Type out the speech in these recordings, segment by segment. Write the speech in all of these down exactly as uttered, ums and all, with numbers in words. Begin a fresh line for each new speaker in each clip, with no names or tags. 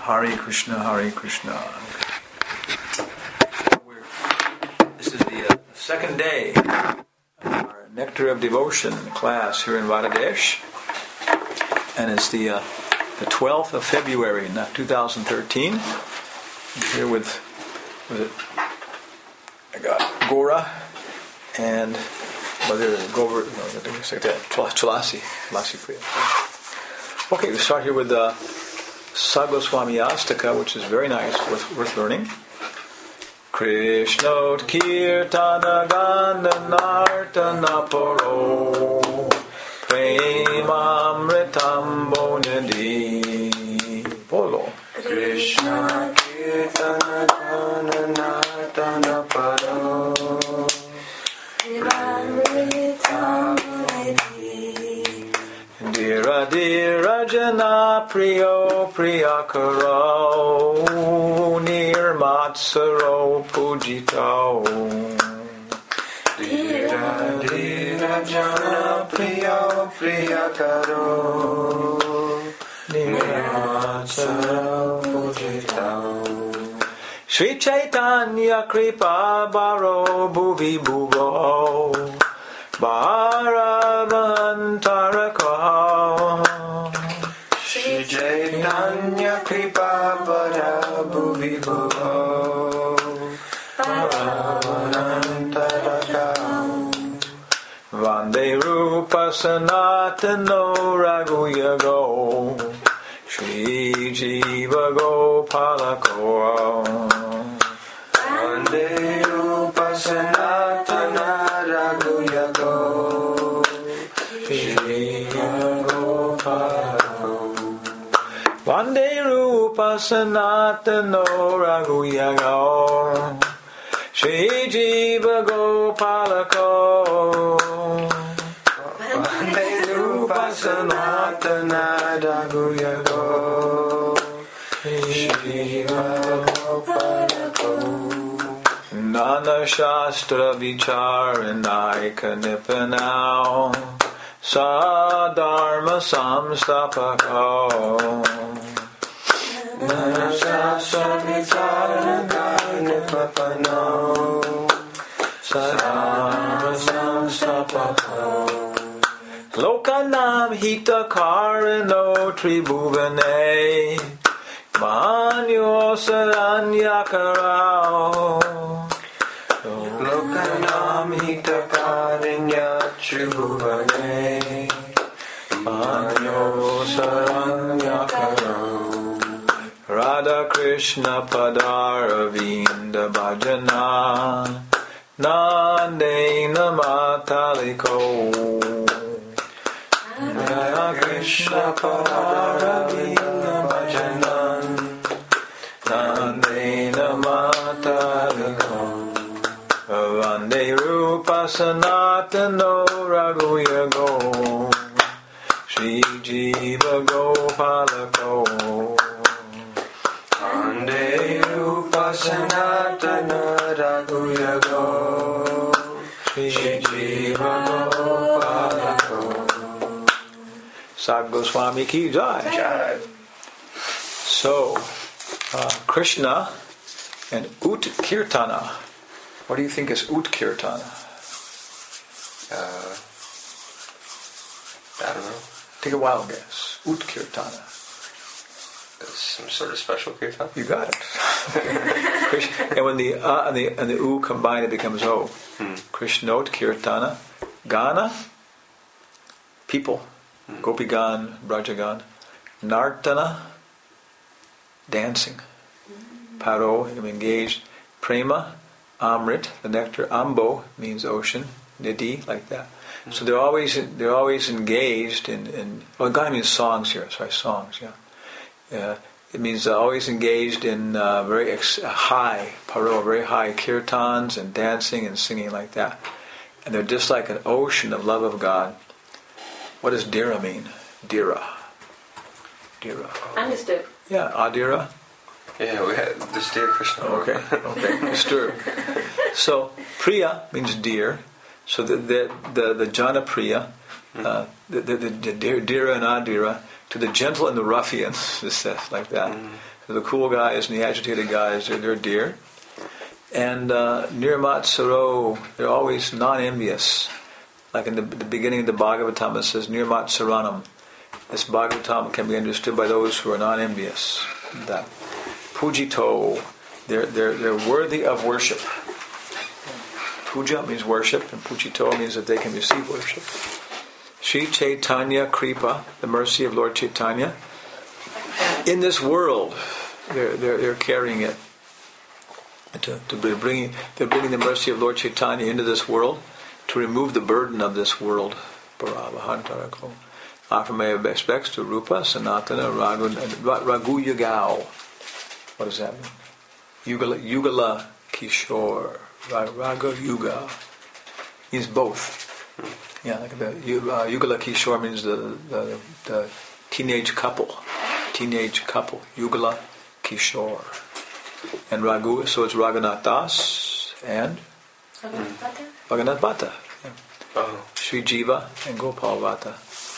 Hare Krishna, Hare Krishna. We're, this is the uh, second day of our Nectar of Devotion class here in Bangladesh, and it's the uh, the twelfth of February, two thousand thirteen. I'm here with, with it, I got Gora and Mother Gover, no, it's like that, Tulasi, Tulasi Priya. Okay, we start here with the uh, Sagoswami Astaka, which is very nice, worth, worth learning. Krishna Kirtana Gana Nartana Paro Premamritam Bonadi Polo.
Krishna Kirtana Gana Nartana Paro Premamritam Bonadi
Dira Dira Jana Priyo Priyakaro Nirmatsaro Pujito
Dira Dira Jana Priyo Priyakaro Nirmatsaro Pujito
Sri Chaitanya Kripa Baro Bhuvi Bhuvo Bharavantarako
Shri Chaitanya Kripa Bara Bhuvi Bhuvo Bharavantarako
Vande Rupa Sanatano Raghuyago Shri Jiva Gopalako
Vande Rupa Sanatana Raghuyago Shri Gopalako
Vande Rupa Sanatano Raghuyago Shri Jiva Gopalako
Vande Rupa Sanatana Raghuyago Shri Gopalako
Nana Shastra Vicharanayika Nipanao Sadharma Samstapako
Nana Shastra Vicharanayika Nipanao Sadharma Samstapako
Lokanam Hitakarino Tribhuvane Manyo Saranyakarao
Lokanam Hitakarinya Tribhuvane Manyo Saranyakarao
Radha Krishna Padaravinda Bhajana Nandena Mataliko
Radha Krishna Padaravinda Bhajana
Nandena Mataliko Vande Rupa Sanatano Raghuyago Shri Jiva Gopalako
Vande Rupa Sanatana Raghuyago Shri Jiva Gopalako
Sagoswami ki jai.
Jai.
So, uh, Krishna and Utkirtana. What do you think is Utkirtana?
Uh, I don't know.
Take a wild guess. Utkirtana.
Some sort of special kirtan.
You got it. Krishna, and when the uh and the and the U combine, it becomes O.
Hmm.
Krishnot Kirtana. Gana, people. Hmm. Gopigan, Brajagan. Nartana, dancing. Paro, I'm engaged. Prema, Amrit, the nectar. Ambo means ocean. Nidhi, like that. Hmm. So they're always they're always engaged in, in well, Gana means songs here. Sorry, songs. Yeah. Uh, it means uh, always engaged in uh, very ex- high paro, very high kirtans and dancing and singing like that. And they're just like an ocean of love of God. What does dira mean? Dira. Dira.
Understood.
Yeah, adira.
Yeah, we had this dear Krishna.
Okay, okay, disturbed. So Priya means dear. So the the the, the Jana Priya Uh, the, the, the, the Dira and Adira, to the gentle and the ruffians, it says like that. Mm. The cool guys and the agitated guys, they're, they're dear. And uh, Nirmat Saro, they're always non-envious. Like in the, the beginning of the Bhagavatam, it says Nirmat Saranam. This Bhagavatam can be understood by those who are non-envious. That Pujito, they're, they're, they're worthy of worship. Puja means worship, and Pujito means that they can receive worship. Sri Chaitanya Kripa, the mercy of Lord Chaitanya. In this world, they're, they're, they're carrying it. To, to be bringing, they're bringing the mercy of Lord Chaitanya into this world to remove the burden of this world. Paravahantarako. Offer my respects to Rupa, Sanatana, Ragu, Ragu Yugao. What does that mean? Yugala, Yugala Kishore. Raga Yuga means both. Yeah, like the uh, Yugala Kishore means the, the the teenage couple, teenage couple. Yugala Kishore, and Ragu. So it's Raghunath Das and Raghunath Bhatta. Yeah. Oh. Sri Jiva and Gopal Bhatta.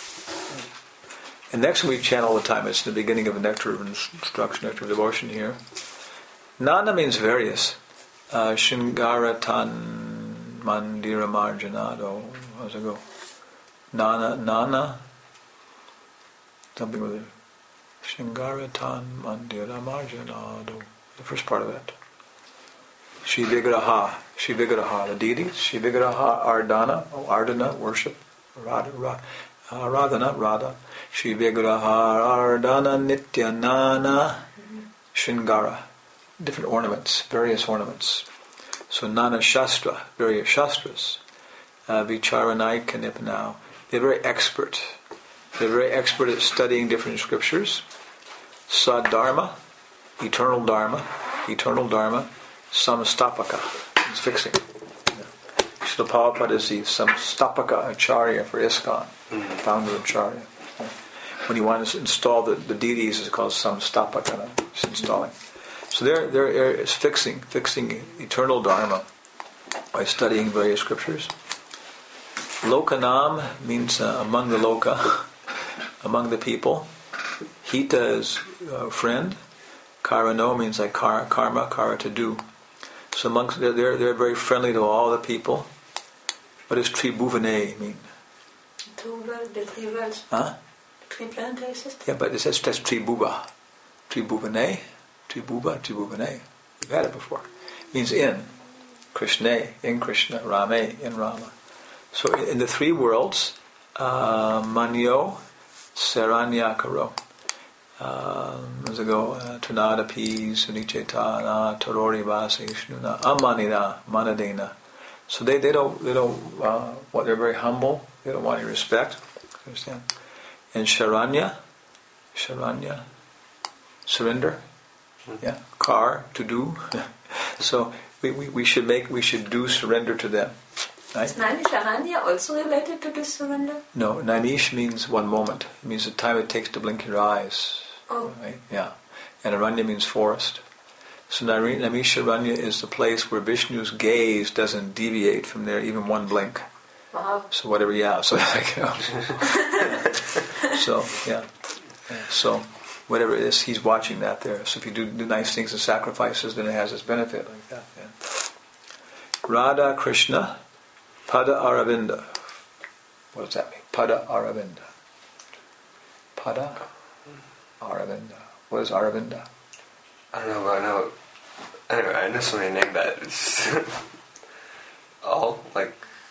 And next we chant all the time. It's the beginning of the nectar of instruction, nectar of devotion here. Nana means various. Uh, Shingaratan Mandira Marjanado. How's it go? Nana, Nana, something with it. Shingaratan Mandira Marjanado. The first part of that. Shri Vigraha. Shri Vigraha, the deities. Shri Vigraha Ardana, oh, Ardana, worship. Radha, Radha, uh, Radhana, Radha. Shri Vigraha Ardana Nityanana Shingara. Different ornaments, various ornaments. So Nana Shastra, various Shastras. Uh, Vicharanayika Nipanau. They're very expert. They're very expert at studying different scriptures. Sadharma, eternal Dharma, eternal Dharma. Samstapaka, it's fixing. Srila Prabhupada is the Samstapaka Acharya for ISKCON, mm-hmm. founder of Acharya. When he wants to install the, the deities, it's called Samstapaka, it's installing. So they're, they're fixing, fixing eternal Dharma by studying various scriptures. Lokanam means uh, among the loka, among the people. Hita is uh, friend. Karano means like kar, karma, kara to do. So amongst they're, they're they're very friendly to all the people. What does Tribhuvane mean?
Two words, the three words.
Huh?
Three planetary systems.
Yeah, but it says that's Tribhuva. Tribhuvane. Tribhuva, Tribhuvane. We've had it before. It means in. Krishna, in Krishna. Rame, in Rama. So in the three worlds, uh, Manyo, Saranyakaro. Um, as I go, uh, Tunada Pi, Sunichetana, Tarori Vasi, Shnuna, Amanina, Manadena. So they, they don't, they don't, uh, what, they're very humble. They don't want any respect. Understand? And Sharanya, Sharanya, surrender. Yeah, kar, to do. So we, we, we should make, we should do surrender to them. Right?
Is Nainisharanya also related to this surrender?
No, Nainish means one moment. It means the time it takes to blink your eyes.
Oh.
Right? Yeah. And Aranya means forest. So Naimisharanya is the place where Vishnu's gaze doesn't deviate from there even one blink.
Wow.
So whatever, yeah. So, like, you know. so yeah. yeah. So whatever it is, he's watching that there. So if you do, do nice things and sacrifices, then it has its benefit like that. Yeah. Radha Krishna, Pada Aravinda. What does that mean? Pada Aravinda. Pada Aravinda. What is Aravinda?
I don't know, but I know. Anyway, I know somebody named that. It's all like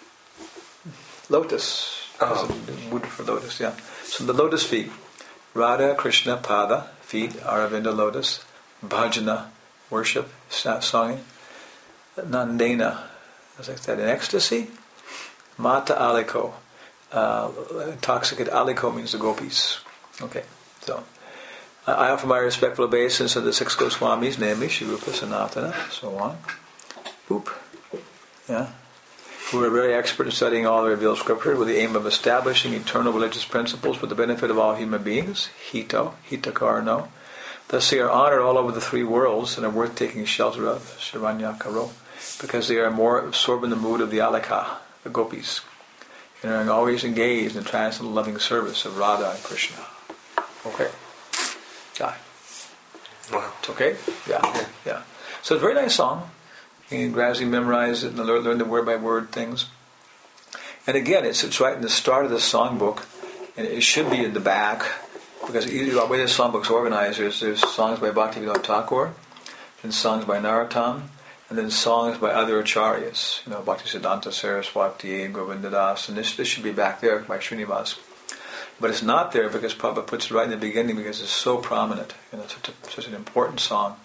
lotus.
Oh.
Wood for lotus, yeah. So the lotus feet. Radha Krishna Pada, feet, Aravinda lotus. Bhajana, worship, songing. Nandena, as I said, in ecstasy. Mata Aliko, uh, intoxicate. Aliko means the gopis. Okay, so I offer my respectful obeisance to the six Goswamis, namely Shri Rupa, Sanatana, so on. Boop. Yeah. Who are very expert in studying all the revealed scripture with the aim of establishing eternal religious principles for the benefit of all human beings. Hito, Hitakarno. Thus they are honored all over the three worlds and are worth taking shelter of. Sharanyakaro. Because they are more absorbed in the mood of the alika, the gopis. and are always engaged in transcendental loving service of Radha and Krishna. Okay. Yeah.
Wow.
It's okay? Yeah.
Yeah.
Yeah. So it's a very nice song. You can gradually memorize it and learn, learn the word by word things. And again, it's, it's right in the start of the songbook, and it should be in the back, because the way the songbook's organized, there's, there's songs by Bhaktivinoda Thakur, then songs by Narottam, and then songs by other acharyas, you know, Bhaktisiddhanta Saraswati, Govindadas, and this, this should be back there by Srinivas. But it's not there because Prabhupada puts it right in the beginning because it's so prominent. You know, it's such, a, such an important song.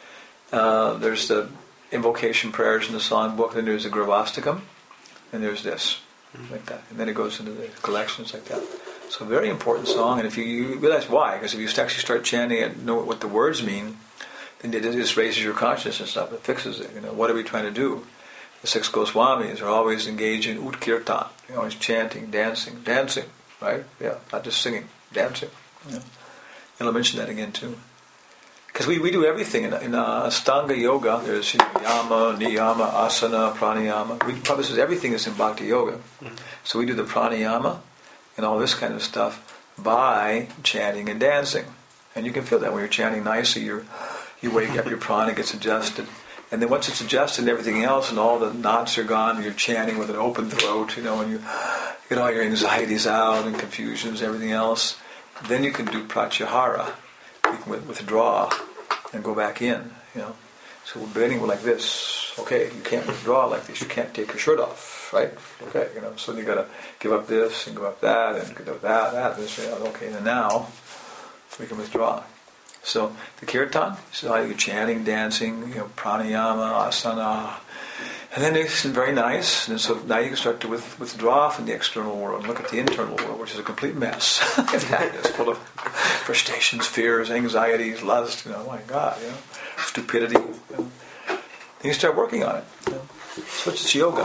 Uh, there's the invocation prayers in the songbook, then there's the Gravastikam, and there's this, like that. And then it goes into the collections like that. So a very important song, and if you, you realize why, because if you actually start chanting and know what the words mean, then it just raises your consciousness up, it fixes it. You know, what are we trying to do? The six Goswamis are always engaged in utkirtan, you know, always chanting, dancing, dancing, right? Yeah, not just singing, dancing. You know. And I'll mention that again too. Because we, we do everything in, in uh, Astanga Yoga. There's Yama, Niyama, Asana, Pranayama. We, Prabhupada says everything is in Bhakti Yoga. Mm-hmm. So we do the Pranayama and all this kind of stuff by chanting and dancing. And you can feel that when you're chanting nicely, you're, you wake up, your prana gets adjusted. And then once it's adjusted and everything else and all the knots are gone, you're chanting with an open throat, you know, and you get all your anxieties out and confusions and everything else. Then you can do Pratyahara. You can withdraw and go back in, you know. So we're beginning like this. Okay, you can't withdraw like this. You can't take your shirt off, right? Okay, you know. So you got to give up this and give up that and give up that, that, this. Okay, and now we can withdraw. So the kirtan is how you're chanting, dancing, you know, pranayama, asana, and then it's very nice. And so now you can start to with, withdraw from the external world and look at the internal world, which is a complete mess. It's full of frustrations, fears, anxieties, lust. You know, oh my God, you know, stupidity. You know. Then you start working on it. You know. So it's yoga.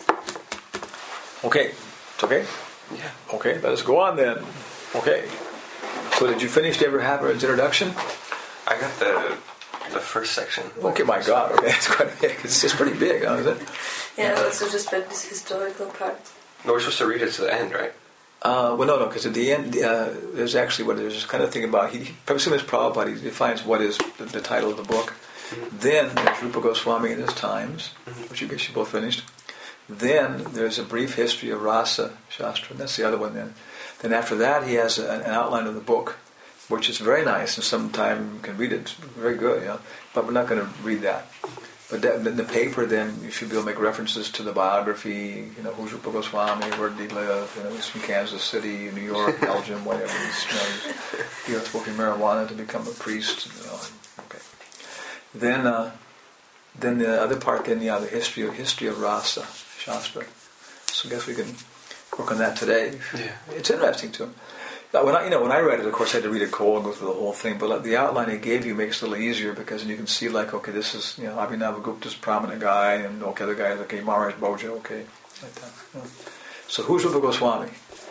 Okay, it's okay.
Yeah.
Okay, let us go on then. Okay. So did you finish Deborah Haver's introduction?
I got the the first section.
Okay, my God. Okay, it's quite big. It's, it's pretty big, huh, is it?
Yeah, I also just read this historical part.
No, we're supposed to read it to the end, right?
Uh, well, no, no, because at the end, uh, there's actually what there's this kind of thing about, he, Prabhupada Prabhupada, he defines what is the, the title of the book. Mm-hmm. Then there's Rupa Goswami and his times, mm-hmm. which you guess you both finished. Then there's a brief history of Rasa Shastra, and that's the other one then. Then after that, he has a, an outline of the book, which is very nice, and sometime you can read it. It's very good, you know. But we're not going to read that. But that, in the paper, then you should be able to make references to the biography. You know, who's Rupa Goswami, where did he live? You know, he's from Kansas City, New York, Belgium, whatever. He's, you know, he was smoking marijuana to become a priest. You know. Okay. Then, uh, then the other part, then yeah, the history of history of Rasa Shastra. So I guess we can work on that today.
Yeah.
It's interesting too. When I, you know, when I read it, of course, I had to read it cold and go through the whole thing. But the outline it gave you makes it a little easier because you can see, like, okay, this is, you know, Abhinav Gupta's a prominent guy, and okay, the guy is okay, Maharaj Bhoja, okay, like that. You know. So who's Rupa Goswami?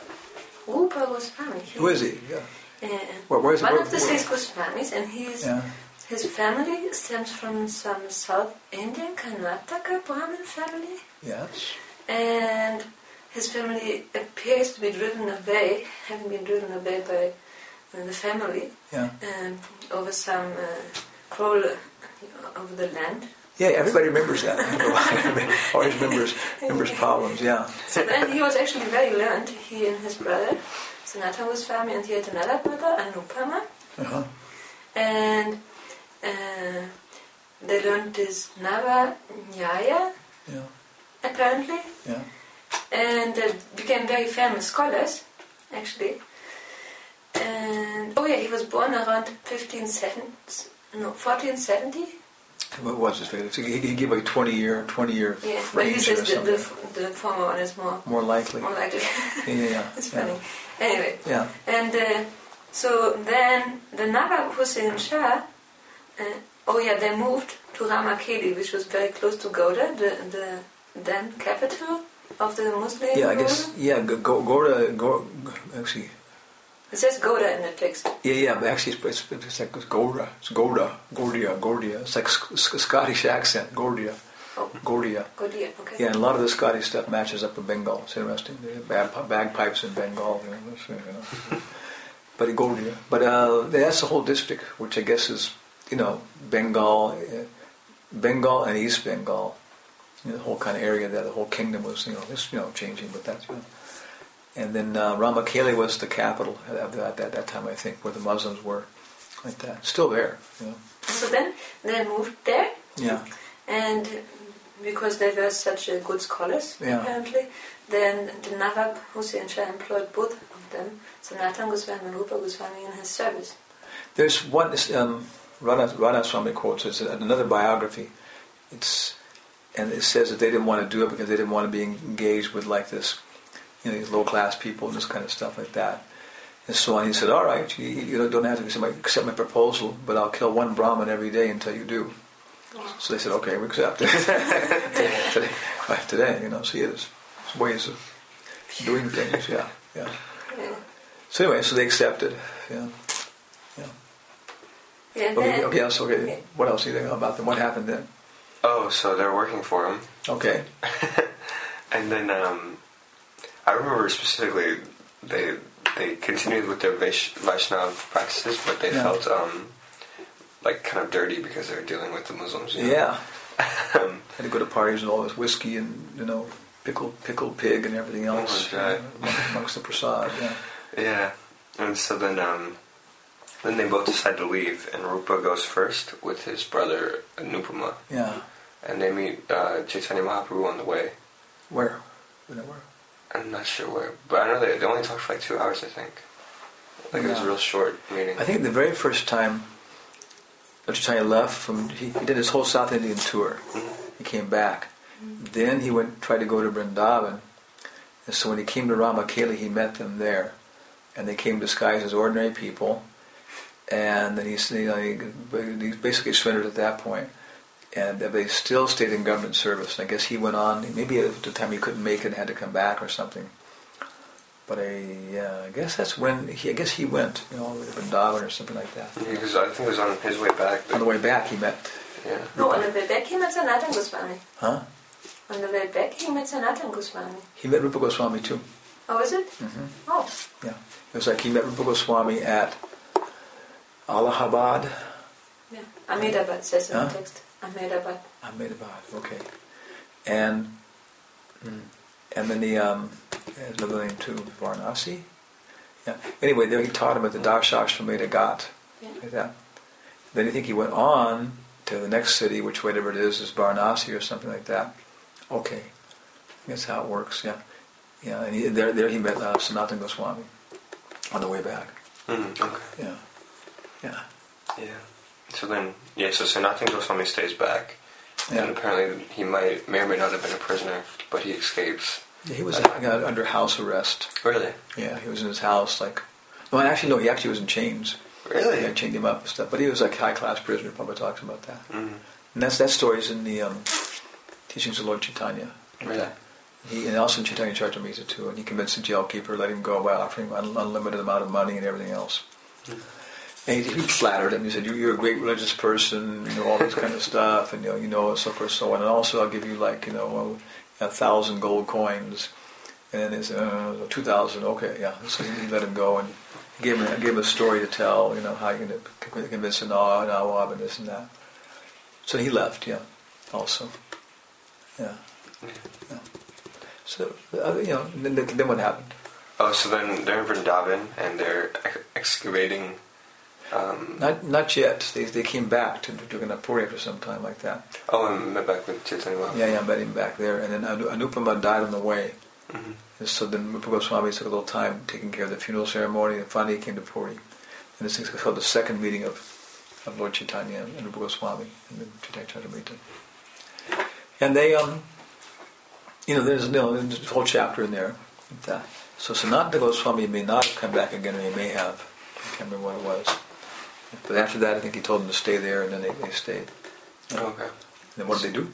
Rupa Goswami.
Who is he? Yeah.
Uh,
Where, where's
one
where,
of the
where?
six Goswamis, and he's
Yeah.
his family stems from some South Indian Karnataka Brahmin family,
Yes.
and his family appears to be driven away, having been driven away by uh, the family,
Yeah.
um, over some uh, crawl uh, over the land.
Yeah, everybody remembers that. Always remembers remembers problems. Yeah.
So then he was actually very learned. He and his brother, Sanatana Goswami, and he had another brother, Anupama,
Uh-huh.
and uh, they learned this Nava Nyaya,
Yeah.
apparently.
Yeah.
And uh, became very famous scholars, actually. And oh yeah, he was born around fifteen seventy, no, fourteen seventy.
What was his favorite? He, he gave like twenty year, twenty year
Yeah, but he
range
says
or
the,
something.
the the former one is more
More likely.
more likely.
Yeah, yeah, yeah.
It's
yeah.
funny. Anyway,
Yeah.
and uh, so then the Nawab Hussain Shah. Uh, oh yeah, they moved to Ramakeli, which was very close to Gouda, the the then capital of the Muslim.
Yeah, I guess,
ruler.
yeah, Go- Go- Gouda, Go- actually,
It says Gouda in the text.
yeah, yeah, but actually it's, it's, it's like it's Gouda, it's Gouda, Gordia, Gordia, it's like Sc- Sc- Scottish accent, Gordia.
Oh,
Gaudiya.
Gaudiya, okay.
Yeah, and a lot of the Scottish stuff matches up with Bengal. It's interesting. The bag, bagpipes in Bengal, you know. This, you know. But in Gaudiya. But uh, that's the whole district, which I guess is, you know, Bengal, uh, Bengal and East Bengal. You know, the whole kind of area there, the whole kingdom was, you know, just, you know, changing, but that's, you know. And then uh, Ramakeli was the capital at that, at that time, I think, where the Muslims were, like that. Still there, you know.
So then they moved there,
Yeah.
and because they were such uh, good scholars,
Yeah.
apparently, then the Nawab Hussain Shah employed both of them, Sanatana Goswami and Rupa Goswami, in his service.
There's one, um, Rana, Rana Swami quotes, it's another biography. It's, and it says that they didn't want to do it because they didn't want to be engaged with like this, you know, these low-class people and this kind of stuff like that. And so on. He said, all right, you, you don't have to accept my, accept my proposal, but I'll kill one Brahmin every day until you do. So they said, okay, we accept it. today, right, today, you know, see, there's ways of doing things, yeah, yeah.
Yeah.
So anyway, so they accepted, yeah, yeah.
Yeah,
Okay,
then,
okay, yes, okay. What else do you think about them? What happened then?
Oh, so they're working for him.
Okay.
And then um, I remember specifically they they continued with their Vaish- Vaishnav practices, but they
Yeah.
felt um, like kind of dirty because they were dealing with the Muslims. You know?
Yeah.
um,
Had to go to parties and all this whiskey and, you know, pickled pickled pig and everything else.
Oh, right.
you know, amongst the prasad, yeah.
yeah. And so then um, then they both decide to leave, and Rupa goes first with his brother Anupama,
Yeah.
and they meet uh, Chaitanya Mahaprabhu on the way.
Where? You know, where?
I'm not sure where, but I know they, they only talked for like two hours, I think. Like it was a
Yeah.
real short meeting.
I think the very first time Lord Chaitanya left from, he, he did his whole South Indian tour.
Mm-hmm.
He came back. Then he went tried to go to Vrindavan. And so when he came to Ramakeli, he met them there. And they came disguised as ordinary people. And then he, you know, he, he basically surrendered at that point. And they still stayed in government service. And I guess he went on, maybe at the time he couldn't make it and had to come back or something. But I, yeah, I guess that's when, he, I guess he went, you know, to Vrindavan or something like that.
Because I think it was on his way back.
On the way back he met.
Yeah.
no, on the way back he met Sanatana Goswami.
Huh?
On the way back he met Sanatana Goswami.
He met Rupa Goswami too.
Oh, is it?
Mm-hmm.
Oh.
Yeah. It was like he met Rupa Goswami at Allahabad.
Yeah. Ahmedabad says in
Huh?
the text. Ahmedabad.
Ahmedabad, okay. And mm, and then the um, there's another name too, Varanasi. Yeah. Anyway, there he taught him at the Darshashrameda Ghat,
Yeah.
like that. Then I think he went on to the next city, which whatever it is, is Varanasi or something like that. Okay, that's how it works. Yeah, yeah. And he, there, there he met uh, Sanatana Goswami on the way back.
Mm, okay.
Yeah, yeah.
Yeah. So then, yeah, so Sanatana Goswami stays back.
Yeah.
And apparently he might may or may not have been a prisoner, but he escapes.
Yeah, he was uh, under house arrest.
Really?
Yeah, he was in his house, like... No, actually, no, he actually was in chains.
Really?
Yeah, chained him up and stuff. But he was like high-class prisoner. Papa talks about that.
Mm.
And that's, that story's in the um, Teachings of Lord Chaitanya.
Really?
He, and also in Chaitanya Charitamrita too. And he convinced the jailkeeper, let him go by offering him un- unlimited amount of money and everything else. Mm. And he, he flattered him. He said, "You're, you're a great religious person, you know, all this kind of stuff, and you know, you know, so forth, so on. And also, I'll give you like, you know, a, a thousand gold coins." And then it's uh, two thousand. Okay, yeah. So he let him go and gave him, gave him a story to tell. You know, how you're going to convince an Nawab and this and that. So he left. Yeah. Also. Yeah. yeah. So uh, you know, then, then what happened?
Oh, so then they're in Vrindavan and they're ex- excavating. Um,
Not not yet. They they came back to Jagannathpuri for some time like that.
oh, and met back with Chaitanya Mahaprabhu.
Yeah, yeah, I met him back there. And then Anu- Anupama died on the way.
Mm-hmm.
And so then Rupa Goswami took a little time taking care of the funeral ceremony, and finally he came to Puri. And this is called the second meeting of, of Lord Chaitanya and Rupa Goswami in the Chaitanya Charitamrita. And they, um, you know, there's, you know, there's a whole chapter in there. Like that. So Sanatana Goswami may not have come back again, or he may have. I can't remember what it was. But after that, I think he told them to stay there, and then they, they stayed.
Oh, okay.
And then what did they do?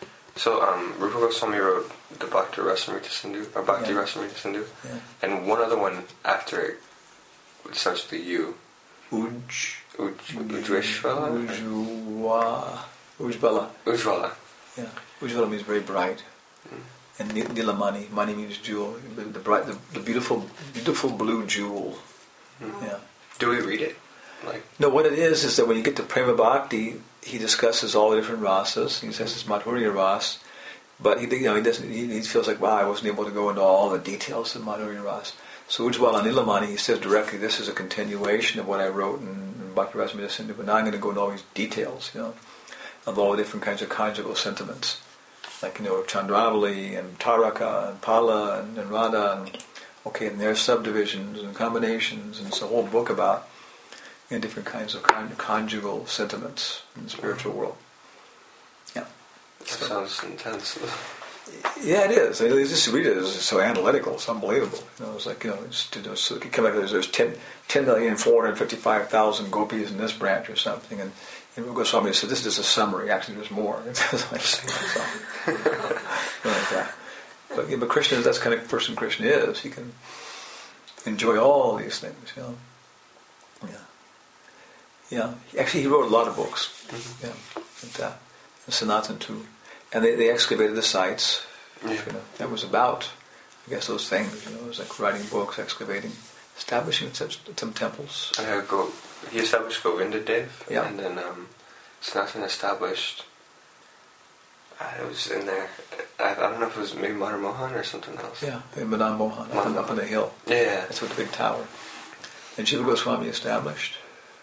So um, Rupa Goswami wrote the Bhakti Rasamrita Sindhu, or Bhakti
Yeah.
Rasamrita Sindhu,
Yeah.
and one other one after it, which starts with the U.
Uj.
Uj, Ujveshwala?
Ujwa. Ujbala.
Ujvala.
Yeah, Ujjvala means very bright.
Mm.
And Ni- Nilamani, money means jewel, the, the bright, the, the beautiful, beautiful blue jewel.
Mm.
Yeah.
Do we read it? Like
No, what it is is that when you get to Prema Bhakti, he discusses all the different rasas. He says it's Madhurya ras, but he, you know, he doesn't. He, he feels like, wow, I wasn't able to go into all the details of Madhurya ras. So Ujjvala Nilamani, he says directly, this is a continuation of what I wrote in, in Bhakti Rasamrita Sindhu, but now I'm going to go into all these details, you know, of all the different kinds of conjugal sentiments, like, you know, Chandravali and Taraka and Pala and, and Radha, and okay, and their subdivisions and combinations, and it's a whole book about in different kinds of con- conjugal sentiments in the spiritual world. Yeah.
that sounds intense.
Yeah, it is. I mean, just read it. It's so analytical. It's unbelievable. You know, it's like, you know, it's, you know, so you come back, there's, there's ten, ten million four hundred fifty-five thousand gopis in this branch or something, and, and Goswami said, this is just a summary. Actually, there's more. It's like, so, like that. But, yeah, but Krishna, that's the kind of person Krishna is. He can enjoy all these things, you know. Yeah. Yeah. Actually, he wrote a lot of books. Mm-hmm. Yeah. And, uh, and Sanatan too. And they, they excavated the sites.
Yeah.
You know, that was about, I guess, those things. You know, it was like writing books, excavating, establishing some, some temples.
Uh, go, he established Govinda Dev,
Yeah.
and then um, Sanatan established. Uh, it was in there. I, I don't know if it was maybe Madhur Mohan or something else.
Yeah, in Madan Mohan, up, on, up on the hill.
Yeah.
That's with the big tower. And Jiva Goswami established.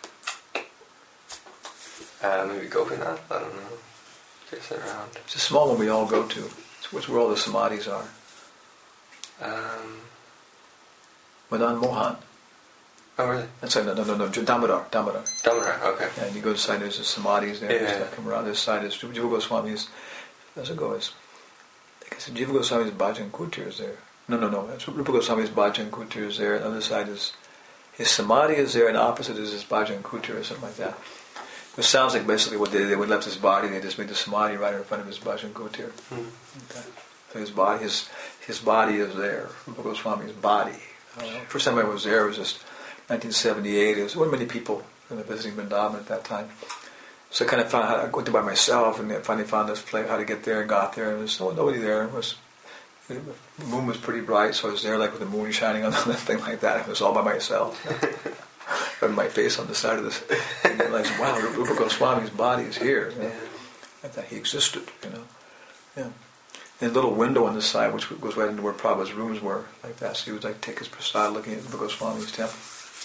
Uh, maybe Gopinath. I don't know. Guess they're around.
It's a small one we all go to. It's where all the samadhis are.
Um,
Madan Mohan.
oh really?
That's right, no, no, no, no, Damodar, Damodar.
Damodar. Okay.
Yeah, and you go inside, there's the samadhis there.
Yeah.
Yeah. Come around this side is Jiva Goswami's. Does it go as? I guess Jiva Goswami's Bhajan Kutir is there. No, no, no. That's Rupa Goswami's Bhajan Kutir is there. And the other side is his samadhi is there, and opposite is his Bhajan Kutir or something like that. It sounds like basically what they did. They would left his body. They just made the samadhi right in front of his Bhajan Kutir.
Mm.
Okay. So his body, his his body is there. Rupa Goswami's body. Uh, first time I was there, it was just nineteen seventy-eight. There wasn't many people you know, visiting Vrindavan at that time. So I kind of found how I went there by myself, and finally found this place, how to get there, and got there, and there was no, nobody there. It was the moon was pretty bright, so I was there like with the moon shining on the thing like that. It was all by myself. Rubbing my face on the side of this, and I realized, wow, Rupa Goswami's body is here. You know? I thought he existed, you know. Yeah. And a little window on the side, which goes right into where Prabhupada's rooms were, like that. So he would like take his prasad looking at Rupa Goswami's temple.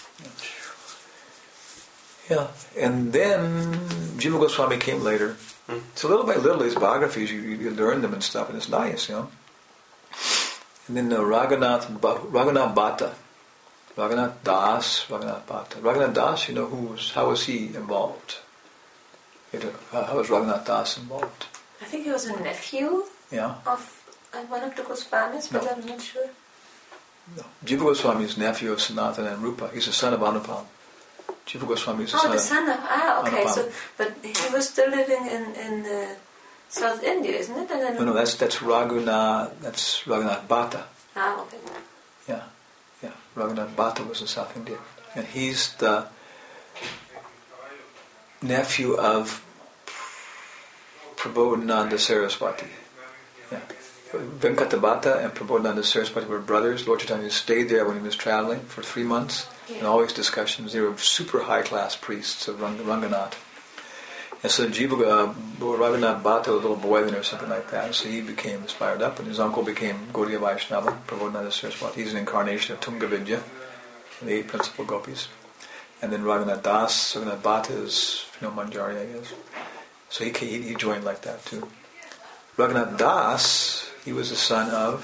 Yeah. Yeah. And then Jiva Goswami came later.
Mm.
So little by little, these biographies, you, you learn them and stuff, and it's nice, you know. And then uh, Raghunath, Raghunath Bhatta. Raghunath Das, Raghunath Bhatta. Raghunath Das, you know, who was, how was he involved? How was Raghunath Das involved?
I think he was a nephew
Yeah.
of uh, one of the Goswamis, but
No.
I'm not sure.
No. Jiva Goswami is nephew of Sanatana and Rupa. He's the son of Anupam. Jiva Goswami is the
Oh,
son
the
of...
son of... Ah, okay.
Anupam.
So, but he was still living in, in uh, South India, isn't it? And then,
No, no, that's that's Raghunath, that's Raghunath Bhatta.
Ah, okay.
Yeah, yeah. Raghunath Bhatta was in South India. And he's the nephew of Prabodhananda Saraswati. Yeah. Venkata Bhatta and Prabodhananda Saraswati were brothers. Lord Chaitanya stayed there when he was traveling for three months.
Yeah.
And always discussions. They were super high-class priests of Rang- Ranganath. And so Jiva, uh, Raghunath Bhatta was a little boy then or something like that. So he became inspired up, and his uncle became Gaudiya Vaishnava, Prabodhananda Saraswati. He's an incarnation of Tunga Vidya, the eight principal gopis. And then Raghunath Das, Raghunath Bhatta is, you know, Manjari, I guess. So he, he he joined like that too. Raghunath Das, he was the son of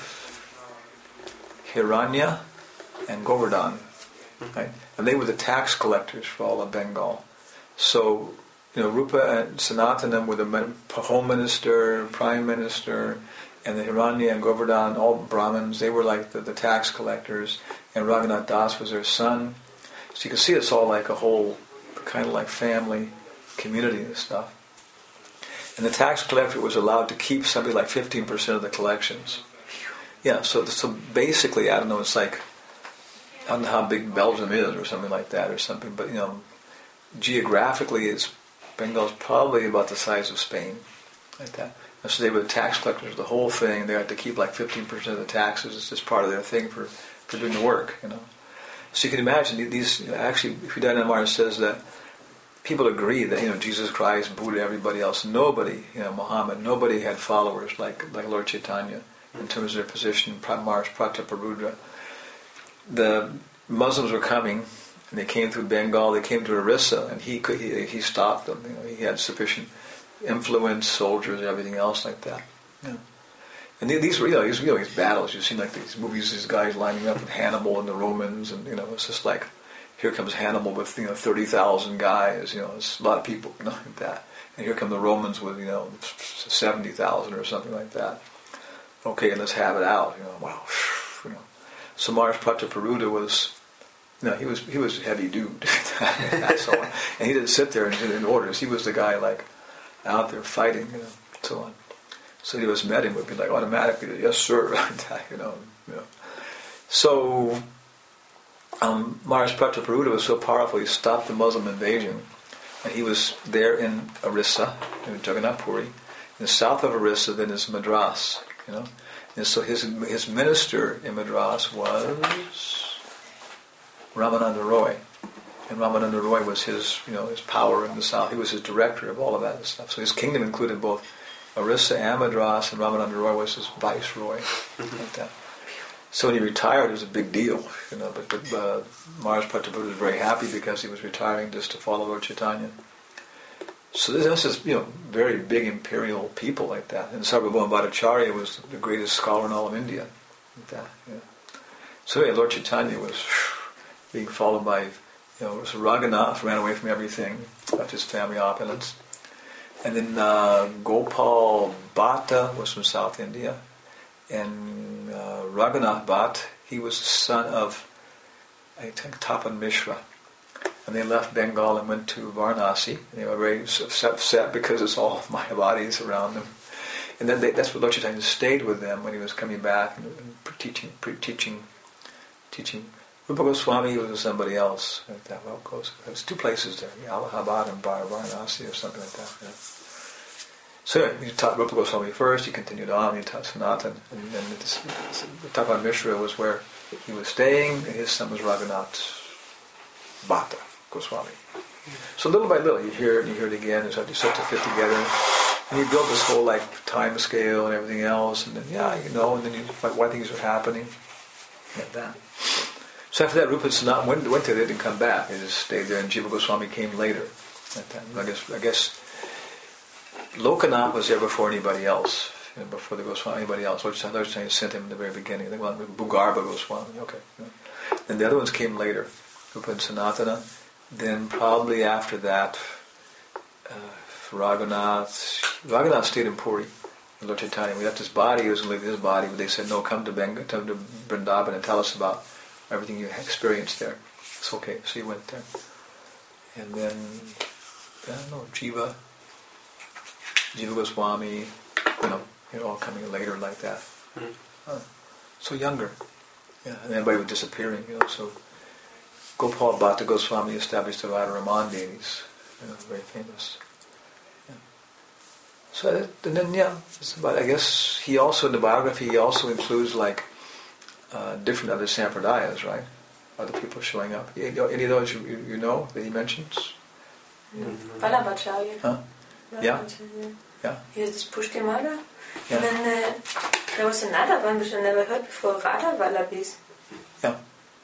Hiranya and Govardhan, right? And they were the tax collectors for all of Bengal. So, you know, Rupa and Sanatana were the home minister, prime minister, and the Hiranya and Govardhan, all Brahmins, they were like the, the tax collectors, and Raghunath Das was their son. So you can see it's all like a whole kind of like family, community and stuff. And the tax collector was allowed to keep something like fifteen percent of the collections. Yeah, so so basically, I don't know, it's like, I don't know how big Belgium is or something like that or something, but, you know, geographically, it's Bengal's probably about the size of Spain, like that. And so they were the tax collectors, the whole thing. They had to keep like fifteen percent of the taxes. It's just part of their thing for, for doing the work, you know. So you can imagine these. You know, actually, Hridayanath Maharaj says that people agree that you know Jesus Christ, Buddha, everybody else, nobody, you know, Muhammad, nobody had followers like like Lord Chaitanya in terms of their position. Maharaj Prataparudra. The Muslims were coming, and they came through Bengal. They came to Orissa, and he could, he, he stopped them. You know, he had sufficient influence, soldiers, and everything else like that. Yeah. And these were, you know, these, you know, these battles. You've seen like these movies, these guys lining up with Hannibal and the Romans, and you know, it's just like, here comes Hannibal with you know thirty thousand guys. You know, it's a lot of people, you know, like that. And here come the Romans with you know seventy thousand or something like that. Okay, let's have it out. You know, wow, you know. So Maharaj Prataparudra was, you know, he was he was a heavy dude, so on. And he didn't sit there and in orders. He was the guy like out there fighting, you know, so on. So he was met him would be like automatically, yes sir, you know, you know. So um, Maharaj Prataparudra was so powerful, he stopped the Muslim invasion, and he was there in Orissa, in Jagannath Puri. In the south of Orissa, then is Madras, you know. And so his his minister in Madras was Ramananda Roy. And Ramananda Roy was his, you know, his power in the south. He was his director of all of that stuff. So his kingdom included both Orissa and Madras, and Ramananda Roy was his viceroy, like that. So when he retired, it was a big deal, you know. But, but uh, Maharaj Prataparudra was very happy because he was retiring just to follow Lord Chaitanya. So this, this is, you know, very big imperial people like that. And Sarvabhauma Bhattacharya was the greatest scholar in all of India, like that. Yeah. So anyway, Lord Chaitanya was being followed by, you know, so Raghunath ran away from everything, left his family opulence. And then uh, Gopal Bhatta was from South India. And uh, Raghunath Bhatt, he was the son of, I think, Tapan Mishra. And they left Bengal and went to Varanasi. They were very upset because it's all Mayavadis around them. And then they, that's what Lord Chaitanya stayed with them when he was coming back and, and teaching, pre- teaching, teaching. Rupa Goswami was somebody else. Like that. Well, there's two places there, Allahabad and Varanasi or something like that. Yeah. So anyway, he taught Rupa Goswami first. He continued on. He taught Sanatan, and then Tapan Mishra was where he was staying. And his son was Raghunath Bhatta Goswami. So little by little, you hear it and you hear it again. And so you start to fit together, and you build this whole like time scale and everything else. And then yeah, you know, and then you like why things are happening, like that. So after that, Rupa and Sanatan went, went there. They didn't come back. They just stayed there, and Jiva Goswami came later. Like that. I guess I guess Lokanath was there before anybody else. You know, before the Goswami, anybody else. Lord Chaitanya sent him in the very beginning. They went with Bhugarba Goswami. Okay. You know. And the other ones came later. Rupa and Sanatana. Then probably after that, uh, Raghunath. Raghunath stayed in Puri. Lord Chaitanya. We left his body. He was going to leave his body. But they said, no, come to Bengal, come to Vrindavan and tell us about everything you experienced there. It's okay. So he went there. And then, I don't know, Jiva, Jiva Goswami, you know, you're all coming later like that. Mm-hmm. Uh, so younger. Yeah, and everybody was disappearing, you know, so Gopal Bhatta Goswami established the Radharaman deities, you know, very famous. Yeah. So, and then, yeah, it's about, I guess he also, in the biography, he also includes like uh, different other sampradayas, right? Other people showing up. You know, any of those you, you, you know that he mentions?
Vallabhacharya.
Huh? Yeah. Yeah.
Here's this Pushtimala.
Yeah.
And then uh, there was another one which I never heard before, Radha Vallabhis.
Yeah.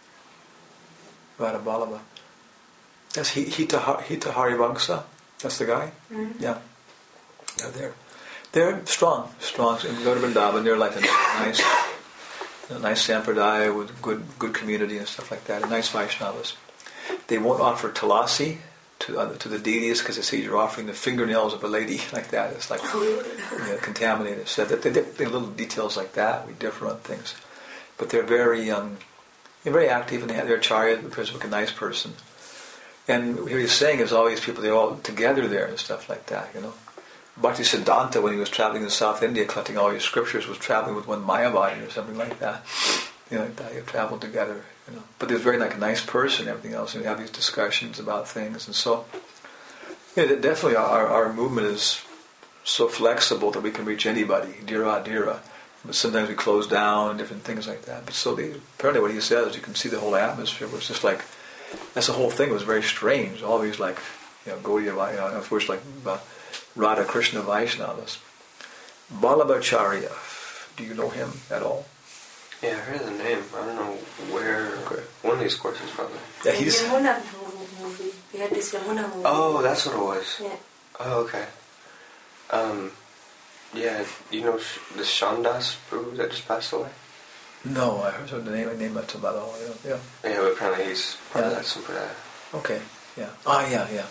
Radha Vallabha. That's Hita, Hita Harivamsa. That's the guy? Mm-hmm. Yeah. They're there. They're strong. Strong. If you go to Vrindavan, they're like a nice, a nice sampradaya with good good community and stuff like that. And nice Vaishnavas. They won't offer talasi to uh, to the deities because they say you're offering the fingernails of a lady like that. It's like you know, contaminated. So that they, they, they little details like that. We differ on things, but they're very um, they're very active and they have their acharya, the person like a nice person. And what he's saying is all these people, they're all together there and stuff like that. You know, Bhakti Siddhanta, when he was traveling in South India collecting all his scriptures, was traveling with one Mayavadi or something like that. You know, like that. They traveled together. You know, but there's very like a nice person and everything else, and we have these discussions about things, and so you know, definitely our, our movement is so flexible that we can reach anybody, dira dira. But sometimes we close down, different things like that. But so the, apparently what he says, you can see the whole atmosphere was just like, that's the whole thing. It was very strange. All these like, you know, Gaudiya, you know, of course like uh, Radha Krishna Vaishnavas. Vallabhacharya, do you know him at all?
Yeah, I heard the name. I don't know where.
Okay.
One of these courses, probably.
Yeah,
The
he's.
Yamuna movie. We had this Yamuna movie.
Oh, that's what it was.
Yeah.
Oh, okay. Um, yeah, you know Sh- the Shandas Prabhu that just passed away?
No, I heard the name. I named that about all. Yeah, yeah.
Yeah, but apparently he's part
Yeah.
of that Sampradaya.
Okay. Yeah. Ah, yeah, yeah.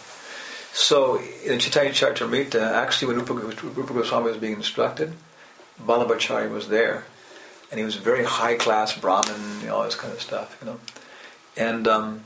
So in Chaitanya Charitamrita, actually, when Rupa, Rupa Goswami was being instructed, Vallabhacharya was there, and he was a very high class Brahmin, you know, all this kind of stuff, you know. And um,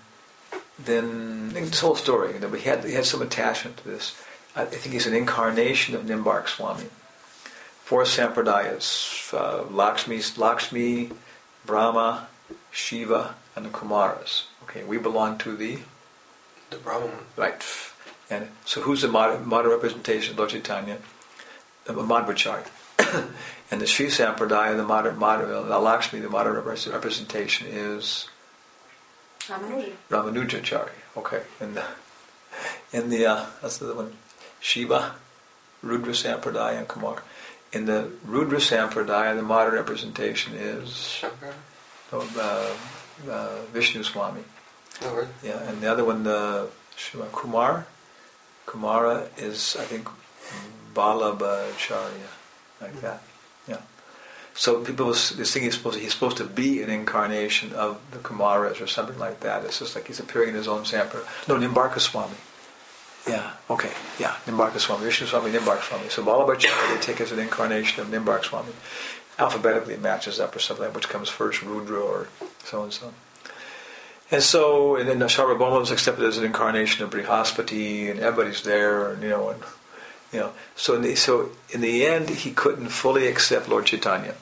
then this whole story, you know, he had he had some attachment to this. I think he's an incarnation of Nimbark Swami. Four sampradayas: uh, Lakshmi, Lakshmi, Brahma, Shiva, and the Kumaras. Okay, we belong to the
The Brahman.
right. And so, who's the modern, modern representation of Lord Chaitanya? Uh, Madhvacharya. And the Sri Sampradaya, the modern, modern uh, Lakshmi, the modern repres- representation is
Ramanuja.
Ramanujacharya. Okay, and the, in the uh, that's the one, Shiva, Rudra Sampradaya, and Kumar. In the Rudra Sampradaya, the modern representation is
Shankar?
uh, uh, Vishnu Swami.
No, right?
Yeah, and the other one, the Shiva Kumar, Kumara is, I think, Vallabhacharya, like that. Yeah. So people, this thing he's supposed to, he's supposed to be an incarnation of the Kumaras or something like that. It's just like he's appearing in his own sampradaya. No, Nimbarka Swami. Yeah. Okay. Yeah. Nimbarka Swami, Vishnu Swami, Nimbarka Swami. So Vallabhacharya they take as an incarnation of Nimbarka Swami. Alphabetically it matches up or something like which comes first, Rudra or so and so. And so, and then Sarvabhauma was accepted as an incarnation of Brihaspati, and everybody's there, and, you know, and you know. So, in the, so in the end, he couldn't fully accept Lord Chaitanya,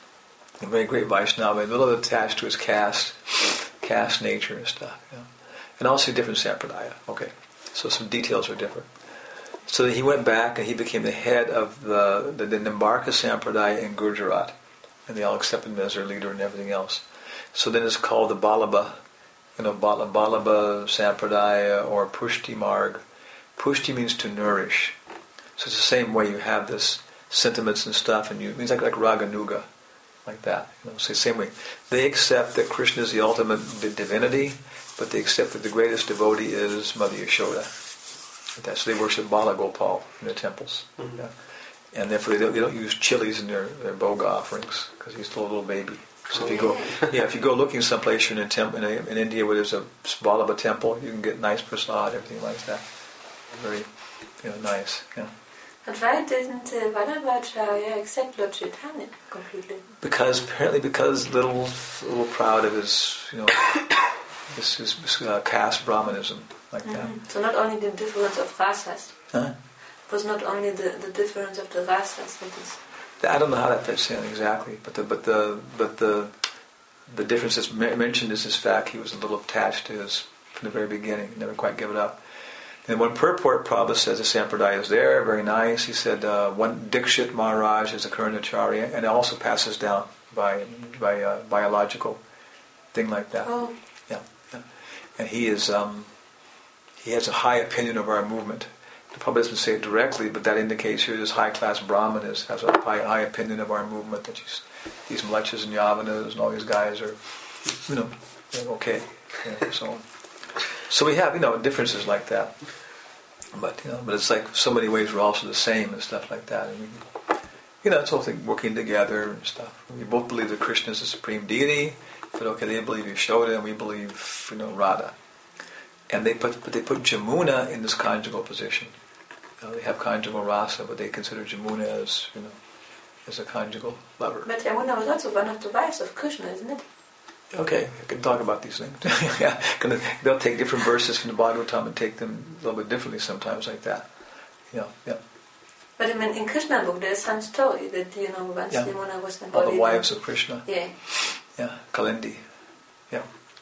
a very great Vaishnava, a little attached to his caste, caste nature and stuff, you know. And also different sampradaya. Okay, so some details are different. So then he went back and he became the head of the the, the Nimbarka Sampradaya in Gujarat, and they all accepted him as their leader and everything else. So then it's called the Vallabha. You know, Bala, Vallabha Sampradaya or Pushti Marg. Pushti means to nourish. So it's the same way you have this sentiments and stuff, and you it means like like Raganuga, like that. You know, so the same way they accept that Krishna is the ultimate divinity, but they accept that the greatest devotee is Mother Yashoda. That's so they worship Bala Gopal in the temples, mm-hmm. Yeah. And therefore they don't, they don't use chilies in their their bhoga offerings because he's still a little baby. So if you go, yeah, if you go looking someplace in a temp, in, a, in India where there's a Vallabha temple, you can get nice prasad, everything like that. Very, you know, nice. Yeah.
And why didn't uh, Vallabhacharya accept Lord Chaitanya completely?
Because apparently, because little, little proud of his, you know, his, his, his uh, caste Brahmanism, like that.
Mm-hmm. So not only the difference of rasas.
Huh?
It was not only the, the difference of the rasas that is.
I don't know how that fits in exactly, but the but the but the the difference that's mentioned is his fact he was a little attached to his from the very beginning, never quite give it up. And when Purport Prabhupada says the Sampradaya is there, very nice. He said uh, one Dikshit Maharaj is a Karunacharya, and it also passes down by by uh, biological thing like that.
Oh.
Yeah, yeah. And he is um, he has a high opinion of our movement. The Prabhupada doesn't say it directly, but that indicates here this high-class Brahman is, has a high, high opinion of our movement, that these, these Mlechas and Yavanas and all these guys are, you know, they're okay. You know, so, so we have, you know, differences like that. But, you know, but it's like so many ways we're also the same and stuff like that. And we, you know, it's all thing working together and stuff. We both believe that Krishna is the supreme deity, but okay, they believe Yashoda and we believe, you know, Radha. And they put, but they put Jamuna in this conjugal position. You know, they have conjugal rasa, but they consider Jamuna as, you know, as a conjugal lover.
But Yamuna was also one of the wives of Krishna, isn't it?
Okay, I can talk about these things. Yeah, they'll take different verses from the Bhagavatam and take them a little bit differently sometimes, like that. You know, yeah.
But I mean, in Krishna book, there's some story that, you know, once
Yeah.
Yamuna was
All
embodied.
the wives of Krishna.
Yeah.
Yeah, Kalindi. Yeah.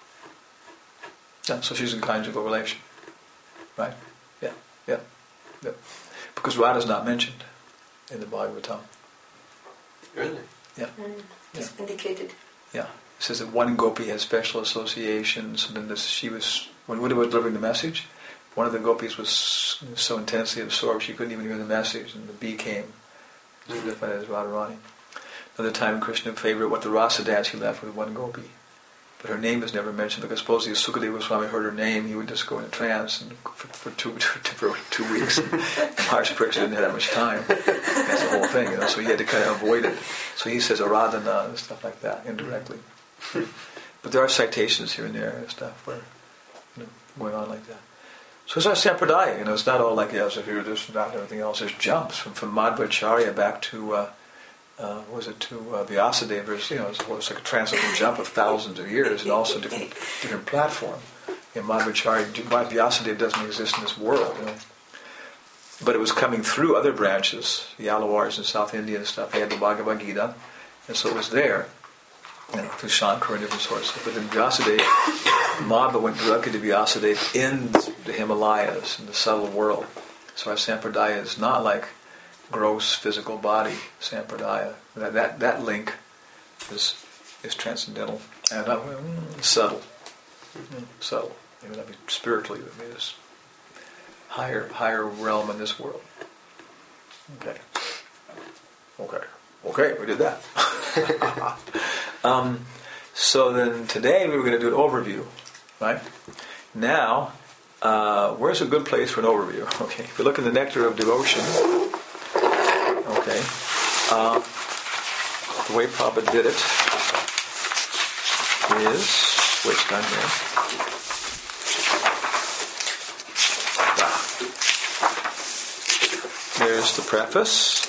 Yeah, so she's in conjugal relation. Right? Yeah, yeah, yeah. Because Radha's not mentioned. in the Bhagavatam.
Really?
Yeah.
Mm, it's
Yeah.
indicated.
Yeah. It says that one gopi has special associations, and then this, she was, when Buddha was delivering the message, one of the gopis was so intensely absorbed she couldn't even hear the message, and the bee came. She was identified as Radharani. Another time, Krishna favored what the rasa dance, he left with one gopi. But her name is never mentioned, because supposedly if Sukadeva Goswami heard her name, he would just go in a trance and for, for, two, for two weeks. And Maharshi Parikshit didn't have that much time. That's the whole thing, you know, so he had to kind of avoid it. So he says Aradhana and stuff like that, indirectly. But there are citations here and there and stuff where, you know, going on like that. So it's our sampradaya, you know, it's not all like, yeah, so here, this, and that, and everything else. There's jumps from, from Madhvacharya back to, uh, uh, what was it, to uh, Vyasadeva. There's, you know, it's, it's like a transcendental jump of thousands of years, and also different different platform. You know, Madhvacharya, Vyasadeva doesn't exist in this world, you know. But it was coming through other branches, the Alawars in South India and stuff. They had the Bhagavad Gita, and so it was there, you know, through Shankar and different sources. But then Vyasadeva, Madhva went directly to Vyasadeva in the Himalayas, in the subtle world. So our sampradaya is not like gross physical body sampradaya. That that, that link is is transcendental and uh, mm, subtle. Mm, subtle. Maybe not be spiritually, but maybe it's higher higher realm in this world. Okay. Okay. Okay, we did that. um, so then today we were going to do an overview, right? Now, uh, where's a good place for an overview? Okay, if you look in the Nectar of Devotion, okay, uh, the way Prabhupada did it is, which done here. There's the preface,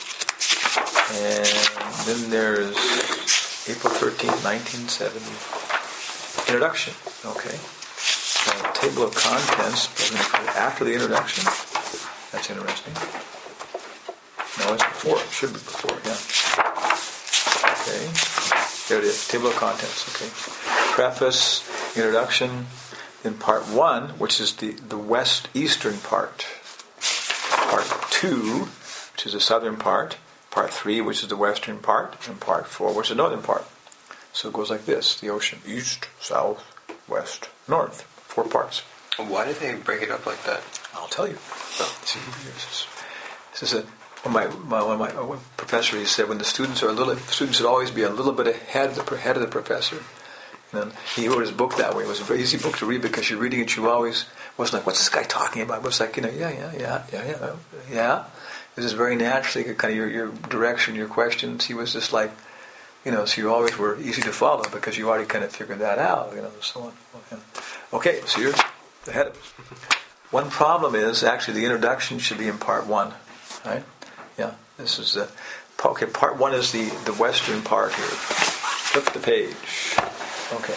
and then there's April thirteenth, nineteen seventy, introduction. Okay, so table of contents after the introduction. That's interesting. No, it's before. It should be before. Yeah. Okay, there it is. Table of contents. Okay, preface, introduction, then part one, which is the the west eastern part. Part two, which is the southern part. Part three, which is the western part. And part four, which is the northern part. So it goes like this. The ocean. East, south, west, north. Four parts.
Why did they break it up like that?
I'll tell you. This is, this is a, my, my, one of my one professor, he said, when the students are a little, students should always be a little bit ahead of the, ahead of the professor. And he wrote his book that way. It was a very easy book to read because you're reading it, you always wasn't like, what's this guy talking about? It was like, you know, yeah, yeah, yeah, yeah, yeah, yeah. It was just very naturally, kind of your, your direction, your questions. He was just like, you know, so you always were easy to follow because you already kind of figured that out, you know, so on. Okay, so you're ahead of us. One problem is, actually, the introduction should be in part one, right? Yeah, this is the, okay, part one is the, the western part here. Flip the page. Okay.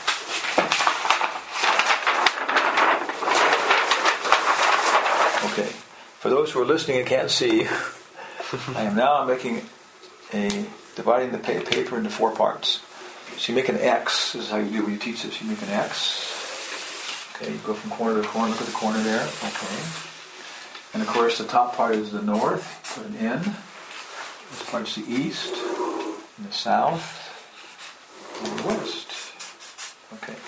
Okay. For those who are listening and can't see, I am now making a dividing the paper into four parts. So you make an X. This is how you do when you teach this. You make an X. Okay. You go from corner to corner. Look at the corner there. Okay. And of course, the top part is the north. Put an N. This part is the east, and the south, and the west. Okay.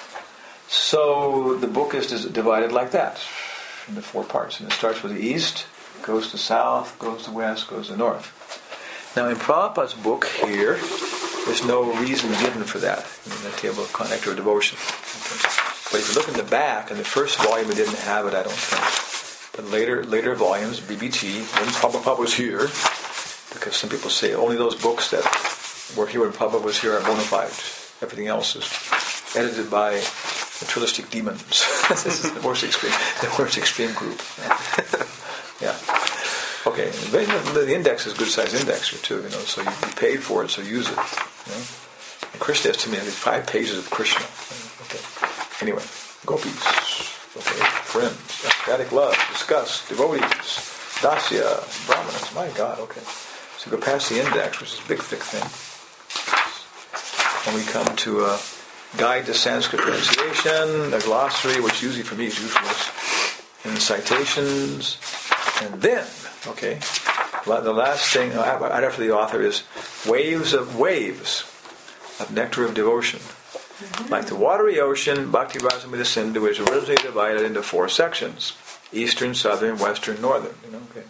So the book is divided like that into four parts, and it starts with the east, goes to south, goes to west, goes to north. Now in Prabhupada's book here, there's no reason given for that in the table of Nectar of Devotion. Okay. But if you look in the back, in the first volume it didn't have it, I don't think. But later later volumes, B B T, when Prabhupada was here, because some people say only those books that were here when Prabhupada was here are bona fide. Everything else is edited by materialistic demons. This is the worst extreme, the worst extreme group. Yeah. Okay. The index is a good size index here too, you know. So you, you paid for it, so use it. You know? And Krishna has to me five pages of Krishna. Okay. Anyway, gopis. Okay. Friends. Ecstatic love. Disgust. Devotees. Dasya. Brahmanas. My God. Okay. So go past the index, which is a big, thick thing. And we come to a guide to Sanskrit pronunciation, a glossary, which usually for me is useless, and citations, and then, okay, the last thing, right after the author, is waves of waves of nectar of devotion. Mm-hmm. Like the watery ocean, Bhakti Rasamrita Sindhu is originally divided into four sections: Eastern, Southern, Western, Northern. You know, okay.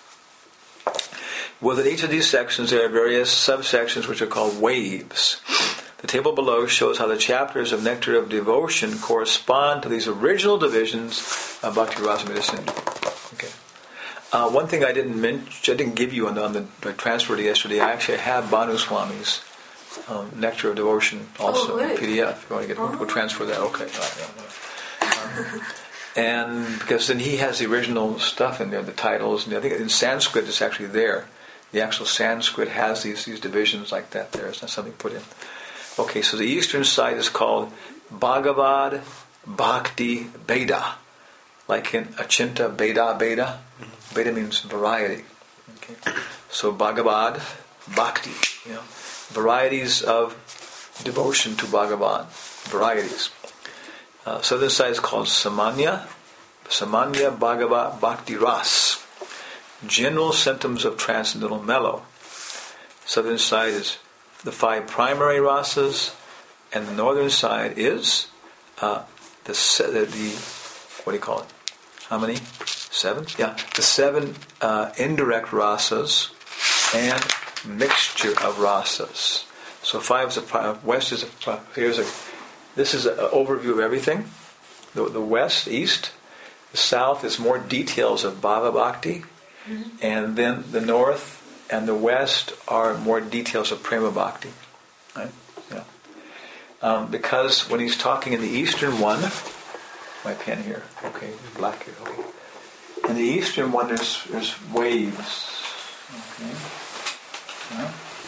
Within each of these sections, there are various subsections which are called waves. The table below shows how the chapters of Nectar of Devotion correspond to these original divisions of Bhakti Rasamrita Sindhu. Okay. Uh, one thing I didn't mention, I didn't give you on the, on the transfer to yesterday, I actually have Bhanu Swami's um, Nectar of Devotion also,
oh, really?
P D F. If you want to get, oh. we'll transfer that. Okay. All right, all right. Um, and because then he has the original stuff in there, the titles, and I think in Sanskrit it's actually there. The actual Sanskrit has these these divisions like that there. It's not something put in. Okay, so the eastern side is called Bhagavad Bhakti Beda, like in Achinta Beda Beda. Beda means variety. Okay, so Bhagavad Bhakti, you know, varieties of devotion to Bhagavan, varieties. Uh, southern side is called Samanya, Samanya Bhagavad Bhakti Ras, general symptoms of transcendental mellow. Southern side is the five primary rasas, and the northern side is uh, the, the the what do you call it? How many? Seven? Yeah, the seven uh, indirect rasas and mixture of rasas. So five is a west is a here's a this is an overview of everything. The, the west, east, the south is more details of Bhava Bhakti, mm-hmm. and then the north and the west are more details of Prema Bhakti. Right? Yeah. Um, because when he's talking in the eastern one, my pen here, okay, black here, okay. In the eastern one, there's, there's waves. Okay. Yeah.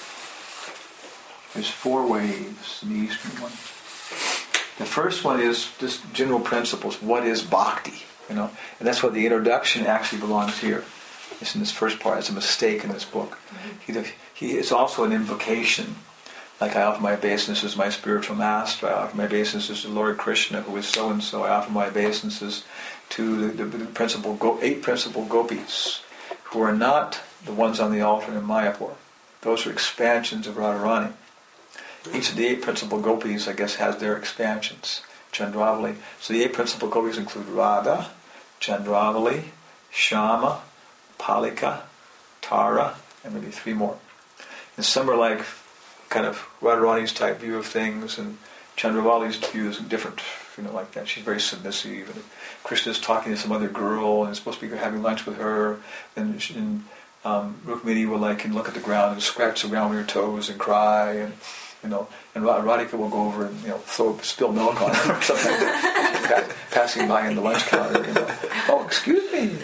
There's four waves in the eastern one. The first one is just general principles. What is bhakti? You know, and that's what the introduction actually belongs here. It's in this first part. It's a mistake in this book. Mm-hmm. He, he is also an invocation. Like I offer my obeisances to my spiritual master. I offer my obeisances to Lord Krishna, who is so and so. I offer my obeisances to the, the, the principal go, eight principal gopis, who are not the ones on the altar in Mayapur. Those are expansions of Radharani. Each of the eight principal gopis, I guess, has their expansions. Chandravali. So the eight principal gopis include Radha, Chandravali, Shama, Palika, Tara, and maybe three more. And some are like kind of Radharani's type view of things, and Chandravali's view is different, you know, like that. She's very submissive, and Krishna's talking to some other girl, and is supposed to be having lunch with her, and, she, and um, Rukmini will like and look at the ground and scratch the ground with her toes and cry, and you know, and Radhika will go over and you know throw spill milk on her or something like that. Passing by in the lunch counter, you know, oh excuse me.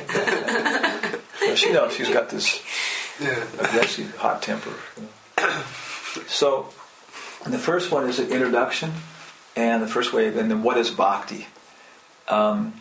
So she knows she's got this aggressive, hot temper. You know. So, the first one is an introduction, and the first wave, and then what is bhakti? Um,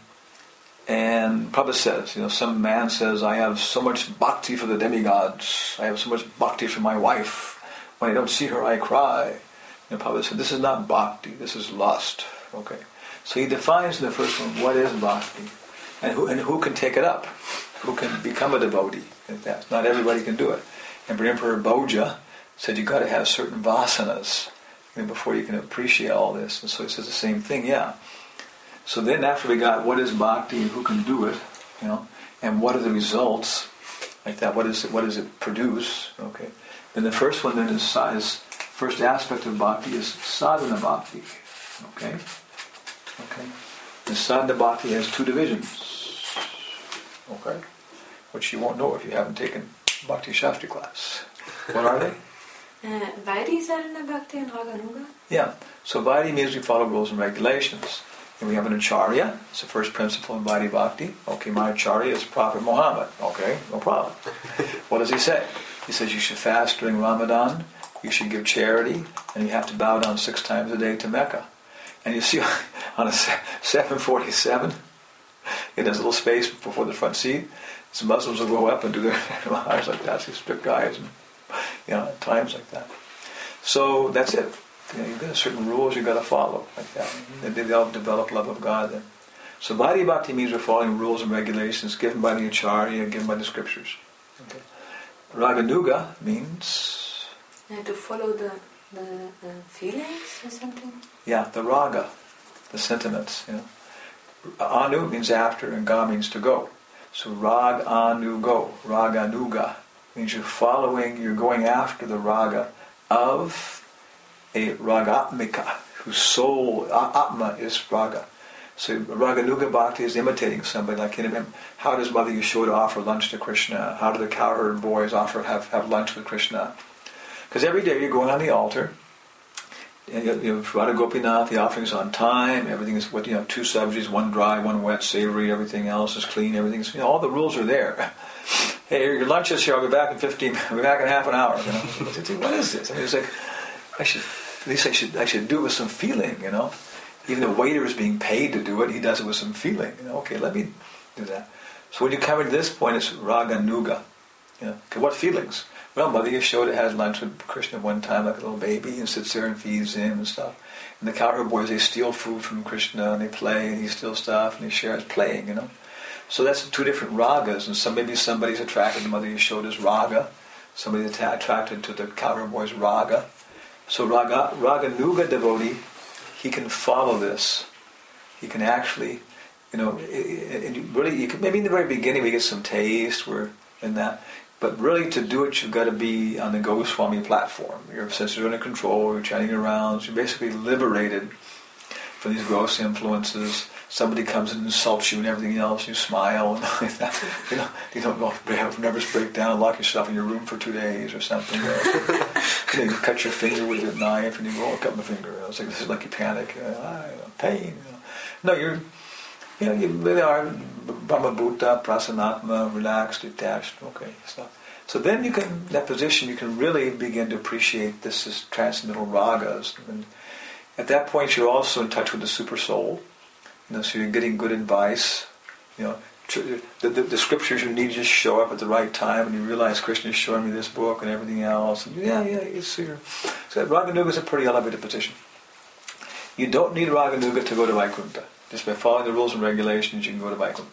and Prabhupada says, you know, some man says, I have so much bhakti for the demigods, I have so much bhakti for my wife, when I don't see her I cry. And Prabhupada said, this is not bhakti, this is lust. Okay. So he defines in the first one, what is bhakti? And who, and who can take it up? Who can become a devotee? Not everybody can do it. And Emperor Bhoja said you've got to have certain vasanas, you know, before you can appreciate all this. And so he says the same thing, yeah. So then after we got what is bhakti and who can do it, you know, and what are the results, like that, what is it, what does it produce, okay. Then the first one then is, is first aspect of bhakti is sadhana bhakti, okay. Okay. And sadhana bhakti has two divisions, okay, which you won't know if you haven't taken Bhakti Shastri class. What are they?
Uh, Vaidhi, Sadhana Bhakti, and Raganuga?
Yeah. So Vaidhi means we follow rules and regulations. And we have an Acharya. It's the first principle in Vaidhi Bhakti. Okay, my Acharya is Prophet Muhammad. Okay, no problem. What does he say? He says you should fast during Ramadan, you should give charity, and you have to bow down six times a day to Mecca. And you see on a seven forty-seven, it has a little space before the front seat. Some Muslims will go up and do their lives like that. These strict guys, and you know, at times like that. So that's it. You know, you've got certain rules you've got to follow like that. And they all develop love of God then. So Vaidhi Bhakti means we're following rules and regulations given by the Acharya, given by the scriptures. Okay. Raganuga means...
And to follow the, the, the feelings or something?
Yeah, the raga, the sentiments. You know. Anu means after and ga means to go. So rag anu go, raganuga means you're following, you're going after the raga of a ragatmika, whose soul, atma, is raga. So Raganuga Bhakti is imitating somebody like him. How does Mother Yashoda offer lunch to Krishna? How do the cowherd boys offer have, have lunch with Krishna? Because every day you're going on the altar, and you, you know, Radha Gopinath, the offering's on time, everything is what, you know, two subjects, one dry, one wet, savory, everything else is clean, everything's, you know, all the rules are there. Hey, your lunch is here, I'll be back in fifteen, I'll be back in half an hour, you know. What is this? I mean, it's like, I should, at least I should, I should do it with some feeling, you know. Even the waiter is being paid to do it, he does it with some feeling. You know, okay, let me do that. So when you come to this point, it's Raganuga. You know, okay, what feelings? Well, Mother Yashoda has lunch with Krishna one time like a little baby and sits there and feeds him and stuff. And the cowherd boys, they steal food from Krishna and they play and he steals stuff and they share it playing, you know. So that's two different ragas. And some, maybe somebody's attracted to Mother Yashoda's raga. Somebody's attracted to the cowherd boy's raga. So raga, Raganuga devotee, he can follow this. He can actually, you know, and really, you can, maybe in the very beginning we get some taste, we're in that, but really to do it, you've got to be on the Goswami platform. Your senses are under control, you're chanting around, so you're basically liberated from these gross influences. Somebody comes and insults you and everything else, you smile and like that. You know, you don't go have a nervous breakdown and lock yourself in your room for two days or something. You know, you cut your finger with a knife and you go, oh, cut my finger. It's like, this is like you panic, uh, pain. You know. No, you're, you know, you really are Brahmabhuta, Prasanatma, relaxed, detached, okay, stuff. So then you can, in that position, you can really begin to appreciate this as transcendental ragas. And at that point, you're also in touch with the super soul. You know, so you're getting good advice. You know, the, the, the scriptures you need just show up at the right time, and you realize Krishna is showing me this book and everything else. And yeah, yeah, it's so, so Raganuga is a pretty elevated position. You don't need Raganuga to go to Vaikuntha. Just by following the rules and regulations, you can go to Vaikuntha.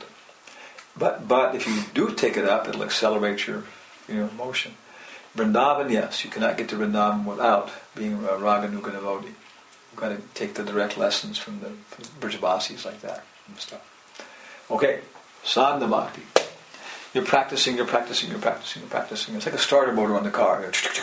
But but if you do take it up, it'll accelerate your your motion. Vrindavan, yes, you cannot get to Vrindavan without being a Raganuga devotee. You've got to take the direct lessons from the Brajavasis like that and stuff. Okay, sadhana bhakti. You're practicing, you're practicing, you're practicing, you're practicing. It's like a starter motor on the car.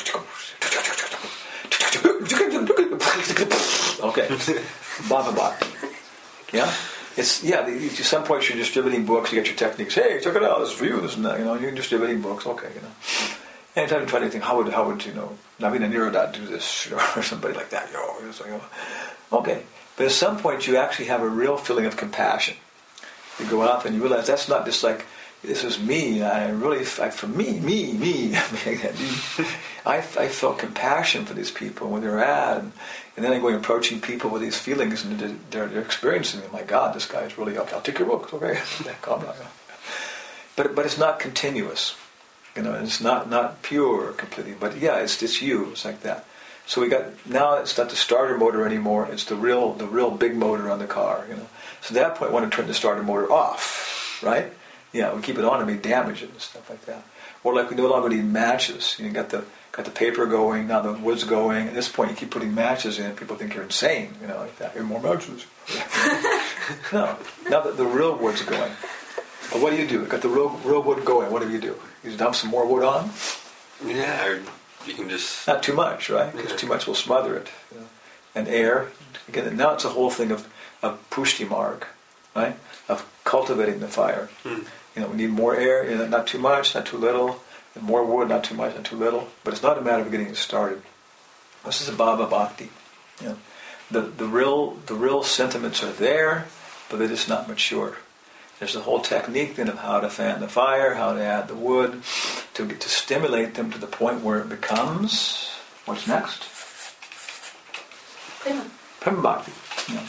Okay, bhava bhakti. Yeah, it's yeah. The, at some point you're distributing books. You get your techniques. Hey, check it out. This is for you. This and that. You know, you're distributing books. Okay, you know. Anytime you try to think, how would how would you know Navina Nirodha do this, you know, or somebody like that? You know, it's like, oh. Okay, but at some point you actually have a real feeling of compassion. You go out and you realize that's not just like this is me. I really, I, for me, me, me. I, I felt compassion for these people where they're at, and, and then I go approaching people with these feelings, and they're, they're experiencing them. My God, this guy is really okay. I'll take your book, okay? Calm down. But but it's not continuous. You know, it's not, not pure completely, but yeah, it's it's you. It's like that. So we got now. It's not the starter motor anymore. It's the real the real big motor on the car. You know. So at that point, I want to turn the starter motor off, right? Yeah, we keep it on and we damage it and stuff like that. Or like we no longer need matches. You got the got the paper going. Now the wood's going. At this point, you keep putting matches in. People think you're insane. You know, like that. Here, more matches. No, now that the real wood's going. But what do you do? Got the real real wood going. What do you do? You dump some more wood on?
Yeah, or you can just...
Not too much, right? Because yeah. Too much will smother it. You know? And air. Again, now it's a whole thing of, of pushti marg, right? Of cultivating the fire. Hmm. You know, we need more air, you know, not too much, not too little. And more wood, not too much, not too little. But it's not a matter of getting it started. This is a bhava bhakti. You know, the the real the real sentiments are there, but they're just not mature. There's a whole technique then of how to fan the fire, how to add the wood, to get to stimulate them to the point where it becomes, what's next?
Prema.
Prema bhakti. Yeah.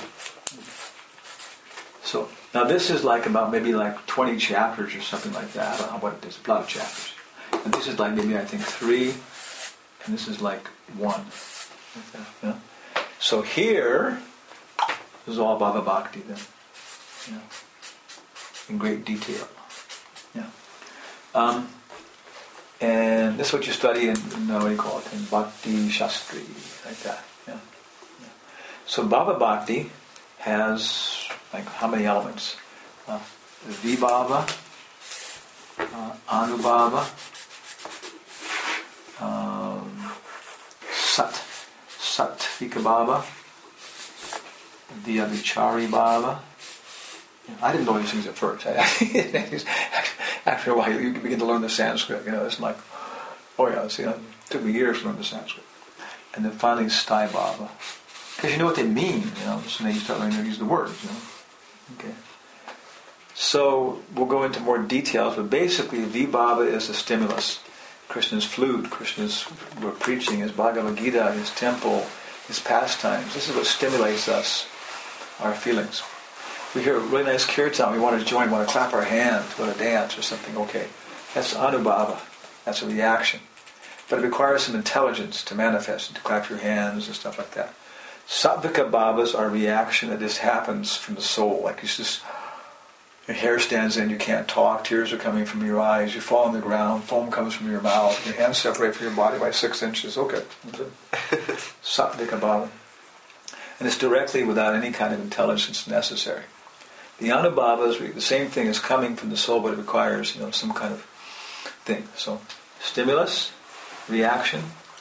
So, now this is like about maybe like twenty chapters or something like that. I don't know what it is, a lot of chapters. And this is like maybe I think three, and this is like one. Like that, yeah? So here, this is all bhava bhakti then. Yeah. In great detail. Yeah. Um, and And this is what you study in, in uh, what do you call it, in Bhakti Shastri, like that. Yeah. Yeah. So Bhava Bhakti has, like, how many elements? Uh, Vibhava, uh, Anubhava, um, Sat, Sattvika Bhava, Vyavichari Bhava. I didn't know these things at first. After a while, you begin to learn the Sanskrit. You know, it's like, oh yeah, see, it took me years to learn the Sanskrit. And then finally, Sthai Bhava. Because you know what they mean, you know, so now you start learning to use the words, you know. Okay. So, we'll go into more details, but basically, Vibhava is the stimulus. Krishna's flute, Krishna's preaching, his Bhagavad Gita, his temple, his pastimes. This is what stimulates us, our feelings. We hear a really nice kirtan, we want to join, want to clap our hands, want to dance or something, okay. That's Anubhava, that's a reaction. But it requires some intelligence to manifest, to clap your hands and stuff like that. Sattvika Bhavas are a reaction that just happens from the soul, like you just, your hair stands in, you can't talk, tears are coming from your eyes, you fall on the ground, foam comes from your mouth, your hands separate from your body by six inches, okay. Sattvika Bhava. And it's directly without any kind of intelligence necessary. The Anubhava is the same thing as coming from the soul, but it requires, you know, some kind of thing. So, stimulus, reaction,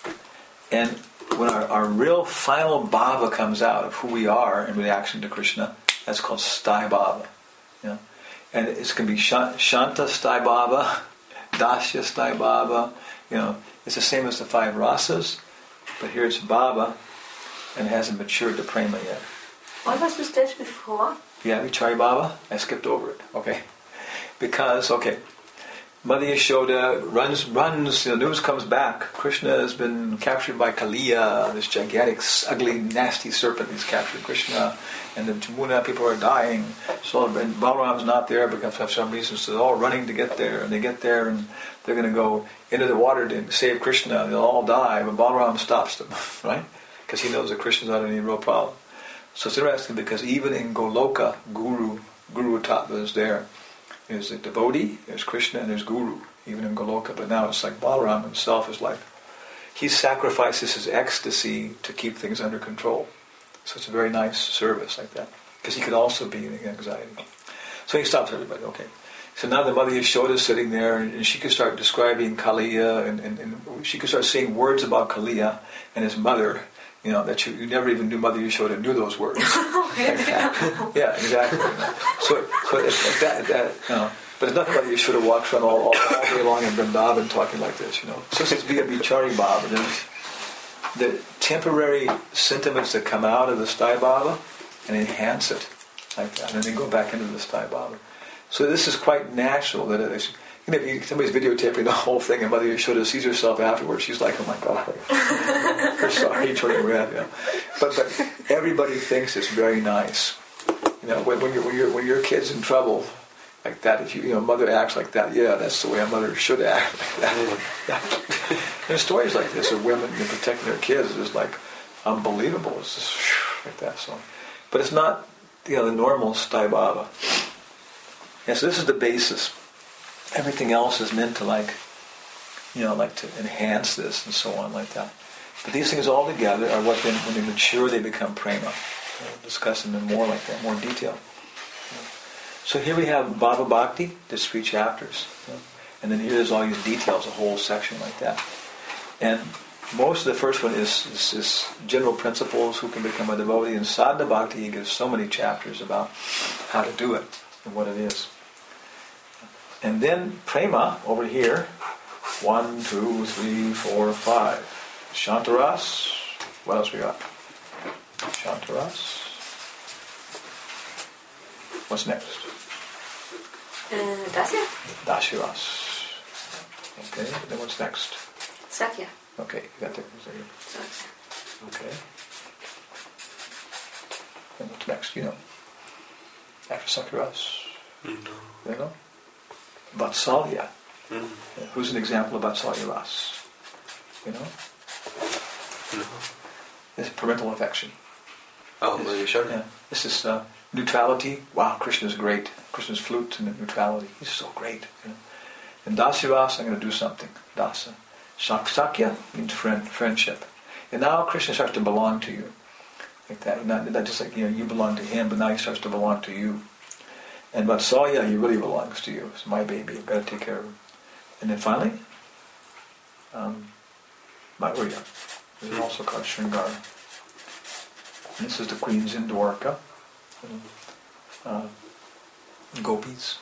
and when our, our real final bhava comes out of who we are in reaction to Krishna, that's called Sthai Bhava. You know? And it can be Shanta Sthai Bhava, Dasya Sthai Bhava. You know, it's the same as the five rasas, but here it's Bhava, and it hasn't matured to prema yet.
What was the stage before?
Yeah, Vichari Bhava. I skipped over it. Okay, because okay, Mother Yashoda runs, runs. The news comes back. Krishna has been captured by Kaliya, this gigantic, ugly, nasty serpent. He's captured Krishna, and the Jamuna people are dying. So and Balaram's not there because for some reason, so they're all running to get there. And they get there, and they're going to go into the water to save Krishna. They'll all die, but Balaram stops them, right? Because he knows that Krishna's not any real problem. So it's interesting because even in Goloka, Guru, Guru Tattva is there. There's a devotee, there's Krishna, and there's Guru, even in Goloka. But now it's like Balaram himself is like, he sacrifices his ecstasy to keep things under control. So it's a very nice service like that. Because he could also be in anxiety. So he stops everybody, okay. So now the Mother Yashoda is sitting there, and she could start describing Kaliya, and, and, and she could start saying words about Kaliya and his mother. You know, that you, you never even knew Mother Yashoda knew those words. Yeah, exactly. So, so it's, that, that, you know, but it's nothing like Yashoda walks around all, all, all day long in Vrindavan talking like this, you know. So it's via Vichari Bhava. There's the temporary sentiments that come out of the Sthai Bhava and enhance it like that, and then go back into the Sthai Bhava. So this is quite natural that it is. You know, if somebody's videotaping the whole thing and Mother Yashoda sees herself afterwards, she's like, oh my God, we're sorry, turning red, you know. But, but everybody thinks it's very nice. You know, when, when, you're, when, you're, when your kid's in trouble like that, if you, you know, mother acts like that, yeah, that's the way a mother should act like that. There's stories like this of women, you know, protecting their kids. It's like unbelievable. It's just like that. So, but it's not, you know, the normal Sthai Bhava. Yeah, so this is the basis. Everything else is meant to like, you know, like to enhance this and so on like that. But these things all together are what then, when they mature, they become prema. We'll discuss them in more like that, more detail. So here we have Bhava Bhakti, there's three chapters. And then here there's all these details, a whole section like that. And most of the first one is, is, is general principles, who can become a devotee. And Sadhana Bhakti, he gives so many chapters about how to do it and what it is. And then Prema, over here, one, two, three, four, five. Shantaras, what else we got? Shantaras. What's next?
Uh, Dasya?
Dashiras. Okay, then what's next?
Sakya.
Okay, you got the...
Sakya.
Okay. And what's next, you know? After Sakyaras?
No.
You know? Vatsalya.
Mm.
Yeah, who's an example of Vatsalya Ras? You know?
No.
This is parental affection.
Oh,
this,
well, you showed
yeah. This is uh, neutrality. Wow, Krishna's great. Krishna's flute and neutrality. He's so great. You know? And Dasya Ras, I'm going to do something. Dasa. Sak- Sakya means friend, friendship. And now Krishna starts to belong to you. Like that. Not, not just like, you know, you belong to him, but now he starts to belong to you. And Vatsalya, he really belongs to you. It's my baby, I've got to take care of him. And then finally, um, Madhurya. This is also called Shringara. And this is the queens in Dwarka. Uh, gopis.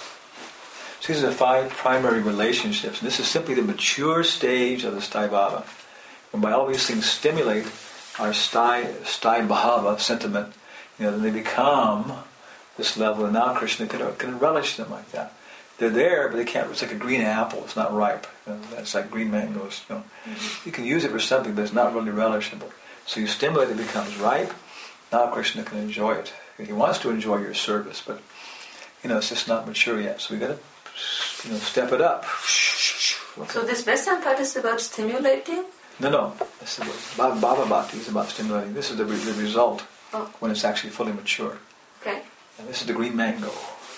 So these are the five primary relationships. And this is simply the mature stage of the Sthai Bhava. And by all these things stimulate our Sthai, Sthai Bhava sentiment, you know, then they become this level, and now Krishna can, can relish them like that. They're there, but they can't. It's like a green apple. It's not ripe. You know, that's like green mangoes. You know, mm-hmm. You can use it for something, but it's not really relishable. So you stimulate it, it becomes ripe. Now Krishna can enjoy it. He wants to enjoy your service, but you know it's just not mature yet. So we got to, you know, step it up.
So this Western part is about stimulating.
No, no. This is about, Bhava Bhakti is about stimulating. This is the, the result
oh.
when it's actually fully mature.
Okay.
And this is the green mango.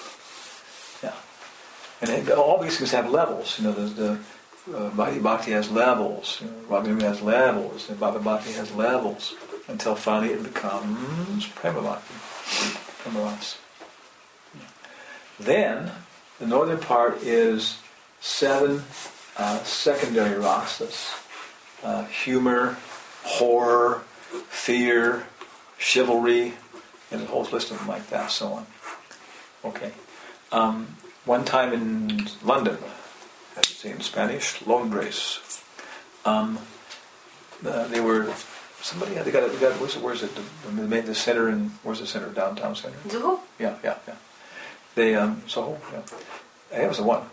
Yeah. And it, all these things have levels. You know, the, the uh, Bhakti Bhakti has levels. You know, Raghunavi has levels. And Bhava Bhakti has levels. Until finally it becomes Prema Bhakti. Prema Rasa. Yeah. Then, the northern part is seven uh, secondary rasas. Uh, humor, horror, fear, chivalry, and a whole list of them like that, so on. Okay. Um, one time in London, I should say in Spanish, Londres, um, uh, they were, somebody had, they got, they got where's, where's it, they made the center in, where's the center, downtown center?
Soho?
Yeah, yeah, yeah. They, um, Soho, yeah. That was the one.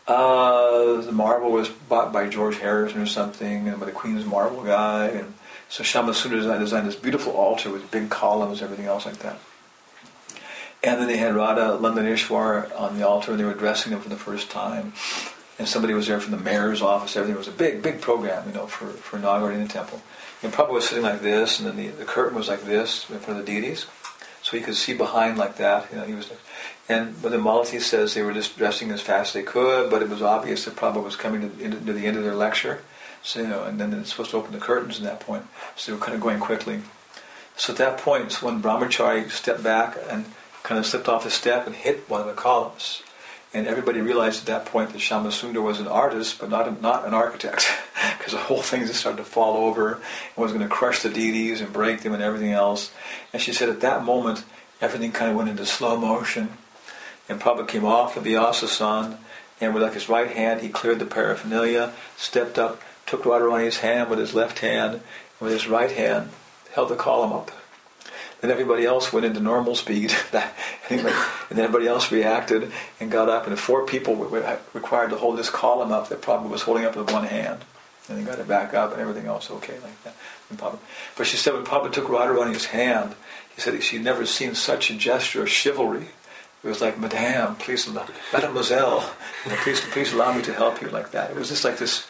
Uh, the marble was bought by George Harrison or something, and by the Queen's Marble guy, and so Shyama-Sundar designed, designed this beautiful altar with big columns, everything else like that. And then they had Radha Landaneshwar on the altar, and they were addressing them for the first time. And somebody was there from the mayor's office. Everything was a big, big program, you know, for, for inaugurating the temple. And Prabhupada was sitting like this, and then the, the curtain was like this in front of the deities, so you could see behind like that. You know, he was. And but the Malati says they were just dressing as fast as they could, but it was obvious that Prabhupada was coming to, into, to the end of their lecture. So, you know, and then it's supposed to open the curtains at that point. So they were kind of going quickly. So at that point, one brahmachari stepped back and kind of slipped off the step and hit one of the columns. And everybody realized at that point that Shyama-Sundar was an artist, but not a, not an architect, because the whole thing just started to fall over and was going to crush the deities and break them and everything else. And she said at that moment, everything kind of went into slow motion. And Prabhupada came off the Vyasa-san, and with like his right hand, he cleared the paraphernalia, stepped up, took Radharani's hand with his left hand, and with his right hand, held the column up. Then everybody else went into normal speed, and then everybody else reacted and got up, and the four people were required to hold this column up that Prabhupada was holding up with one hand. And they got it back up, and everything else okay like that. But she said when Prabhupada took Radharani's hand, he said she'd never seen such a gesture of chivalry. It was like, Madame, please, Mademoiselle, you know, please, please allow me to help you, like that. It was just like this,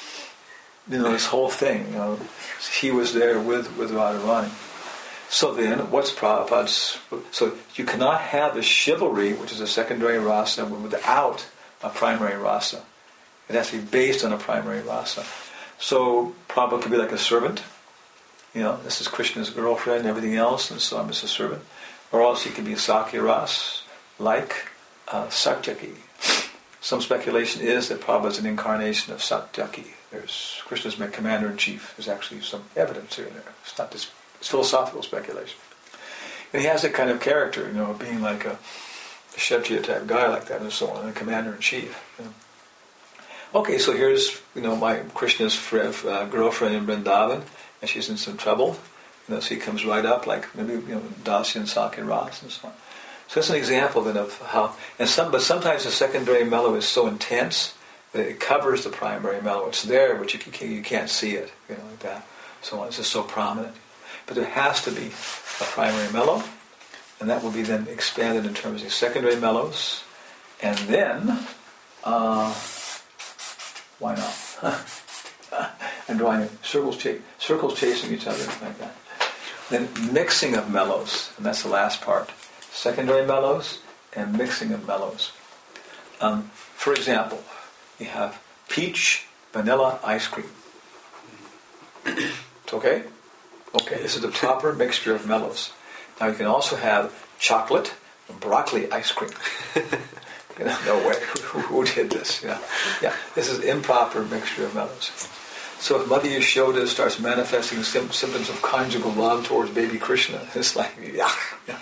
you know, this whole thing. You know, he was there with with Radharani. So then, what's Prabhupada's? So you cannot have the chivalry, which is a secondary rasa, without a primary rasa. It has to be based on a primary rasa. So Prabhupada could be like a servant. You know, this is Krishna's girlfriend and everything else, and so I'm just a servant. Or else he could be a Sakya ras, like uh, Satyaki. Some speculation is that Prabhupada is an incarnation of Satyaki. There's Krishna's commander-in-chief. There's actually some evidence here and there. It's not just it's philosophical speculation. And he has that kind of character, you know, being like a, a Kshatriya type guy like that and so on, and a commander-in-chief. You know. Okay, so here's, you know, my Krishna's friend, uh, girlfriend in Vrindavan, and she's in some trouble. You know, so he comes right up, like maybe, you know, Dasya and Sakya Ras and so on. So that's an example then of how, and some, but sometimes the secondary mellow is so intense that it covers the primary mellow. It's there, but you, you can't see it, you know, like that. So on. It's just so prominent. But there has to be a primary mellow, and that will be then expanded in terms of secondary mellows, and then, uh, why not? I'm drawing circles, ch- circles chasing each other like that. Then mixing of mellows, and that's the last part. Secondary mellows and mixing of mellows. Um, for example, you have peach, vanilla ice cream. It's okay? Okay, this is the proper mixture of mellows. Now you can also have chocolate and broccoli ice cream. You know, no way. Who, who did this? Yeah, yeah. This is improper mixture of mellows. So if Mother Yashoda starts manifesting sim- symptoms of conjugal love towards baby Krishna, it's like, yeah, yeah.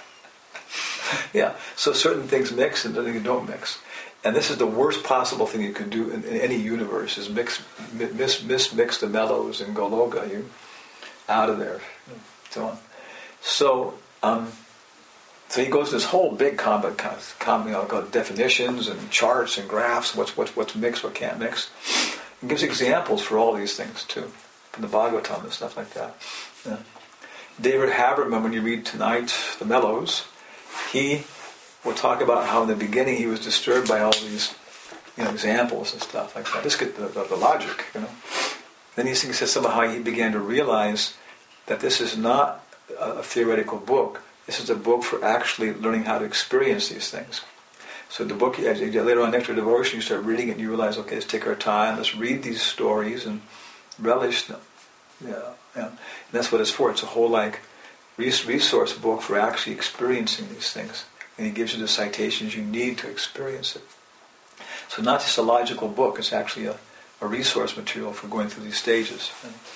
Yeah, so certain things mix and other things don't mix. And this is the worst possible thing you can do in, in any universe, is mix, mis, mis, mix the mellows and Goloka. You out of there, so on. So, um, so he goes this whole big combat, com, you know, called definitions and charts and graphs, what's what's what's mixed, what can't mix. He gives examples for all these things too, from the Bhagavatam and stuff like that. Yeah. David Haberman, when you read tonight the mellows, he will talk about how in the beginning he was disturbed by all these, you know, examples and stuff like that. Just get the, the, the logic, you know. Then he says somehow he began to realize that this is not a, a theoretical book. This is a book for actually learning how to experience these things. So the book, as you get later on, Nectar Devotion, you start reading it and you realize, okay, let's take our time, let's read these stories and relish them. Yeah, yeah. And that's what it's for. It's a whole like resource book for actually experiencing these things. And he gives you the citations you need to experience it. So not just a logical book, it's actually a, a resource material for going through these stages.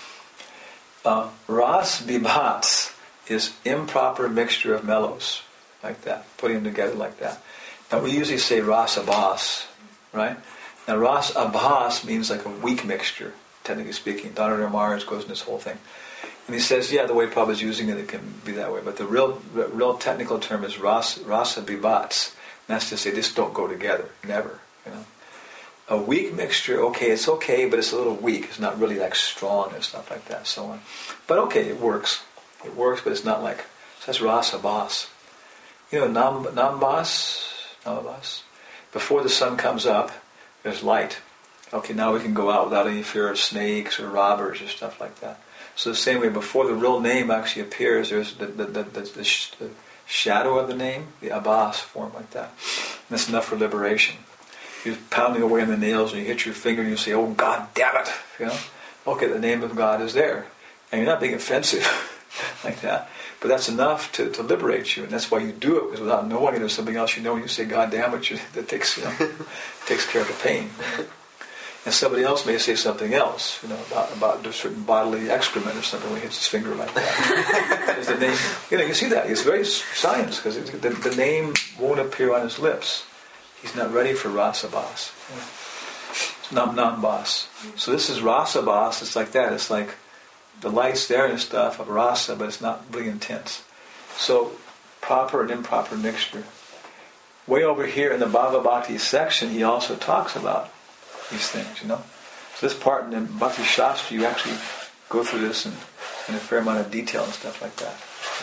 Uh, Ras Bibhats is improper mixture of mellows, like that, putting them together like that. Now we usually say Ras Abhas, right? Now Ras Abhas means like a weak mixture, technically speaking. Dhanardhar Maharaj goes in this whole thing. And he says, yeah, the way Prabhupada's using it, it can be that way. But the real real technical term is ras, rasa bivats. And that's to say, this don't go together. Never. You know, a weak mixture, okay, it's okay, but it's a little weak. It's not really like strong and stuff like that, so on. But okay, it works. It works, but it's not like, so that's rasa bas. You know, nam, nambas, nambas. Before the sun comes up, there's light. Okay, now we can go out without any fear of snakes or robbers or stuff like that. So the same way, before the real name actually appears, there's the, the, the, the, the, sh- the shadow of the name, the abbas form like that. And that's enough for liberation. You're pounding away on the nails and you hit your finger and you say, oh God damn it! You know? Okay, the name of God is there. And you're not being offensive like that. But that's enough to, to liberate you. And that's why you do it, because without knowing it, there's something else you know when you say God damn it, you, that takes, you know, takes care of the pain. And somebody else may say something else, you know, about about a certain bodily excrement or something when he hits his finger like that. the name, you know, you see that. It's very science, because the, the name won't appear on his lips. He's not ready for rasabas. It's nam nam bas. So this is rasabas. It's like that. It's like the light's there and stuff of rasa, but it's not really intense. So proper and improper mixture. Way over here in the Bhava Bhakti section, he also talks about these things, you know. So this part in the Bhakti Shastra, you actually go through this in, in a fair amount of detail and stuff like that.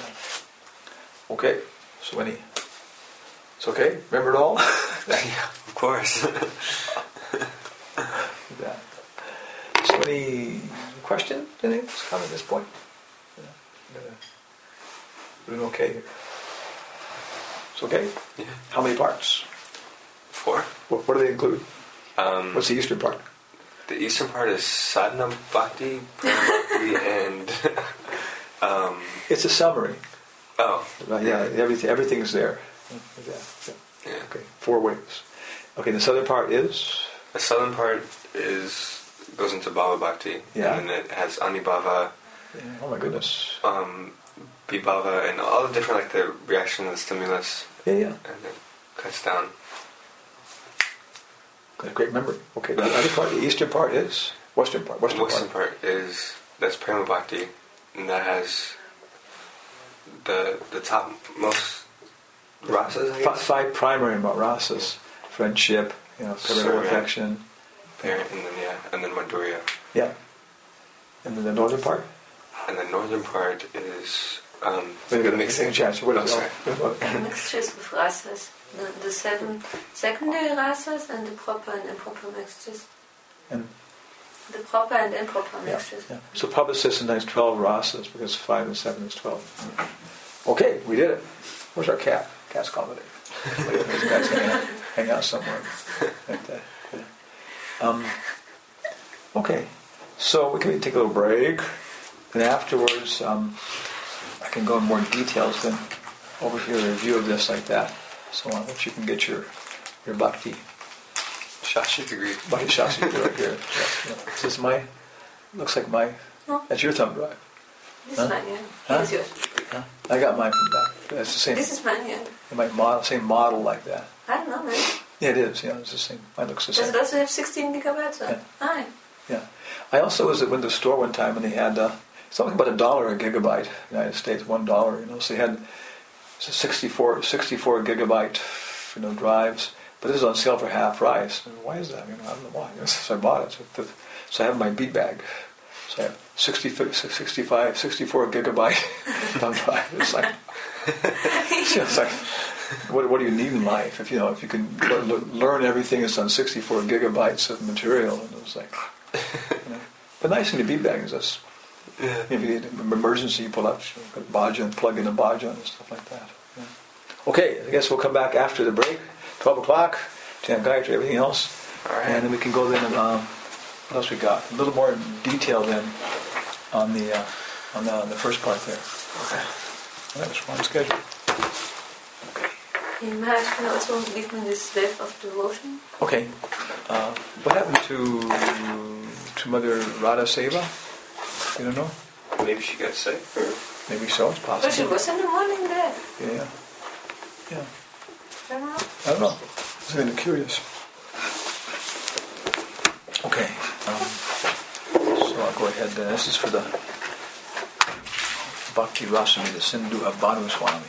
Yeah. Okay, so any... It's okay? Remember it all?
Yeah, of course.
Yeah. So any questions? Anything that's come at this point? Yeah. We're doing okay here. It's okay?
Yeah.
How many parts?
Four.
What, what do they include?
Um,
What's the Eastern part?
The Eastern part is Sadhana Bhakti, Bhakti and... um,
It's a summary.
oh.
Right, yeah, everything, everything's there. Yeah, yeah.
Yeah.
Okay, four ways. Okay, the southern part is?
The southern part is goes into Bhava Bhakti.
Yeah.
And then it has Anibhava,
Yeah. Oh my goodness.
um, Bibhava, and all the different, like the reaction and the stimulus.
Yeah, yeah.
And then cuts down.
Got a great memory. Okay, the other part, the eastern part is? Western part. Western,
The western
part.
part is, that's Prema Bhakti, and that has the the top most rasas, I
F-
guess?
five primary rasas. Friendship, you know, parental
Surya.
affection.
Parent, and then, yeah, and then Madhurya.
Yeah. And then the northern part?
And the northern part is um,
Wait a
the
minute,
mixing.
chance. What is
Oh,
it?
sorry.
Oh,
Mixtures with rasas. The, the seven secondary rasas and the proper and improper mixtures.
And
The proper and improper
yeah,
mixtures.
yeah. So Prabhupada says sometimes twelve rasas because five and seven is twelve. Okay, we did it. Where's our cat? Cat's calling it. There's cats hanging out, hanging out somewhere. Like that. Um, Okay, so we can take a little break, and afterwards um, I can go in more details then over here, a review of this like that, so on, that you can get your your bhakti.
Shastra degree.
Bhakti Shastra right here. Yeah, yeah. This is my, looks like my,
No.
that's your thumb drive.
This
Huh?
is mine, yeah.
Huh?
Here's yours.
Huh? I got mine from back. That's the same.
This is mine, yeah.
My model, same model like that.
I don't know, man.
Yeah, it is. Yeah, it's the same. Mine looks the
Does
same.
it also have sixteen gigabytes? Or?
Yeah.
Aye.
Yeah. I also was at Windows Store one time and they had uh, something about a dollar a gigabyte. United States, one dollar. You know, so they had sixty-four, sixty-four gigabyte, you know, drives. But this is on sale for half price. And why is that? You know, I don't know why. So I bought it. So, so I have my beat bag. So I have sixty, sixty-five, sixty-four gigabyte thumb drive. It's like, it's like, what, what do you need in life? If you know, if you can learn everything that's on sixty-four gigabytes of material, and it was like, you know. But nice thing to beat bag is this.
Yeah.
If you need an emergency, you pull out you know, bhajan, plug in a bhajan and stuff like that. Yeah. Okay, I guess we'll come back after the break. twelve o'clock, chant Gayatri, everything else.
All right.
And then we can go then, um, what else we got? A little more detail then on the, uh, on the, on the first part there.
Okay.
That was one schedule.
Hey, Maharaj, can I also give me this web of devotion?
Okay. Uh, what happened to to Mother Radha Seva? You don't know?
Maybe she got sick. Or...
Maybe so, it's
But she
possible.
was in the morning there.
Yeah. Yeah.
I don't know.
I don't know. I'm kind of curious. Okay. Um, so I'll go ahead then. This is for the Bhakti Rasamrita Sindhu of Bhanu Swami.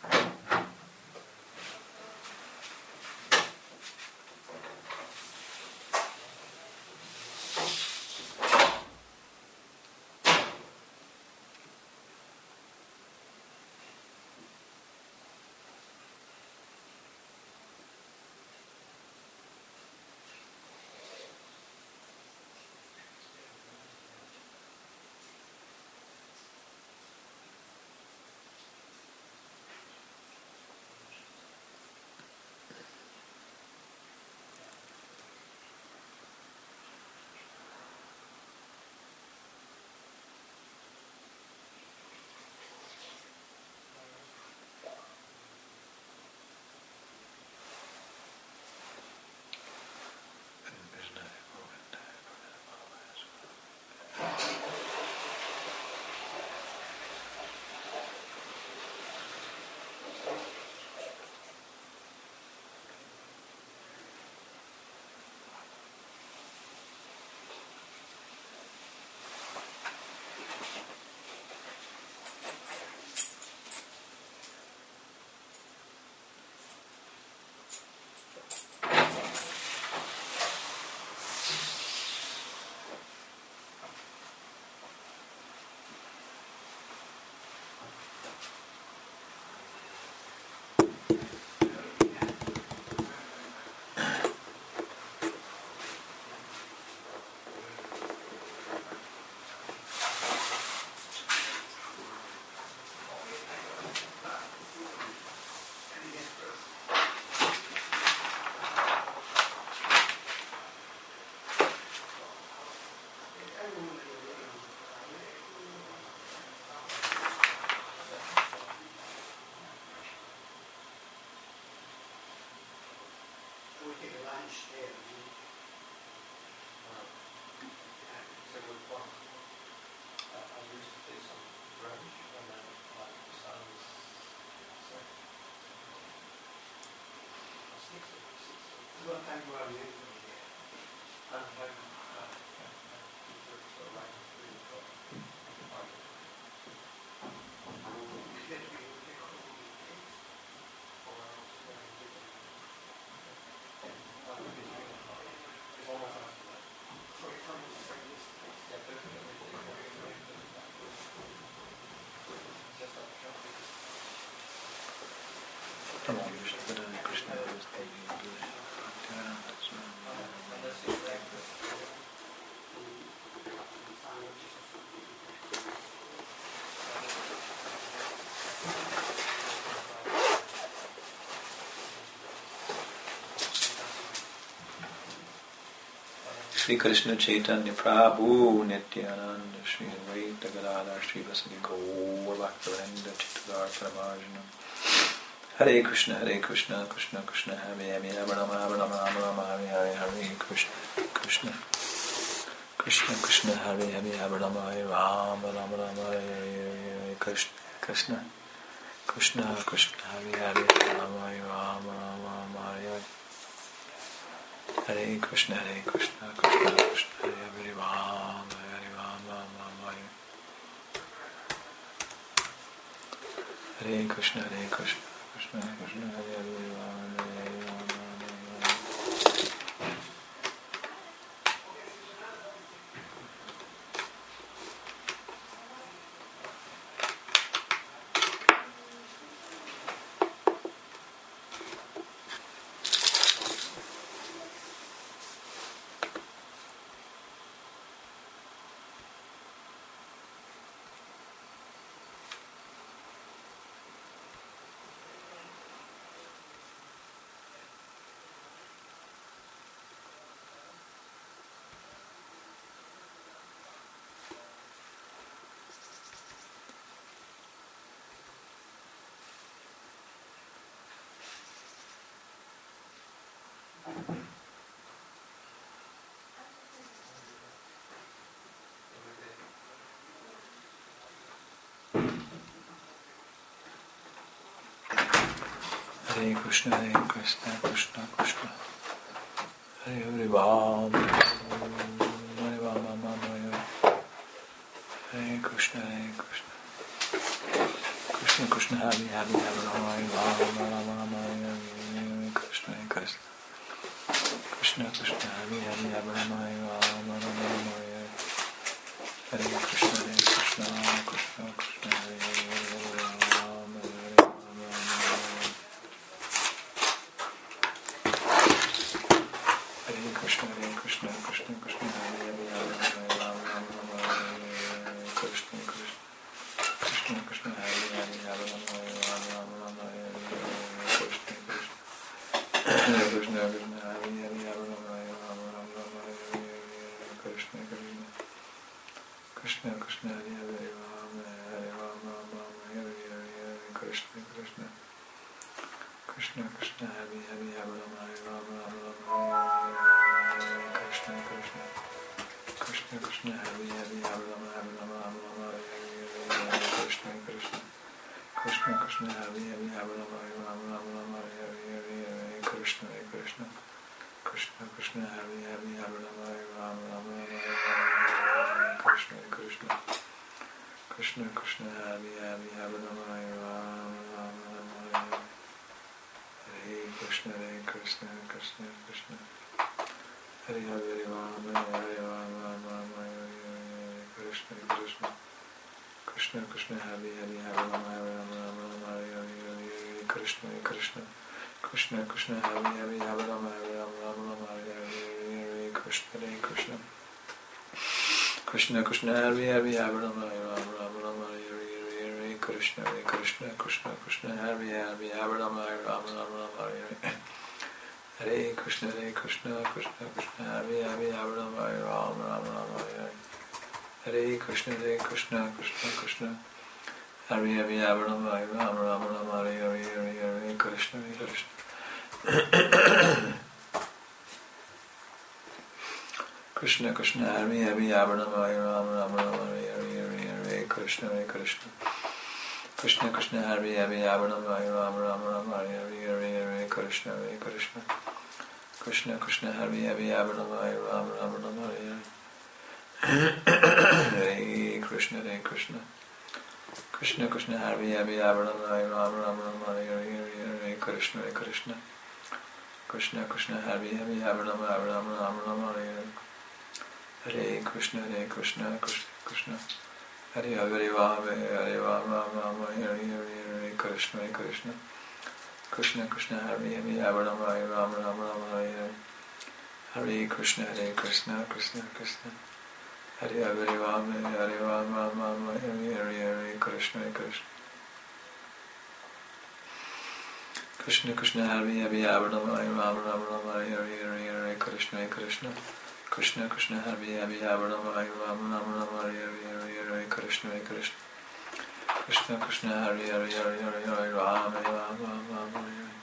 Shri Krishna Chaitanya Prabhu Nityananda Shri Advaita Gadadhar Shri Vasadi Gaur Bhaktivinoda Chittadhar Paramarjana Hare Krishna Hare Krishna Krishna Krishna Hare Hare Hare Rama Hare Rama Rama Rama Hare Hare Hare Krishna Krishna Krishna Krishna Hare Hare Hare Rama Hare Rama Rama Rama Hare Hare Krishna Krishna Krishna Krishna Hare Hare Rama Hare Rama Rama Rama Hare Hare Hare Krishna, Hare Krishna, Krishna Krishna, Hare Hare Rama, Hare Rama, Rama Hare. Hare Krishna, Hare Krishna, Krishna Krishna, Hare Hare Rama, Hare Rama, Rama Hare. Hare Krishna, Hare Krishna, Krishna Krishna, Hare Hare Rama, Hare Rama, Rama Hare. Hare Krishna, Hare Krishna, Krishna Krishna Krishna Hare Hare Hare Rama Rama Rama Rama Hare Krishna Krishna Krishna Krishna Hare Hare Hare Rama Rama Rama Rama Hare Krishna Hare Krishna Krishna Krishna Hare Hare Rama Hare Rama Hare Krishna Hare Krishna Krishna Krishna Hare Hare Rama Rama Rama Hare Krishna Krishna Krishna Krishna Hare Hare Hare Rama Rama Rama Rama Hare Krishna Krishna Krishna Krishna Hare Hare Hare Rama Rama Rama Rama Hare Krishna Krishna Krishna Krishna Hare Hare Rama Hare Rama Rama Hare Hare Krishna Krishna Krishna Krishna Hare Hare Hare Rama Rama Rama Hare Krishna Krishna Krishna Krishna Hare Hare Hare Rama Rama Rama Hare Krishna Krishna Krishna Krishna Hare Hare Hare Rama Rama Rama Hare Krishna Krishna Krishna Krishna Hare Hare Hare Rama Rama Rama Hare Krishna Krishna Krishna Krishna Hare Hare Hare Rama Rama Rama Hare Krishna Hare Krishna Krishna Krishna Hare Hare Rama Hare Rama Rama Hare Krishna Krishna Krishna Krishna Hare Hare Hare Rama Rama Rama Hare Krishna Krishna Krishna Krishna Hare Hare Hare Rama Rama Rama Hare Krishna Krishna Krishna Krishna Hare Hare Hare Rama Rama Rama Hare Krishna Krishna Krishna Krishna Hare Hare Hare Rama Rama Rama Hare Hare Krishna Hare Krishna Krishna Krishna Hare Hare Hare Rama Rama Rama Rama Hare Hare Krishna Hare Krishna Krishna Krishna Hare Hare Hare Rama Rama Rama Rama Hare Hare Hare Krishna Krishna Krishna Krishna Hare Hare Hare Rama Rama Rama Rama Hare Hare Krishna Krishna Krishna Krishna Hare Hare Hare Rama Rama Rama Rama Hare Hare Krishna Krishna Krishna Krishna Hare Hare Hare Rama Rama Rama Rama Hare Krishna Hare Krishna Krishna Krishna Hare Hare Hare Rama Rama Rama Rama Hare Krishna Krishna Krishna Krishna Hare Hare Hare Rama Rama Rama Rama Hare Krishna Hare Krishna Krishna Krishna Hare Hare Rama Hare Rama Rama Hare Krishna Krishna Krishna Krishna Hare Hare Hare Rama Rama Rama Rama Hare Krishna Hare Krishna Krishna Krishna Hare Hare Rama Hare Rama Rama Hare Krishna Krishna Krishna Krishna Hare Hare Hare Rama Rama Rama Hare Krishna Krishna Krishna Krishna Hare Hare Hare Rama Rama Rama Hare Krishna Krishna Krishna Krishna Hare Hare Hare Rama Rama Rama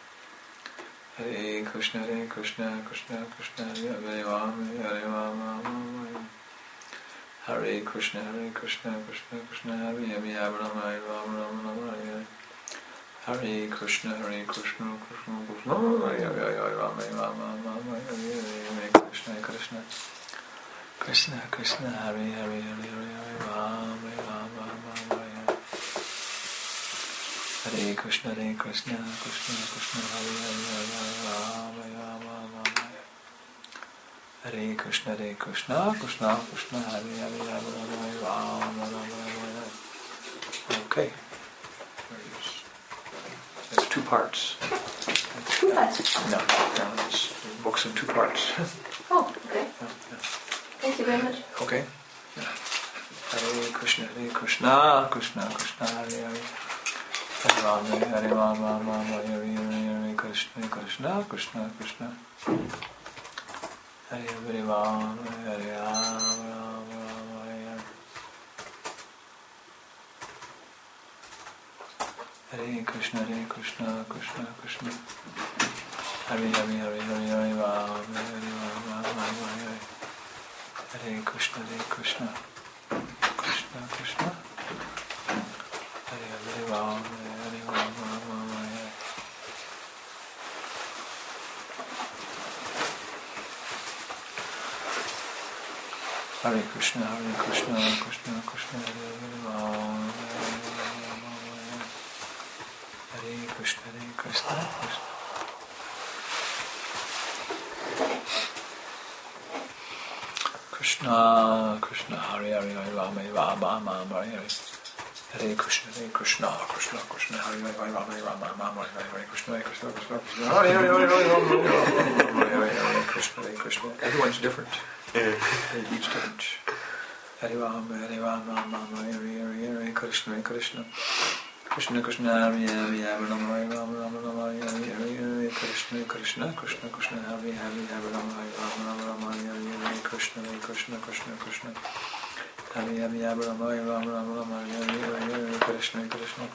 Hare Krishna Hare Krishna Krishna Krishna Hare Rama Hare Rama Rama Hare Krishna Hare Krishna Krishna Krishna Hare Hare Hare Rama Rama Rama Hare Krishna Hare Krishna Krishna Krishna Hare Rama Rama Rama Hare Krishna Krishna Krishna Krishna Hare Hare Hare Rama Rama Rama Hare Krishna Hare Krishna Krishna Krishna Hare Hare Rama Rama Rama Hare Krishna Hare Krishna Krishna Krishna Hare Hare Hare Rama Rama. Okay. There's two parts.
Two parts?
No, no, it's books in two parts.
Oh, okay.
Yeah, yeah.
Thank you very much.
Okay. Yeah. Hare Krishna Hare Krishna Krishna Krishna Hare Hare Hare Rama Hare Rama Rama Hare Hare Krishna Krishna Krishna Krishna Hare Hare Rama Hare Rama Rama Rama Hare Hare Krishna Hare Krishna Krishna Krishna Hare Hare Hare Hare Hare Rama Hare Rama Rama Hare Hare Krishna Hare Krishna Krishna Krishna Hare Hare Rama Hare Rama Rama Hare Hare Krishna Hare Krishna Krishna Krishna Hare Hare Rama Hare Rama Rama Hare Hare Krishna, Hare Krishna, Krishna. Krishna, Krishna, Hare Hare, Hare Rama, Hare Rama, Hare Hare. Hare Krishna, Hare Krishna, Krishna, Krishna, Hare Hare, Hare Rama, Hare Rama, Hare Hare, Krishna, Hare Krishna, Krishna, Krishna, Hare Hare, Hare Rama, Hare Hare, Krishna, Hare Krishna. Everyone's different. They're each different. Hare Rama, Hare Rama, Hare Hare, Hare Krishna, Hare Krishna. Krishna, Krishna, Hare Hare, Hare Rama, Hare Rama, Hare Hare, Hare Krishna, Krishna, Krishna, Krishna, Hare Hare, Hare Rama, Hare Rama, Rama, Hare Hare, Krishna, Hare Krishna, Krishna, Krishna. Hare Hare, Hare Rama, Hare Rama, Rama, Hare Hare, Hare Krishna, Krishna.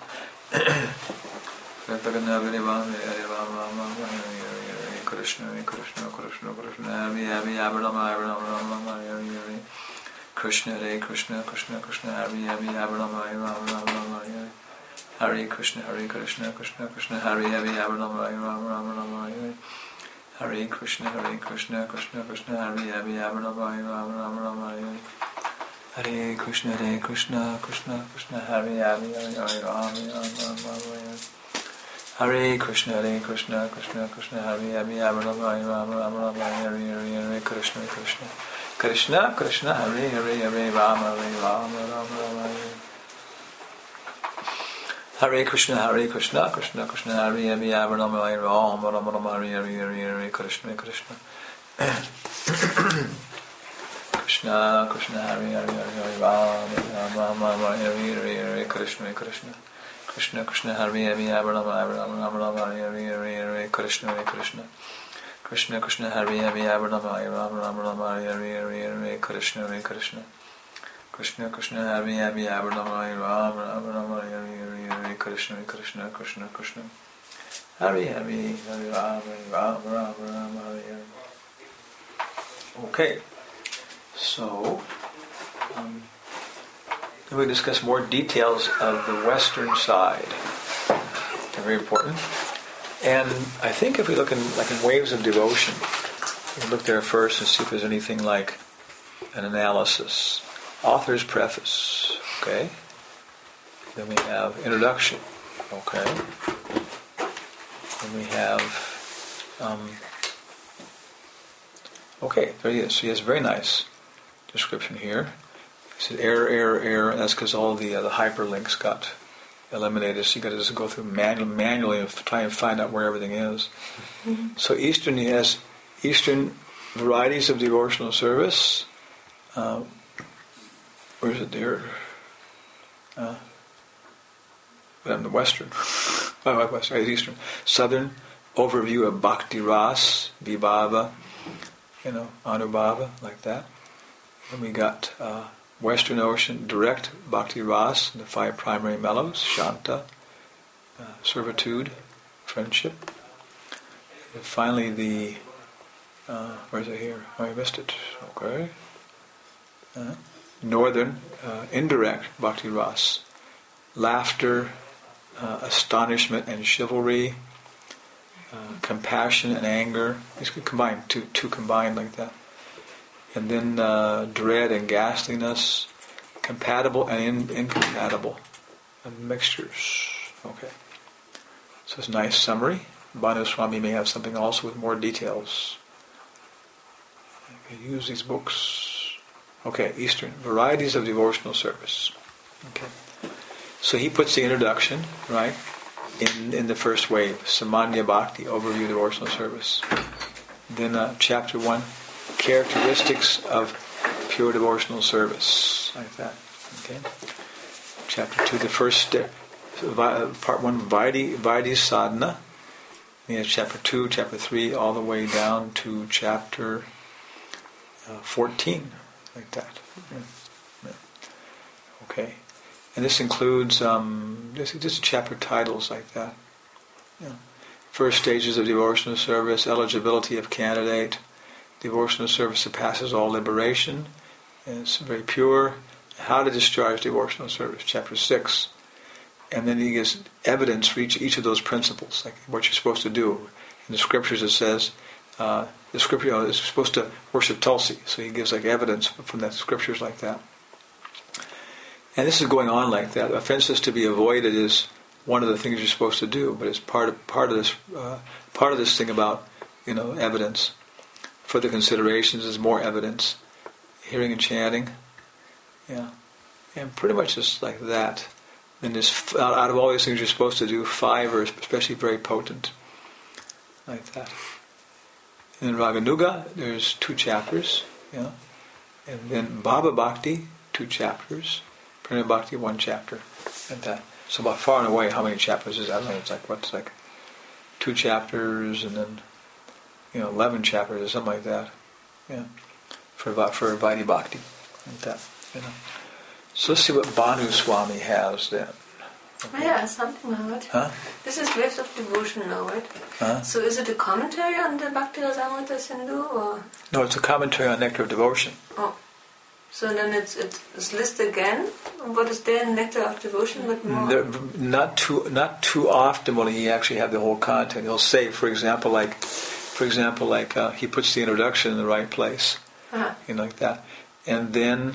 Hare Rama, Hare Rama, Hare Hare, Krishna, Krishna, Krishna, Krishna. Hare Hare, Hare Rama, Hare Rama, Hare Hare. Krishna, Hare Krishna, Krishna, Krishna. Hare Hare, Hare Rama, Hare Rama, Hare Hare. Hare Krishna, Hare Krishna, Krishna, Krishna. Hare Hare, Hare Rama, Hare Rama, Hare Hare. Hare Krishna, Hare Krishna, Krishna, Krishna. Hare Hare, Hare Rama, Hare Rama, Hare Hare. Hare Krishna, Hare Krishna, Krishna, Krishna. Hare Hare, Hare Rama, Hare Rama. Hare Krishna, Hare Krishna, Krishna, Krishna. Hare Hare, Hare Rama, Hare Rama, Hare Hare. Hare Krishna, Krishna, Krishna, Krishna. Hare Hare, Hare Rama, Hare Rama, Rama, Hare. Hare Krishna, Hare Krishna, Krishna, Krishna. Hare Hare, Hare Rama, Hare Rama, Rama, Rama, Hare Hare, Hare Krishna, Krishna. Krishna, Krishna, Hare Hare, Hare Rama, Rama, Hare Hare, Hare Krishna, Krishna. Krishna, Krishna, Hare Hare, Hare Rama, Hare Rama, Rama, Hare Hare, Hare Krishna, Krishna. Krishna, Krishna, Hare Hare, Hare Rama, Hare Rama, Rama, Hare Hare, Hare Krishna, Krishna. Krishna, Krishna, Hare Hare, Hare Rama, Hare Rama, Rama, Hare Hare, Hare Krishna, Krishna, Krishna, Krishna. Hare Hare, Hare Rama, Hare Rama, Rama, Rama, Hare Hare. Okay, so um, then we discuss more details of the western side. They're very important. And I think if we look in like in Waves of Devotion, we can look there first and see if there's anything like an analysis. Author's preface, okay. Then we have introduction, okay. Then we have, um, okay, there he is. So he has a very nice description here. He said error, error, error. That's because all the uh, the hyperlinks got eliminated. So you got to just go through manu- manually and try and find out where everything is. Mm-hmm. So Eastern, he has Eastern varieties of devotional service. Uh, Where is it there? Uh, I'm the Western. oh, Western, Eastern. Southern overview of Bhakti Ras, Vibhava, you know, Anubhava, like that. Then we got uh, Western Ocean, direct Bhakti Ras, the five primary mellows, Shanta, uh, servitude, friendship. And finally the, uh, where's it here? Oh, I missed it. Okay. Uh, Northern, uh, indirect Bhakti Ras, laughter, uh, astonishment and chivalry, uh, compassion and anger. These could combine, two, two combined like that. And then uh, dread and ghastliness, compatible and in, incompatible, and mixtures. Okay. So it's a nice summary. Bhanu Swami may have something also with more details. You can use these books. Okay, Eastern, varieties of devotional service. Okay, so he puts the introduction, right, in in the first wave, Samanya Bhakti, overview of devotional service. Then uh, chapter one, characteristics of pure devotional service, like that. Okay, chapter two, the first step, part one, Vaidhi, Vaidhi Sadhana. We have chapter two, chapter three, all the way down to chapter uh, fourteen. Like that. Yeah. Yeah. Okay. And this includes um, this just chapter titles like that. Yeah. First stages of devotional service, eligibility of candidate, devotional service surpasses all liberation, and it's very pure. How to discharge devotional service, chapter six. And then he gives evidence for each, each of those principles, like what you're supposed to do. In the scriptures it says, uh, the scripture you know, is supposed to worship Tulsi, so he gives like evidence from the scriptures like that. And this is going on like that. Offenses to be avoided is one of the things you're supposed to do, but it's part of part of this uh, part of this thing about, you know, evidence. Further considerations is more evidence. Hearing and chanting, yeah, and pretty much just like that. And there's, out of all these things you're supposed to do, five are especially very potent, like that. And in Raganuga, there's two chapters, you know, and then Bhava Bhakti, two chapters, Prema Bhakti, one chapter, and that. So about far and away, how many chapters is that? I don't know, it's like, what's like two chapters and then, you know, eleven chapters or something like that, yeah, for for Vaidhi Bhakti, like that, you know. So let's see what Bhanu Swami has then.
Okay. Yeah, something about it.
Huh?
This is Waves of Devotion now, right?
Huh?
So is it a commentary on the Bhakti Rasamrita Sindhu, or?
No, it's a commentary on Nectar of Devotion.
Oh. So then it's it's listed again. What is there in Nectar of Devotion, but more?
There, not too not too often will he actually have the whole content. He'll say, for example, like, for example, like uh, he puts the introduction in the right place,
uh-huh.
you know, like that, and then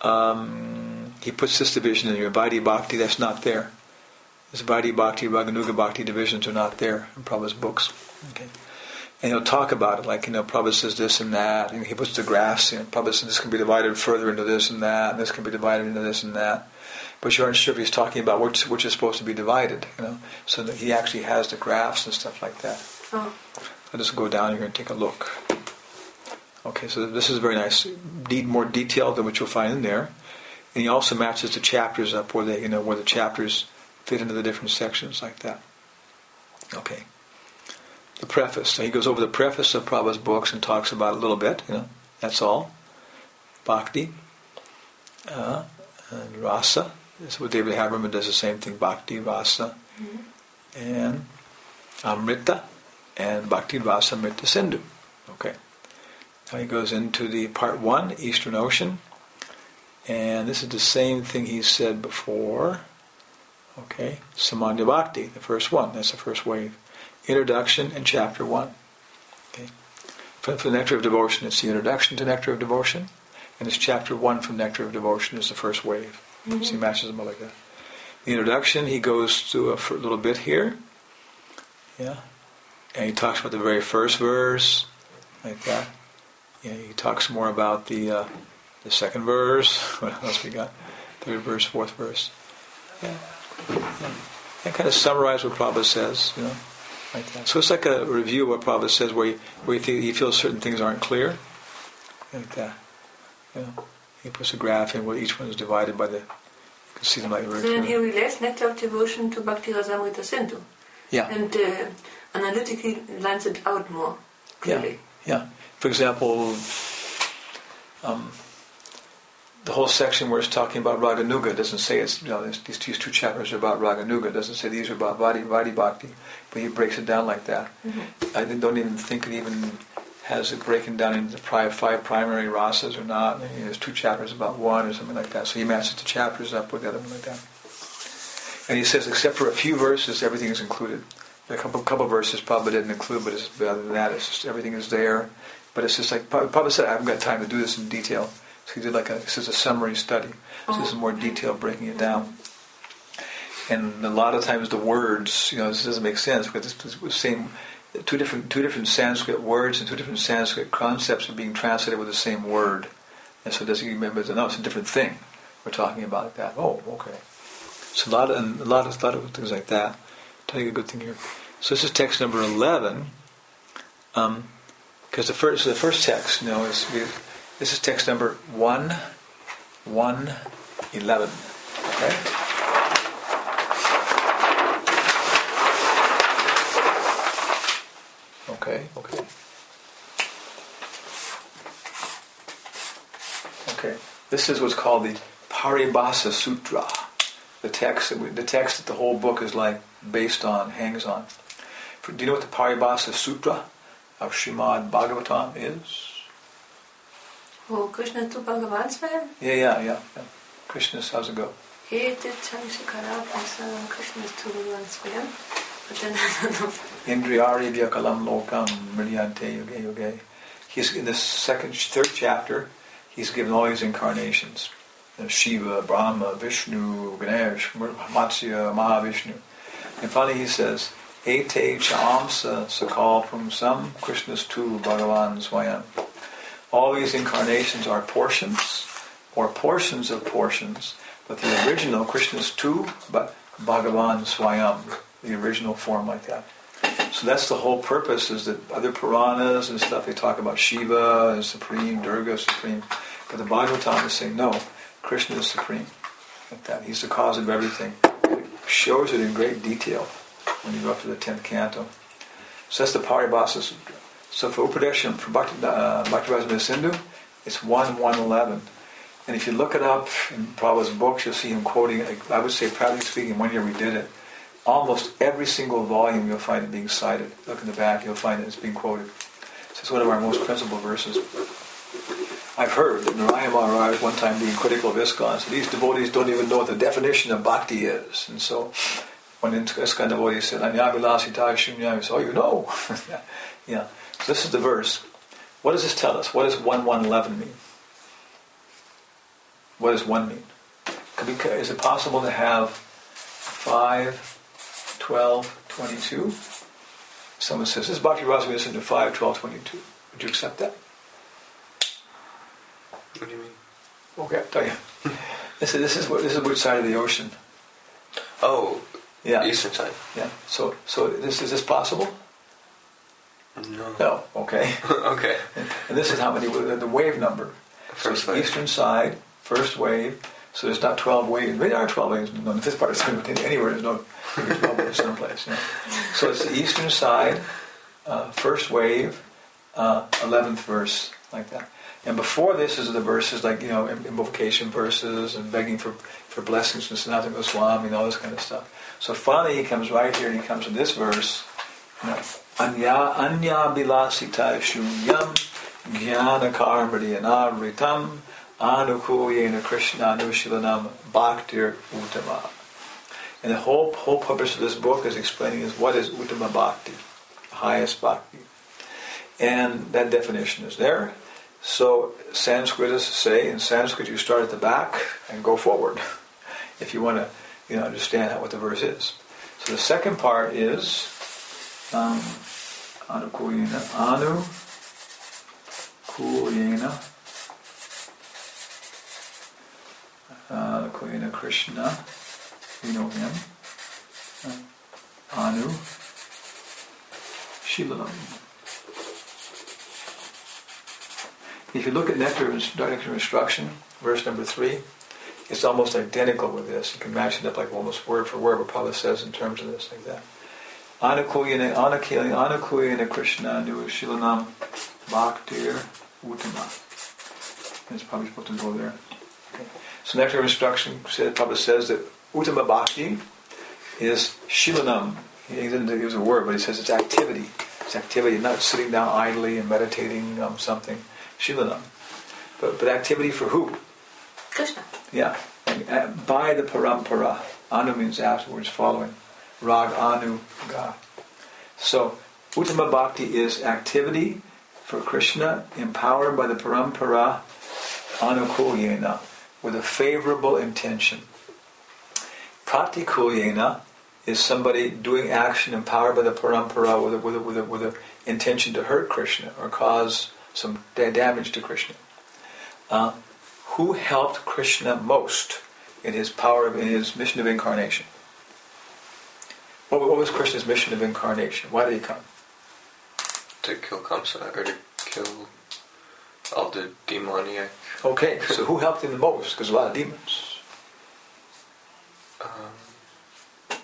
um, he puts this division in your Vaidhi Bhakti. That's not there. This Vaidhi Bhakti, Raganuga Bhakti divisions are not there in Prabhupada's books. Okay. And he'll talk about it, like, you know, Prabhupada says this and that, and he puts the graphs, you know, Prabhupada says this can be divided further into this and that, and this can be divided into this and that. But you aren't sure if he's talking about which, which is supposed to be divided, you know. So that he actually has the graphs and stuff like that.
Oh.
I'll just go down here and take a look. Okay, so this is very nice, de- more detailed than what you'll find in there. And he also matches the chapters up where they, you know, where the chapters fit into the different sections like that. Okay. The preface. So he goes over the preface of Prabhupada's books and talks about it a little bit, you know, that's all. Bhakti, uh, and Rasa. This is what David Haberman does the same thing, Bhakti, Rasa, mm-hmm. and Amrita, and Bhakti, Rasa, Amrita, Sindhu. Okay. Now he goes into the part one, Eastern Ocean, and this is the same thing he said before. Okay, Samanya Bhakti, the first one, that's the first wave. Introduction and chapter one. Okay. For, for Nectar of Devotion, it's the introduction to Nectar of Devotion, and it's chapter one from Nectar of Devotion is the first wave. Mm-hmm. So he matches them all like that. The introduction, he goes through a, a little bit here, yeah, and he talks about the very first verse, like that. Yeah, he talks more about the uh, the second verse. What else we got? Third verse, fourth verse. Yeah. yeah. And kind of summarize what Prabhupada says, you know. Like that. So it's like a review of what Prabhupada says, where he, where he, th- he feels certain things aren't clear, like that. You know, he puts a graph in where each one is divided by the. You can see them like very
So
clear.
then he relates Nectar of Devotion to Bhakti Rasamrita Sindhu.
Yeah.
And uh, analytically lines it out more clearly.
Yeah. Yeah. For example, um, the whole section where it's talking about Raganuga doesn't say it's, you know, these, these two chapters are about Raganuga. It doesn't say these are about Vaidhi, Vaidhi Bhakti, but he breaks it down like that. Mm-hmm. I don't even think it even has it breaking down into the five primary rasas or not. Maybe there's two chapters about one or something like that. So he matches the chapters up with the other one like that. And he says, except for a few verses, everything is included. There are a couple, couple verses Prabhupada didn't include, but it's, other than that, it's just everything is there. But it's just like Prabhupada said, I haven't got time to do this in detail. So he did like a, this is a summary study. So this is more detail breaking it down. And a lot of times the words, you know, this doesn't make sense because this is the same, two different two different Sanskrit words and two different Sanskrit concepts are being translated with the same word. And so doesn't remember that, no, it's a different thing we're talking about like that. Oh, okay. So a lot of and a lot of a lot of things like that. I'll tell you a good thing here. So this is text number eleven. Um, because the first the first text, you know, is this is text number one, one, eleven. Okay. Okay. Okay. Okay. This is what's called the Paribhasa Sutra. The text that we, the text that the whole book is like based on, hangs on. For, do you know what the Paribhasa Sutra of Srimad Bhagavatam is?
Oh, Krishna tu Bhagavan Swayam?
Yeah, yeah, yeah, yeah. Krishna's, how's it go?
Ete Chamshikara Pasaram Krishna's tu Bhagavan Swayam. But then I don't know.
Indriyari Vyakalam Lokam Milyante Yoge Yoge. He's in the second, third chapter, he's given all these incarnations. Shiva, Brahma, Vishnu, Ganesh, Matsya, Mahavishnu. And finally he says, Ete Chaamsa Sakal Pumsam Krishna's tu Bhagavan Swayam. All these incarnations are portions, or portions of portions, but the original, Krishna's tu, but Bhagavan Swayam, the original form like that. So that's the whole purpose, is that other Puranas and stuff, they talk about Shiva as supreme, Durga is supreme, but the Bhagavatam is saying, no, Krishna is supreme, like that. He's the cause of everything. It shows it in great detail when you go up to the tenth canto. So that's the Paribhasa Sutra. So for Upadesham, for Bhakti, uh, Bhakti-Rasamrita Sindhu, it's one one eleven. And if you look it up in Prabhupada's books, you'll see him quoting, I would say, practically speaking, one year we did it, almost every single volume you'll find it being cited. Look in the back, you'll find it, it's being quoted. So it's one of our most principal verses. I've heard that Narayana Maharaj one time being critical of ISKCON said, these devotees don't even know what the definition of bhakti is. And so when an ISKCON devotee said, Anyavilasita Shunyam, he said, oh, you know. yeah. yeah. So this is the verse. What does this tell us? What does one one eleven mean? What does one mean? Could be, is it possible to have five, twelve, twenty-two? Someone says, this is Bhakti Rasamrita Sindhu five, twelve, twenty-two. Would you accept that?
What do you mean?
Okay, I'll tell you. this, is, this, is, this is which side of the ocean?
Oh,
yeah.
Eastern side.
Yeah. So, so this is this possible?
No.
No. Okay.
okay.
And, and this is how many? The wave number.
First
so
wave.
Eastern side, first wave. So there's not twelve waves. Maybe there are twelve waves. No, in this part of the but anywhere there's no there's twelve waves someplace. Yeah. So it's the eastern side, uh, first wave, uh, eleventh verse, like that. And before this is the verses like, you know, invocation verses and begging for, for blessings from Sanatana Goswami and all this kind of stuff. So finally he comes right here and he comes to this verse. You know, Anya Anya Bilasita Shunyam Jnana Karmadi Anavritam Anukuyena Krishna Anushilanam Bhaktir Uttama. And the whole whole purpose of this book is explaining is what is Uttama Bhakti, highest Bhakti. And that definition is there. So Sanskritists say in Sanskrit you start at the back and go forward if you want to, you know, understand how, what the verse is. So the second part is um, Anukuyena Anu Kuyena Anukuyena Krishna, you know him. Uh, Anu Shilanam. If you look at Nectar of Instruction, verse number three, it's almost identical with this. You can match it up like almost word for word what Prabhupada says in terms of this, like that. Anukuyena Anukuyena Krishna Anu Shilanam Bhaktir Uttama. It's probably supposed to go there. Okay. So Nectar of Instruction, Prabhupada says that Uttama Bhakti is Shilanam. He didn't use a word, but he says it's activity. It's activity, not sitting down idly and meditating on something. Shilanam. But, but activity for who?
Krishna.
Yeah. And, uh, by the parampara. Anu means afterwards, following. Rag anu ga. So, Uttama Bhakti is activity for Krishna, empowered by the parampara anukulyena, with a favorable intention. Pratikulyena is somebody doing action empowered by the parampara with a, with a, with a, with a intention to hurt Krishna or cause some damage to Krishna. Uh, who helped Krishna most in his power of, in his mission of incarnation? What, what was Krishna's mission of incarnation? Why did he come?
To kill Kamsa, or to kill all the demoniac.
Okay, so who helped him the most? Because a lot of demons.
Um,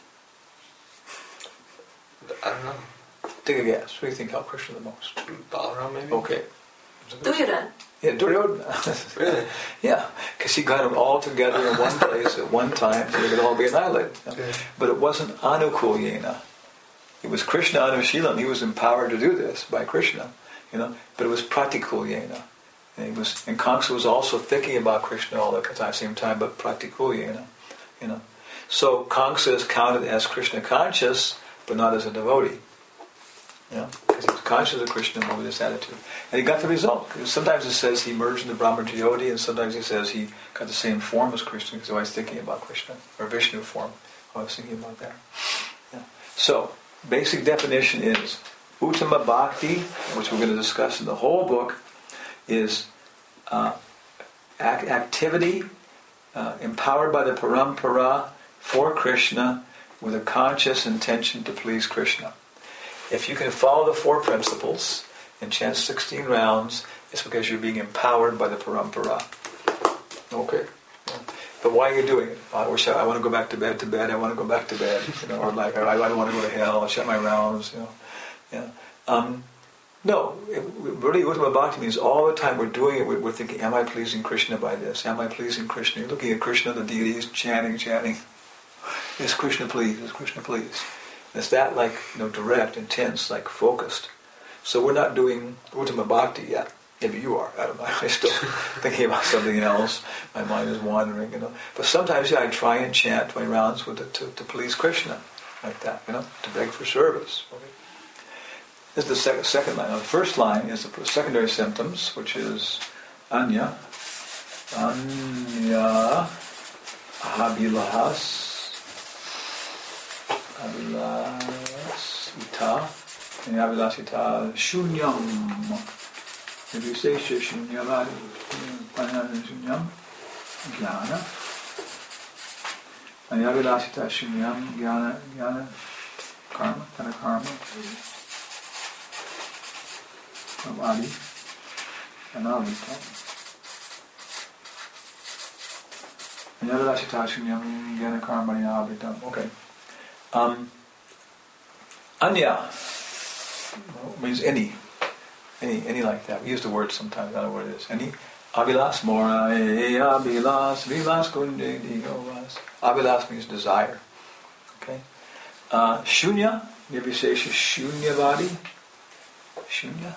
I don't know.
Take a guess. Who do you think helped Krishna the most?
Balaram, maybe?
Okay.
Duryodhana.
Yeah, Duryodhana.
Really?
Yeah, because he got them all together in one place at one time so they could all be annihilated.
Okay.
But it wasn't Anukulyena. It was Krishna Anushilam. He was empowered to do this by Krishna, you know. But it was Pratikulyena. And he was, and Kamsa was also thinking about Krishna all at the same time, but Pratikulyena, you know. So Kamsa is counted as Krishna conscious, but not as a devotee. You know, because he was conscious of Krishna with this attitude. And he got the result. Sometimes it says he merged into Brahma Jyoti, and sometimes he says he got the same form as Krishna, because I was thinking about Krishna, or Vishnu form. I was thinking about that. Yeah. So, basic definition is Uttama Bhakti, which we're going to discuss in the whole book, is uh, act- activity uh, empowered by the parampara for Krishna with a conscious intention to please Krishna. If you can follow the four principles and chant sixteen rounds, it's because you're being empowered by the parampara. Okay? But why are you doing it? I wish I, I want to go back to bed, to bed, I want to go back to bed, you know, or like, I, I don't want to go to hell, I'll shut my rounds, you know. Yeah. Um, no, it, really, Uttama Bhakti means all the time we're doing it, we're, we're thinking, am I pleasing Krishna by this? Am I pleasing Krishna? You're looking at Krishna, the deities, chanting, chanting. Is Krishna pleased? Is Krishna pleased? It's that like, you know, direct, intense, like focused. So we're not doing Uttama Bhakti yet. Maybe you are. I don't know. I'm still thinking about something else. My mind is wandering, you know. But sometimes, yeah, I try and chant my rounds with it to, to please Krishna, like that, you know, to beg for service. Okay. This is the sec- second line. Now, the first line is the secondary symptoms, which is Anya, Anya, Ahabilahas, Abilasita, and Abilasita Shunyam. If you say Shunyam, Shunyam, Jnana, and Abilasita Shunyam, Jnana, Jnana, Karma, kind of karma, from Adi, and Avita. And Abilasita Shunyam, Jnana, Karma, and Avita. Okay. Um, Anya means any, any, any like that. We use the word sometimes. I don't know what it is. Any. Abilas mora, abilas, vilas kunde digovas. Abilas means desire. Okay. Uh, shunya, maybe say shunyavadi. Shunya,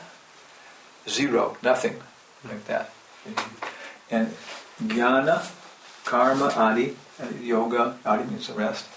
zero, nothing, like that. And jnana, karma, adi, yoga. Adi means the rest.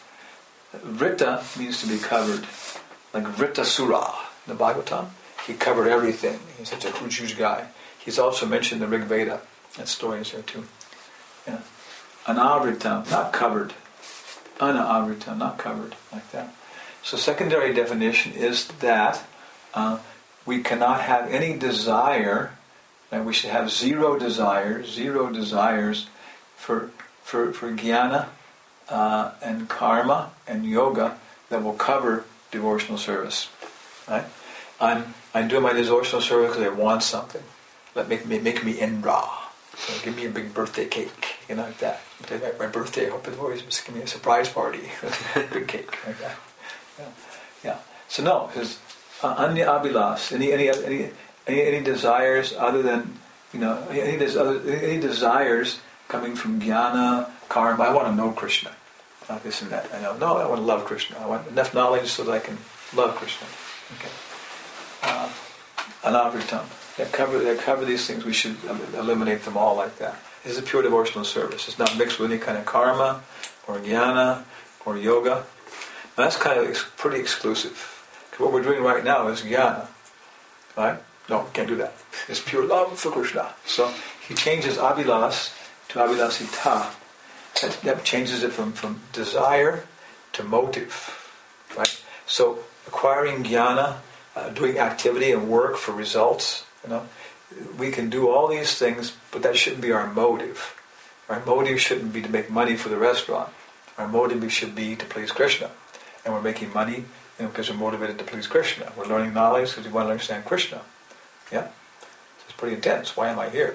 Vrita means to be covered, like Vrita Sura, the Bhagavatam. He covered everything. He's such a huge, huge guy. He's also mentioned in the Rig Veda. That story is there too. Yeah. Anavrita, not covered. Anavrita, not covered, like that. So secondary definition is that uh, we cannot have any desire, and we should have zero desires, zero desires for for for jnana, Uh, and karma and yoga that will cover devotional service. Right? I'm I'm doing my devotional service because I want something. Let make me make me Indra. So give me a big birthday cake, you know, like that. My birthday, I hope the boys just give me a surprise party, big cake, like that. Yeah, yeah. So no, because uh, anya abilas, any any any any any desires other than you know any any, other, any desires coming from jnana, karma. I want to know Krishna. Not this and that. I know. No, I want to love Krishna. I want enough knowledge so that I can love Krishna. Okay. Uh, Anavritam. That cover that cover these things. We should eliminate them all like that. This is a pure devotional service. It's not mixed with any kind of karma, or jnana, or yoga. Now that's kind of ex- pretty exclusive. Because what we're doing right now is jnana. Right? No, can't do that. It's pure love for Krishna. So he changes abilas to abilasita. That, that changes it from, from desire to motive, right? So acquiring jnana, uh, doing activity and work for results, you know, we can do all these things, but that shouldn't be our motive. Our motive shouldn't be to make money for the restaurant. Our motive should be to please Krishna, and we're making money, you know, because we're motivated to please Krishna. We're learning knowledge because we want to understand Krishna. Yeah, so it's pretty intense. Why am I here?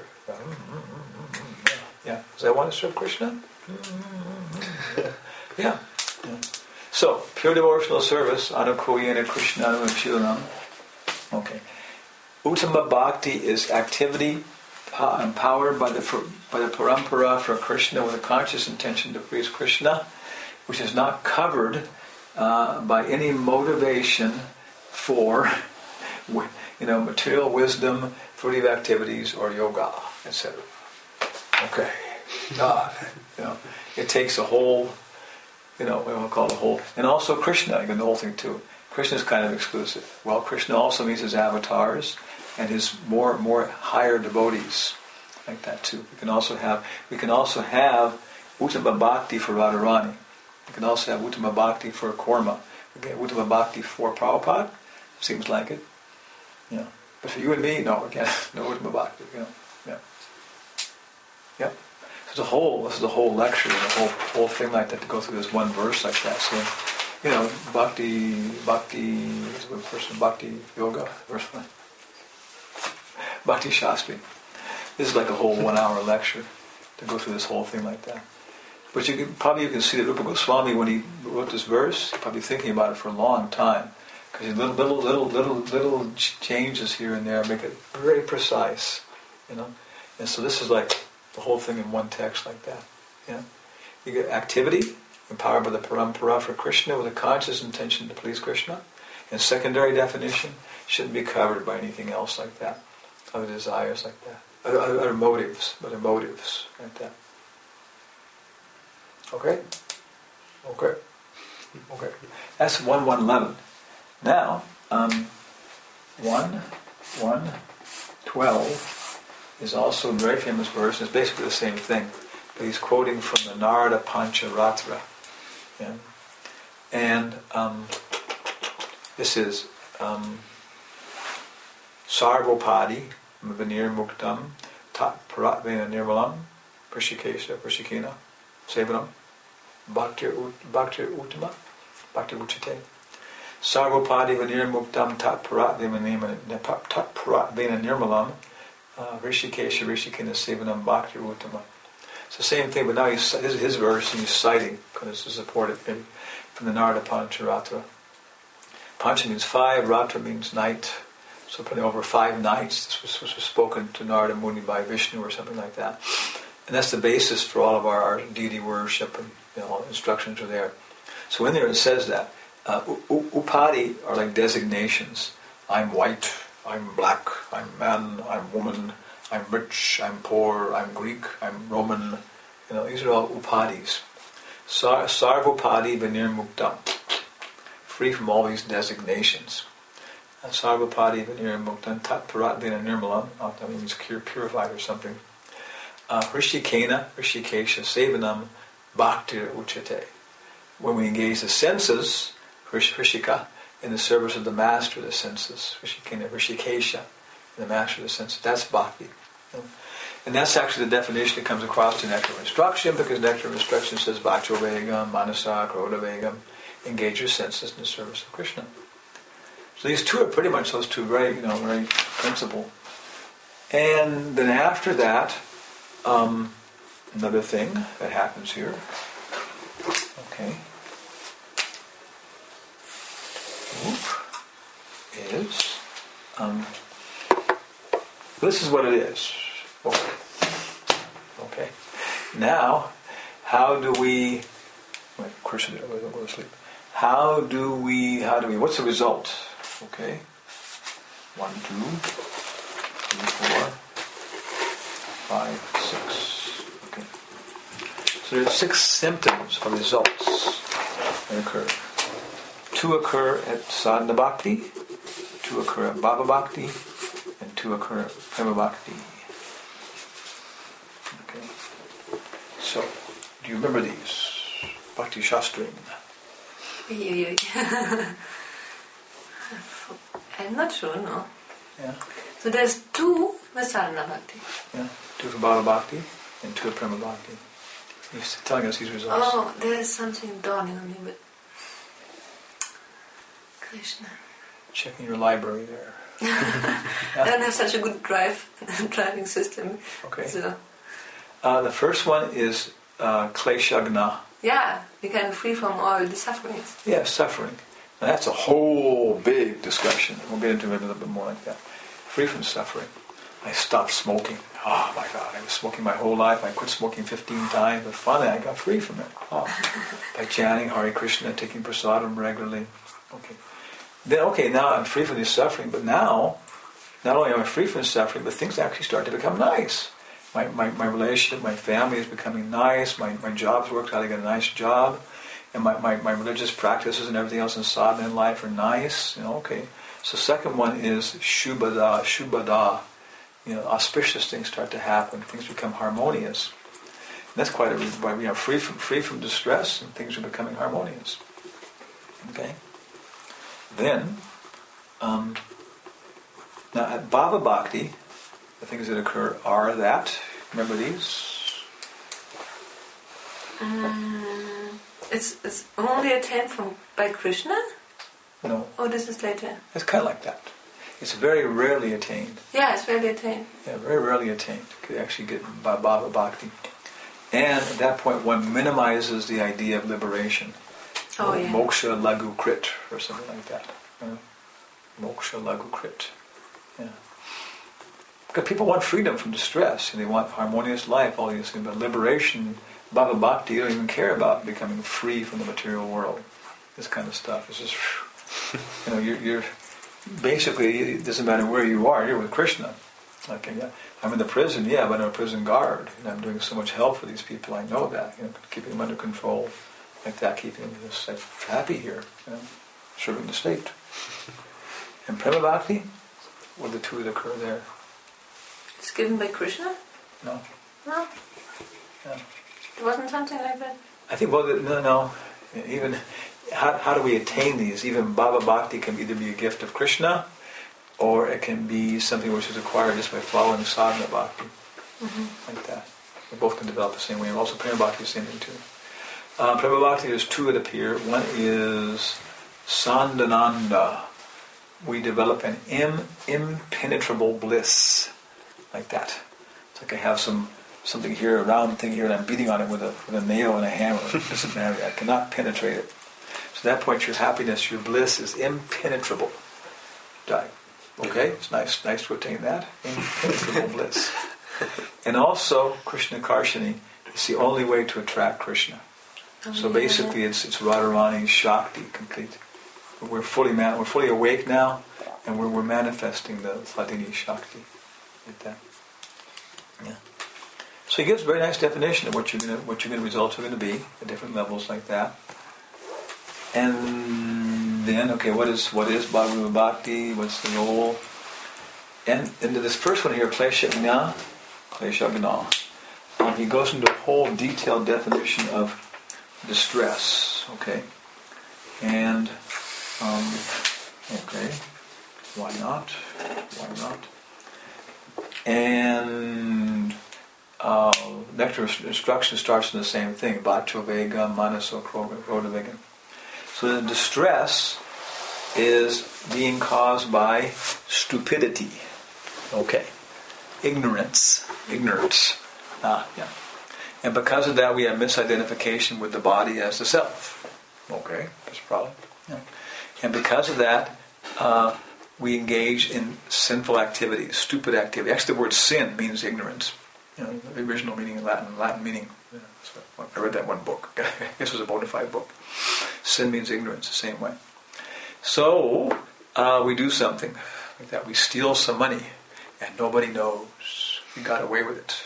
Yeah, because I want to serve Krishna. Yeah. yeah. So, pure devotional service, Anukuyena Krishnanam Shilanam. Okay. Uttama Bhakti is activity uh, empowered by the by the parampara for Krishna with a conscious intention to please Krishna, which is not covered uh, by any motivation for, you know, material wisdom, fruitive activities, or yoga, et cetera. Okay. God, you know, it takes a whole, you know, we'll call it a whole, and also Krishna, again, the whole thing too. Krishna is kind of exclusive. Well, Krishna also means his avatars and his more more higher devotees, like that too. We can also have we can also have Uttama Bhakti for Radharani. We can also have Uttama Bhakti for Korma. Okay, Uttama Bhakti for Prabhupada, seems like it. You know. But for you and me, no, again, no Uttama Bhakti, you know. Yeah. Yeah. There's a whole, this is a whole lecture, and a whole whole thing like that to go through this one verse like that. So, you know, Bhakti, Bhakti, what's the first one? Bhakti Yoga, first one. Bhakti Shastri. This is like a whole one hour lecture to go through this whole thing like that. But you can, probably you can see that Rupa Goswami, when he wrote this verse, he's probably thinking about it for a long time. Because little, little, little, little, little changes here and there make it very precise, you know. And so this is like the whole thing in one text like that. Yeah. You get activity, empowered by the parampara for Krishna with a conscious intention to please Krishna. And secondary definition shouldn't be covered by anything else like that. Other desires like that. Other, other, other motives, other motives like that. Okay? Okay. Okay. That's one one eleven. Now, um, one one twelve is also a very famous verse. It's basically the same thing. But he's quoting from the Narada Pancharatra. Yeah? And um, this is um, Sarvopadi Vinir Muktam Tat Paratvena Nirmalam Prishikesha Prishikina Sevanam Bhaktir Uttama Bhaktir Uchite Sarvopadi Vinir Muktam Tat Paratvena Nirmalam Rishikesha Rishikina Sevanam Bhaktir Uttama. It's the same thing, but now he's, this is his verse and he's citing, because it's to support it maybe, from the Narada Pancharatra. Pancha means five, Ratra means night. So putting over five nights, this was, this was spoken to Narada Muni by Vishnu or something like that. And that's the basis for all of our, our deity worship, and you know, all the instructions are there. So in there it says that uh, upadi are like designations. I'm white, I'm black, I'm man, I'm woman, I'm rich, I'm poor, I'm Greek, I'm Roman. You know, these are all upadis. Sar, sarvopadi vinir muktam. Free from all these designations. Sarvapadi vinir muktam tat paratvena nirmalam. That means purified or something. Uh, Rishikena, Rishikesha, Sevanam, Bhaktir Uchate. When we engage the senses, Rishika, in the service of the master of the senses, Rishikena, Rishikesha, the master of the senses, that's bhakti. And that's actually the definition that comes across in Nectar of Instruction, because Nectar of Instruction says Bhacho Vegam, Manasa, Krodha Vegam, engage your senses in the service of Krishna. So these two are pretty much those two very, you know, very principal. And then after that, um, another thing that happens here, okay, is, um, this is what it is. Okay. Okay. Now, how do we? Wait, of course, I don't go to sleep. How do we? How do we? What's the result? Okay. One, two, three, four, five, six. Okay. So there's six symptoms or results that occur. Two occur at sadhana bhakti, two occur at bhava bhakti, and two occur at prema bhakti. Okay. So, do you remember these? Bhakti Shastrim.
I'm not sure, no.
Yeah.
So there's two with sadhana bhakti.
Yeah. Two for bhava bhakti and two for prema bhakti. He's telling us these results.
Oh, there's something dawning on me, but Krishna.
Checking your library there.
I don't have such a good drive driving system.
Okay.
So.
Uh, the first one is uh, kleshagna.
Yeah, we can be free from all the sufferings.
Yeah, suffering. Now that's a whole big discussion. We'll get into it a little bit more like that. Free from suffering. I stopped smoking. Oh my God, I was smoking my whole life. I quit smoking fifteen times, but finally I got free from it. Oh. By chanting Hare Krishna, taking prasadam regularly. Okay. Then, okay, now I'm free from this suffering, but now, not only am I free from suffering, but things actually start to become nice. My my, my relationship, my family is becoming nice, my, my job's worked out, I get a nice job, and my, my, my religious practices and everything else in sadhana in life are nice, you know, okay. So second one is shubhada, shubhada, you know, auspicious things start to happen, things become harmonious. And that's quite a reason why we are free from free from distress and things are becoming harmonious. Okay? then, um, now at Bhava Bhakti, the things that occur are that, remember these?
Um, it's, it's only attained from by Krishna?
No.
Oh, this is later.
It's kind of like that. It's very rarely attained.
Yeah, it's rarely attained.
Yeah, very rarely attained. You could actually get by Bhava Bhakti. And at that point, one minimizes the idea of liberation.
Oh, yeah.
Moksha Lagu Krit, or something like that. Yeah. Moksha Lagu Krit. Yeah. Because people want freedom from distress, and they want harmonious life, all these things. But liberation, Bhava Bhakti, you don't even care about becoming free from the material world. This kind of stuff. It's just, you know, you're, you're basically, it doesn't matter where you are, you're with Krishna. Like, yeah, I'm in the prison, yeah, but I'm a prison guard, and I'm doing so much help for these people, I know that, you know, keeping them under control, like that, keeping them just like, happy here, you know, serving the state. And Prema Bhakti, what are the two that occur there?
It's given by Krishna?
No.
No?
No.
It wasn't something like that?
I think, well, no, no, even, how, how do we attain these? Even Bhava Bhakti can either be a gift of Krishna, or it can be something which is acquired just by following sadhana bhakti, mm-hmm. like that. They both can develop the same way. And also Prema Bhakti is the same thing too. Uh, Prema Bhakti, there's two that appear. One is Sandhananda. We develop an im- impenetrable bliss, like that. It's like I have some something here, a round thing here, and I'm beating on it with a with a nail and a hammer. It doesn't matter. I cannot penetrate it. So at that point, your happiness, your bliss is impenetrable. Die. Okay, it's nice, nice to attain that impenetrable bliss. And also, Krishna Karshani is the only way to attract Krishna. Oh, so yeah. Basically, it's it's Radharani Shakti complete. We're fully man, we're fully awake now, and we're we're manifesting the Hladini Shakti, like that. Yeah. So he gives a very nice definition of what you're gonna what your results are going to be at different levels, like that. And then, okay, what is what is Bhagavad Bhakti? What's the role? And into this first one here, Kleshagna, Kleshagna, um, he goes into a whole detailed definition of distress. Okay, and um, okay, why not? Why not? And uh, nectar instruction starts in the same thing: Bhacho Vega, Manaso Krodha Vega. So the distress is being caused by stupidity. Okay. Ignorance. Ignorance. Ah, yeah. And because of that, we have misidentification with the body as the self. Okay, that's a problem. Yeah. And because of that, uh, we engage in sinful activities, stupid activity. Actually, the word sin means ignorance. You know, the original meaning in Latin, Latin meaning. You know, so I read that one book. I guess it was a bona fide book. Sin means ignorance, the same way. So, uh, we do something like that. We steal some money, and nobody knows. We got away with it.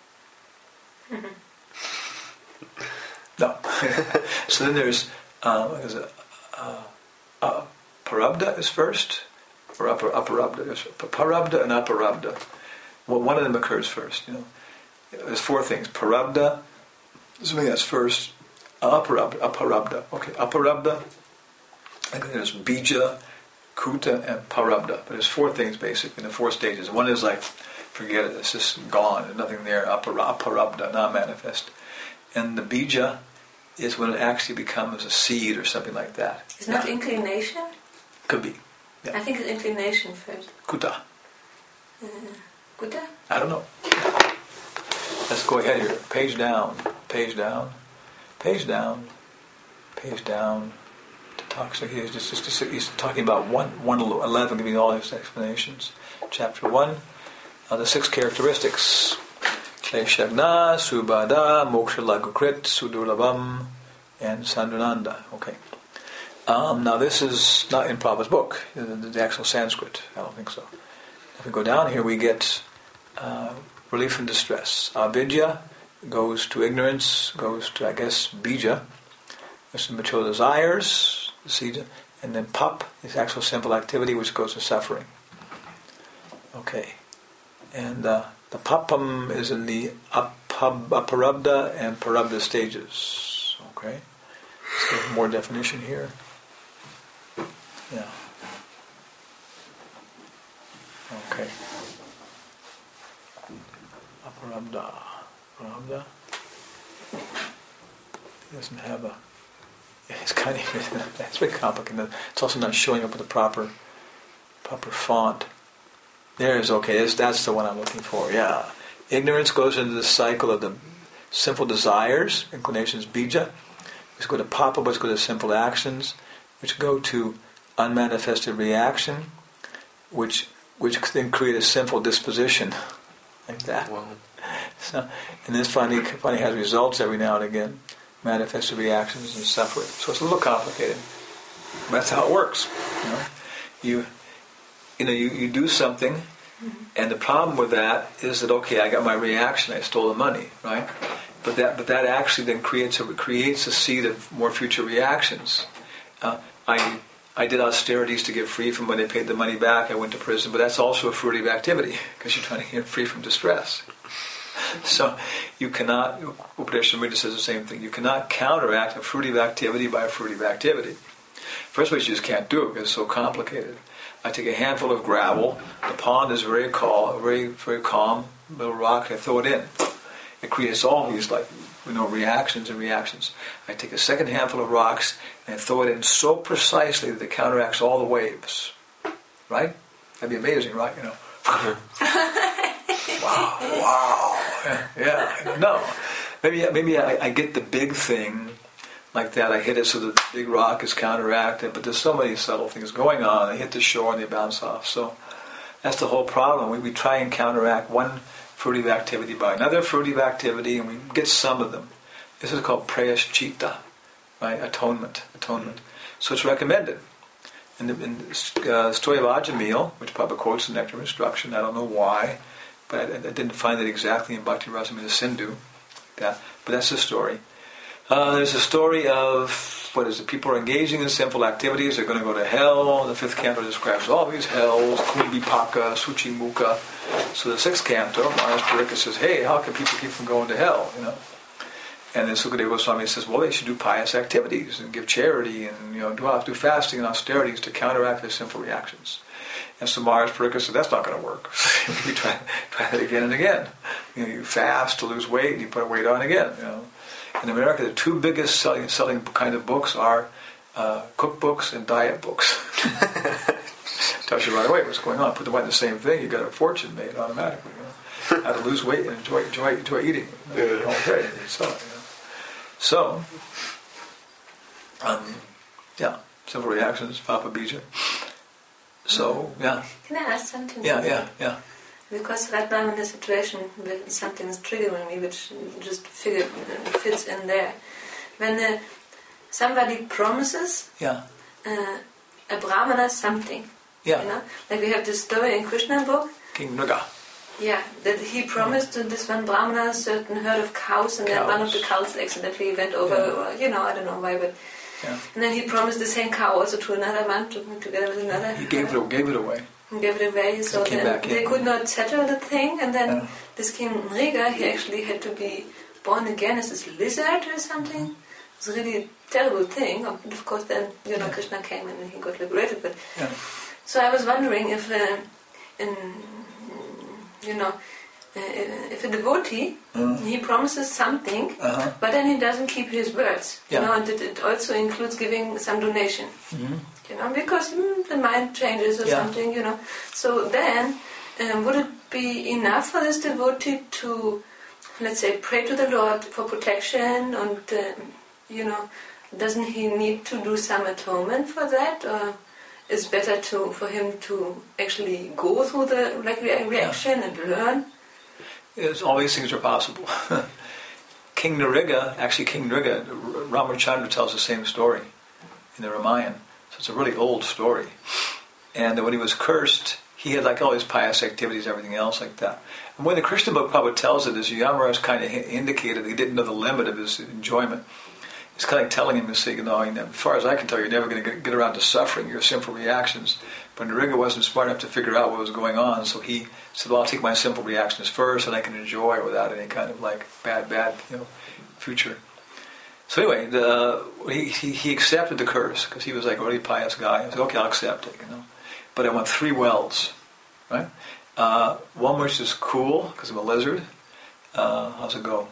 Mm-hmm. No. So then there's, uh, what is it? Uh, uh, Parabda is first, or upper, Aparabda. Parabda and Aparabda. Well, one of them occurs first, you know. There's four things. Parabda, something that's first. Aparabda, aparabda. Okay, aparabda. And then there's bija, kuta, and parabda. But there's four things basically, the four stages. One is like, forget it, it's just gone, there's nothing there. Aparabda, not manifest. And the bija is when it actually becomes a seed or something like that.
It's not inclination?
Could be. Yeah.
I think it's inclination first.
Kuta.
Uh, kuta?
I don't know. Let's go ahead here. Page down. Page down. Page down, page down. To talk, so he's just, just, just he's talking about one, one eleven, giving all his explanations. Chapter one, uh, the six characteristics: Kleshagna, Subhada, Moksha Lagukrit, Sudurlabam, and Sandhananda. Okay. Um, now this is not in Prabhupada's book, the, the actual Sanskrit. I don't think so. If we go down here, we get uh, relief from distress. Avidya goes to ignorance, goes to, I guess, bija, that's the material desires, sija, and then pap is actual simple activity, which goes to suffering. Okay. And uh, the papam is in the apab, aparabda and parabda stages. Okay. Let's get more definition here. Yeah. Okay. Aparabdha. Aparabdha. He doesn't have a. Yeah, it's kind of. It's very complicated. It's also not showing up with the proper, proper font. There's okay. That's, that's the one I'm looking for. Yeah. Ignorance goes into the cycle of the sinful desires, inclinations, bija, which go to papa, which go to sinful actions, which go to unmanifested reaction, which which then create a sinful disposition, like that.
Wow.
So, and this finally finally has results every now and again, manifested reactions and suffering. So it's a little complicated. That's how it works. You know, you, you know, you, you do something, mm-hmm. and the problem with that is that okay, I got my reaction, I stole the money, right? But that but that actually then creates a creates a seed of more future reactions. Uh, I. I did austerities to get free from when they paid the money back. I went to prison, but that's also a fruitive activity because you're trying to get free from distress. So you cannot, Upadeshamrita says the same thing, you cannot counteract a fruitive activity by a fruitive activity. First of all, you just can't do it because it's so complicated. I take a handful of gravel, the pond is very calm, very, very calm, little rock, I throw it in. It creates all these like you know, reactions and reactions. I take a second handful of rocks and I throw it in so precisely that it counteracts all the waves. Right? That'd be amazing, right? You know. wow, wow. Yeah, yeah. No. Maybe maybe I, I get the big thing like that. I hit it so that the big rock is counteracted, but there's so many subtle things going on. They hit the shore and they bounce off. So that's the whole problem. We, we try and counteract one fruitive activity by another fruitive activity, and we get some of them. This is called prayaschita, right? Atonement, atonement. So it's recommended. In the, in the uh, story of Ajamil, which Prabhupada quotes in Nectar of Instruction, I don't know why, but I, I didn't find it exactly in Bhakti Rasamrita Sindhu. That, but that's the story. Uh, there's a story of, what is it, people are engaging in sinful activities, they're going to go to hell. The fifth canto describes all these hells, Kumbhipaka, Suchimukha. So the sixth canto, Maharaj Parika says, hey, how can people keep from going to hell, you know? And then Sukadeva Goswami says, well, they should do pious activities and give charity and, you know, do, do fasting and austerities to counteract their sinful reactions. And so Maharaj Parika said, that's not going to work. You try, try that again and again. You know, you fast to lose weight and you put weight on again, you know. In America, the two biggest selling, selling kind of books are uh, cookbooks and diet books. Tells you right away what's going on. Put them in the same thing, you got a fortune made automatically. You know? How to lose weight and enjoy enjoy, enjoy eating. You know? Yeah. Okay, so, you know. so um, yeah, simple reactions, Papa Bija. So, yeah.
Can I ask something?
Yeah, yeah, yeah.
Because right now I'm in a situation where something is triggering me, which just figure, fits in there. When uh, somebody promises
yeah.
uh, a brahmana something,
yeah.
you know, like we have this story in Krishna book.
King Nriga.
Yeah, that he promised to this one brahmana a certain herd of cows, and cows. then one of the cows accidentally went over, yeah. or, you know, I don't know why, but. Yeah. And then he promised the same cow also to another man, to, together with another.
He gave it, gave it away.
He gave it away, so then they could not settle the thing, and then yeah. this King Nriga, he actually had to be born again as this lizard or something. It's a really terrible thing. Of course, then, you know, yeah. Krishna came and he got liberated. But yeah. So I was wondering if, uh, in, you know, Uh, if a devotee, mm. he promises something, uh-huh. but then he doesn't keep his words, you yeah. know, and it, it also includes giving some donation, mm-hmm. you know, because mm, the mind changes or yeah. something, you know. So then, um, would it be enough for this devotee to, let's say, pray to the Lord for protection, and, uh, you know, doesn't he need to do some atonement for that, or is better to for him to actually go through the like reaction yeah. and learn?
It's, all these things are possible. King Nriga, actually King Nriga, Ramachandra tells the same story in the Ramayana. So it's a really old story. And when he was cursed, he had like all his pious activities, everything else like that. And when the Krishna book Prabhupada tells it, as Yamaraj kind of indicated, he didn't know the limit of his enjoyment. It's kind of like telling him to say, you know, as far as I can tell, you're never going to get around to suffering, your sinful reactions. But Nriga wasn't smart enough to figure out what was going on, so he said, well, I'll take my simple reactions first, and I can enjoy it without any kind of like bad, bad, you know, future. So So anyway, the, he, he he accepted the curse because he was like a really pious guy. He said, okay, I'll accept it, you know. But I want three wells, right? Uh, one which is cool because I'm a lizard. Uh, how's it go?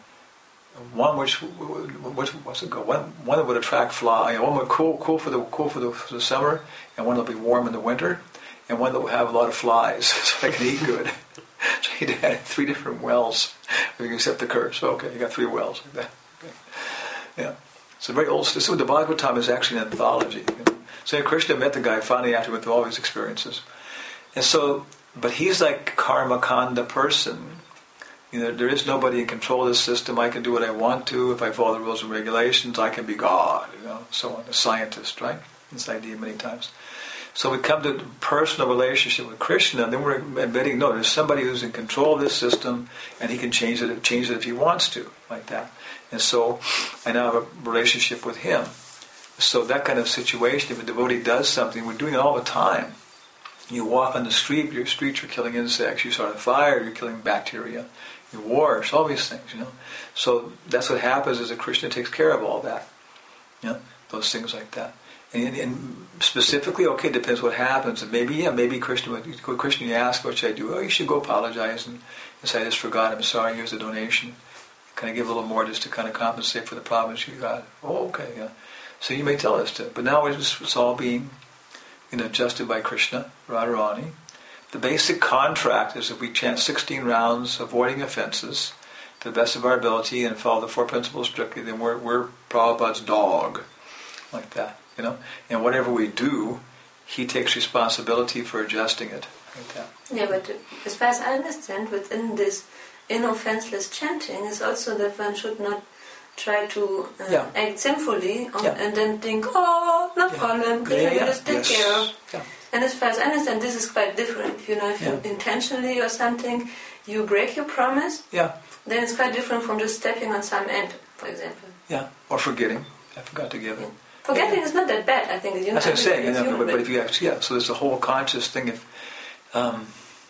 One which, which what's it go? One one that would attract fly. One would cool cool for the cool for the, for the summer, and one that'll be warm in the winter, and one that will have a lot of flies, so I can eat good. So he had three different wells. If you accept the curse, okay, you got three wells like that. Okay. Yeah, it's a very old. This is what the Bhagavatam is actually an anthology. You know? So Krishna met the guy finally after with all his experiences, and so, but he's like karma kanda person. You know, there is nobody in control of this system. I can do what I want to. If I follow the rules and regulations, I can be God, you know, so on. A scientist, right? This idea many times. So we come to personal relationship with Krishna, and then we're admitting, no, there's somebody who's in control of this system, and he can change it, change it if he wants to, like that. And so I now have a relationship with him. So that kind of situation, if a devotee does something, we're doing it all the time. You walk on the street, your streets are killing insects, you start a fire, you're killing bacteria. Wars, all these things, you know. So that's what happens is that Krishna takes care of all that, you know, those things like that. And, and specifically, okay, it depends what happens. And maybe, yeah, maybe Krishna, Krishna, you ask, what should I do? Oh, you should go apologize and say, I just forgot, I'm sorry, here's a donation. Can I give a little more just to kind of compensate for the problems you got? Oh, okay, yeah. So you may tell us to. But now it's, just, it's all being, you know, adjusted by Krishna, Radharani. The basic contract is that we chant sixteen rounds, avoiding offenses, to the best of our ability, and follow the four principles strictly. Then we're we're Prabhupada's dog, like that, you know. And whatever we do, he takes responsibility for adjusting it, like that.
Yeah, but as far as I understand, within this inoffenseless chanting is also that one should not try to uh,
yeah.
act sinfully on,
yeah.
and then think, oh, no
yeah.
problem, Krishna
yeah, yeah,
will just take
yes.
care of.
Yeah.
And as far as I understand, this is quite different. You know, if
yeah.
you intentionally or something, you break your promise,
yeah.
then it's quite different from just stepping on some ant, for example.
Yeah, or forgetting. I forgot to give it.
Yeah. Forgetting yeah. is not that bad, I think. You know,
That's what I'm saying. You know, but, but
but
if you actually, yeah, so there's a whole conscious thing. If um,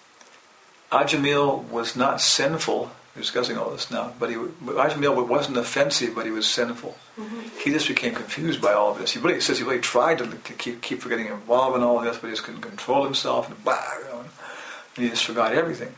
Ajamil was not sinful, we're discussing all this now, but he, Ajamil wasn't offensive, but he was sinful.
Mm-hmm.
He just became confused by all of this. He really says he really tried to, to keep keep forgetting involved in all of this, but he just couldn't control himself, and blah, you know, and he just forgot everything.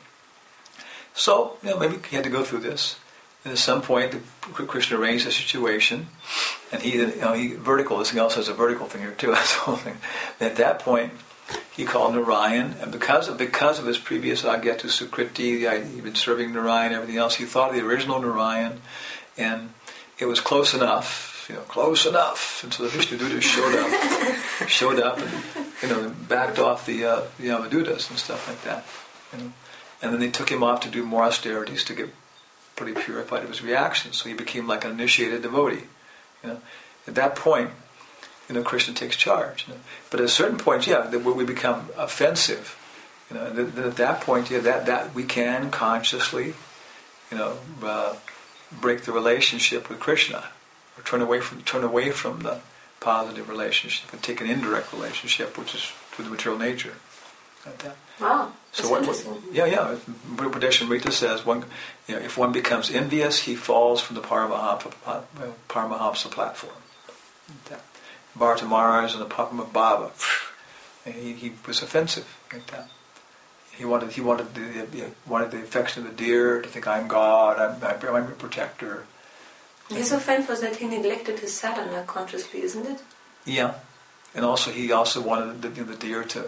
So, you know, maybe he had to go through this. And at some point, Krishna arranged the situation, and he, you know, he vertical. This thing else has a vertical thing here too. That's the whole thing. And at that point, he called Narayan, and because of because of his previous Agya to Sukriti, he'd been serving Narayan, everything else. He thought of the original Narayan, and it was close enough, you know, close enough. And so the Vishnudutas showed up, showed up, and you know, backed off the uh, the Yamadutas and stuff like that. You know? And then they took him off to do more austerities to get pretty purified of his reactions. So he became like an initiated devotee. You know, at that point, you know, Krishna takes charge. You know? But at a certain point, yeah, that we become offensive. You know, and then at that point, yeah, that that we can consciously, you know, uh, break the relationship with Krishna, or turn away from turn away from the positive relationship and take an indirect relationship, which is to the material nature. Like that.
Wow.
So what, what? Yeah, yeah. Pradesh says, one, you know, if one becomes envious, he falls from the Paramahamsa, Paramahamsa platform. Like Bharata Maharaj and the Padma Baba, he, he was offensive like that. He wanted he wanted the you know, wanted the affection of the deer to think I'm God, I'm I'm a protector.
His offense was that he neglected his sadhana consciously, isn't it?
Yeah, and also he also wanted the, you know, the deer to.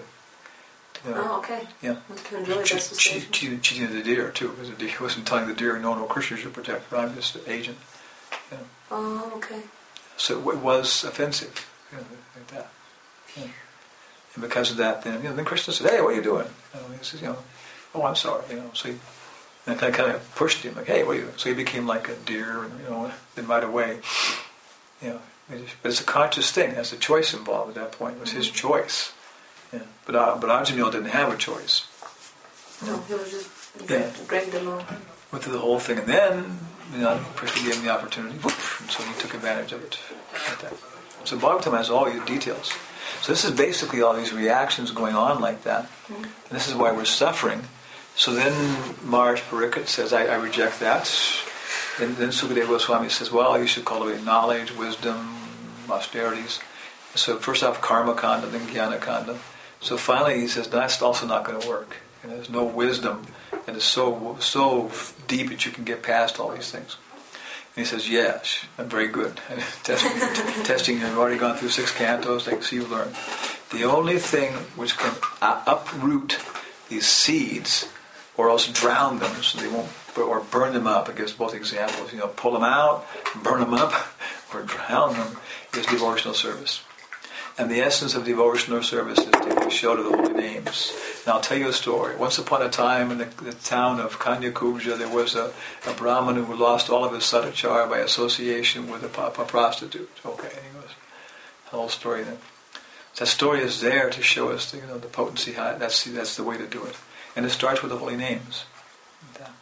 You know,
oh, okay.
Yeah.
To enjoy that association.
Cheating, cheating the deer too, because he wasn't telling the deer, no, no, Krishna should protect, but I'm just an agent. You know.
Oh, okay.
So it was offensive, you know, like that. Yeah. And because of that, then you know, then Krishna said, "Hey, what are you doing?" You know, he says, "You know, oh, I'm sorry." You know, so he and kind of, kind of pushed him, like, "Hey, what are you doing?" So he became like a deer, and you know, then right away, you know. But it's a conscious thing. There's a choice involved at that point. It was his choice. Yeah. But uh, but Ajamil didn't have a choice.
No, he was just dragged, yeah. dragged along.
Went through the whole thing, and then you know, Krishna gave him the opportunity, whoop, and so he took advantage of it. Like that. So Bhagavatam has all these details. So this is basically all these reactions going on like that. Mm-hmm. And this is why we're suffering. So then Maharaj Parikshit says, I, I reject that. And then Sukadeva Goswami says, well, you should cultivate knowledge, wisdom, austerities. So first off, karma kanda, then jnana kanda. So finally he says, that's also not going to work. And there's no wisdom, and it's so so deep that you can get past all these things. And he says, yes, I'm very good. testing, testing, you've already gone through six cantos, they can see you've learned. The only thing which can uproot these seeds, or else drown them, so they won't, or burn them up. It gives both examples. You know, pull them out, burn them up, or drown them, is devotional service. And the essence of devotional service is to show to the holy names. And I'll tell you a story. Once upon a time in the, the town of Kanyakuja, there was a, a Brahmin who lost all of his sadachara by association with a, a prostitute. Okay, and he goes, the whole story then. That story is there to show us, the, you know, the potency. How, that's that's the way to do it. And it starts with the holy names. But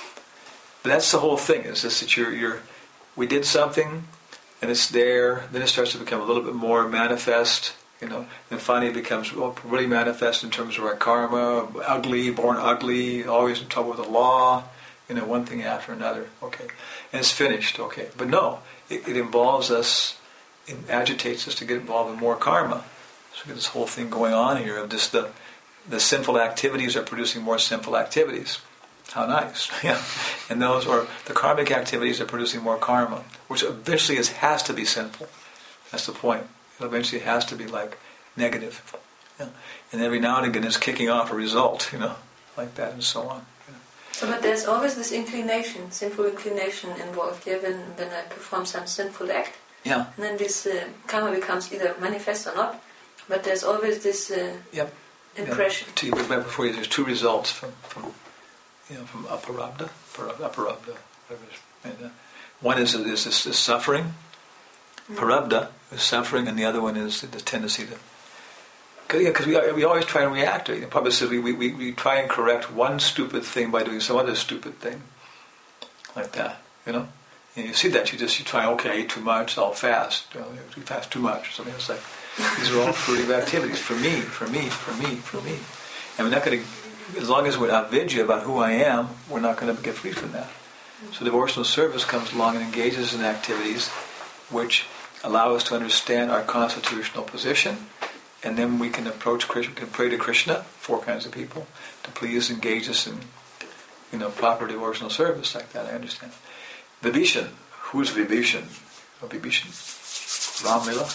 that's the whole thing. Is just that you're, you're we did something, and it's there. Then it starts to become a little bit more manifest. You know, and finally it becomes well, really manifest in terms of our karma. Ugly, born ugly, always in trouble with the law. You know, one thing after another. Okay, and it's finished. Okay, but no, it, it involves us. It agitates us to get involved in more karma. So we get this whole thing going on here of just the the sinful activities are producing more sinful activities. How nice. Yeah. And those are the karmic activities are producing more karma, which eventually is, has to be sinful. That's the point. It eventually has to be like negative. Yeah. And every now and again it's kicking off a result, you know, like that and so on. You know.
So, but there's always this inclination, sinful inclination involved. Yeah, when, when I perform some sinful act,
yeah.
And then this uh, karma becomes either manifest or not. But there's always this uh,
yep.
impression.
Yeah. Remember before you, there's two results from, from you know, from aparabdha, aparabdha. And, uh, one is is this, this suffering, mm-hmm. Parabdha is suffering, and the other one is the, the tendency to. Because yeah, cause we we always try and react to it. The Prabhupada says we, we we try and correct one stupid thing by doing some other stupid thing, like that. You know, and you see that you just you try. Okay, I ate too much. I'll fast. You know, you fast too much or something. It's like these are all fruitive activities for me, for me, for me, for me, and we're not going to. As long as we're not vidya about who I am, we're not going to get free from that. So devotional service comes along and engages in activities which allow us to understand our constitutional position, and then we can approach Krishna, we can pray to Krishna, four kinds of people, to please engage us in, you know, proper devotional service like that. I understand. Vibhishan, who's Vibhishan? Oh, Vibhishan, Ram Lila.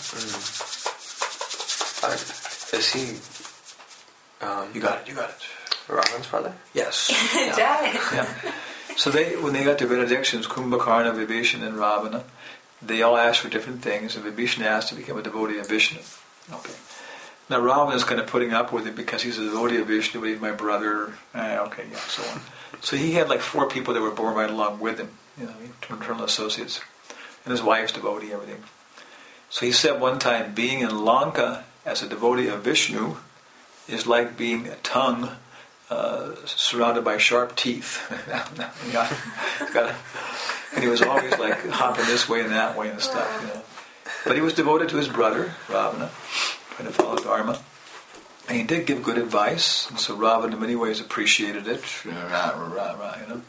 Mm. Uh, is he? Um,
you got it. You got it.
Ravan's brother?
Yes. Yeah. Yeah. So they, when they got their benedictions, Kumbhakarna, Vibhishan, and Ravana, they all asked for different things, and Vibhishan asked to become a devotee of Vishnu. Okay. Now Ravana is kind of putting up with it because he's a devotee of Vishnu, but he's my brother. Eh, okay, yeah, so on. So he had like four people that were born right along with him, you know, fraternal associates, and his wife's devotee, everything. So he said one time, being in Lanka as a devotee of Vishnu is like being a tongue Uh, surrounded by sharp teeth. yeah. Got and he was always like hopping this way and that way and stuff, you know. But he was devoted to his brother, Ravana, trying to follow Dharma. And he did give good advice, and so Ravana in many ways appreciated it. You know.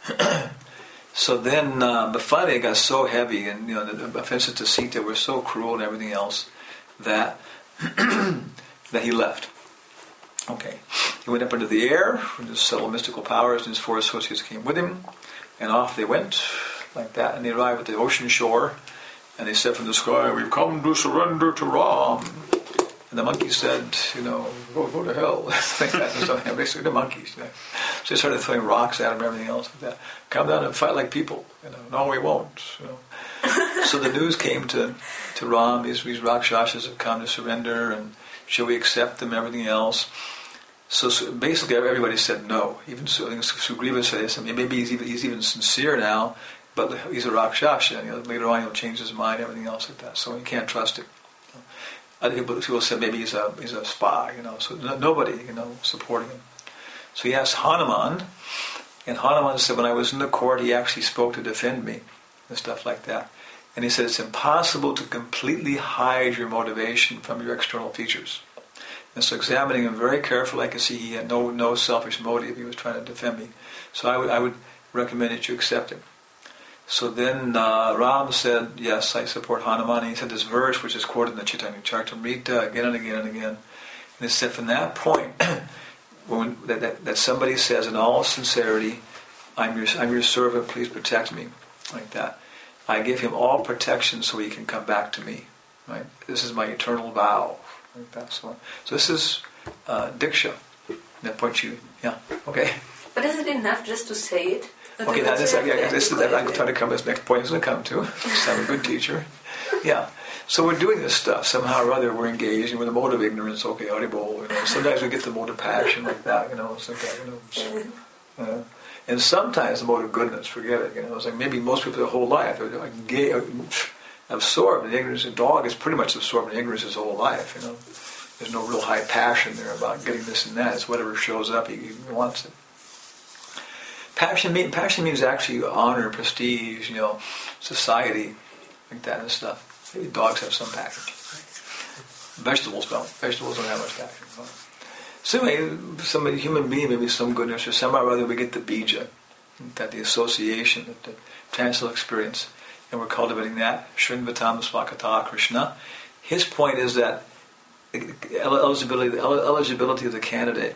So then, uh, but finally it got so heavy, and you know, the offenses to Sita were so cruel and everything else, that that he left. Okay. He went up into the air, with his subtle mystical powers, and his four associates came with him, and off they went, like that, and they arrived at the ocean shore, and they said from the sky, we've come to surrender to Ram. And the monkeys said, you know, go, go to hell. like that, so basically the monkeys. You know. So they started throwing rocks at him and everything else like that. Come down and fight like people. You know, no, we won't. You know. So the news came to, to Ram, these, these Rakshasas have come to surrender, and shall we accept them and everything else? So, so basically everybody said no. Even so, Sugriva says, I mean, maybe he's even, he's even sincere now, but he's a Rakshasa. You know, later on he'll change his mind, everything else like that. So you can't trust him. You know. Other people, people said maybe he's a he's a spy. You know, so no, nobody you know supporting him. So he asked Hanuman, and Hanuman said, when I was in the court, he actually spoke to defend me and stuff like that. And he said it's impossible to completely hide your motivation from your external features. And so examining him very carefully, I could see he had no no selfish motive. He was trying to defend me. So I would I would recommend that you accept him. So then uh, Ram said, yes, I support Hanuman. He said this verse, which is quoted in the Chaitanya Charitamrita again and again and again. And it said from that point, when that, that, that somebody says in all sincerity, I'm your, I'm your servant, please protect me, like that. I give him all protection so he can come back to me. Right? This is my eternal vow. Like that. So, so this is uh, Diksha. That point you, yeah, okay.
But is it enough just to say it?
Okay, now this, yeah, yeah, this is, I'm trying to come, this next point is going to come to. I'm a good teacher. Yeah. So we're doing this stuff. Somehow or other we're engaged, and with the mode of ignorance, okay, audible, you know. Sometimes we get the mode of passion like that, you know, sometimes, you know. So, uh, and sometimes the mode of goodness, forget it, you know. It's like maybe most people their whole life are like gay, absorbed in ignorance. A dog is pretty much absorbed in ignorance his whole life, you know. There's no real high passion there about getting this and that. It's whatever shows up, he, he wants it. Passion, mean, passion means actually honor, prestige, you know, society, like that and stuff. Maybe dogs have some passion. Vegetables don't. Vegetables don't have much passion. So anyway, some human being, maybe some goodness, or somehow or other we get the bija, that the association, that the transcendental experience, and we're cultivating that. Shrinvatam Swakata Krishna. His point is that eligibility, the eligibility of the candidate,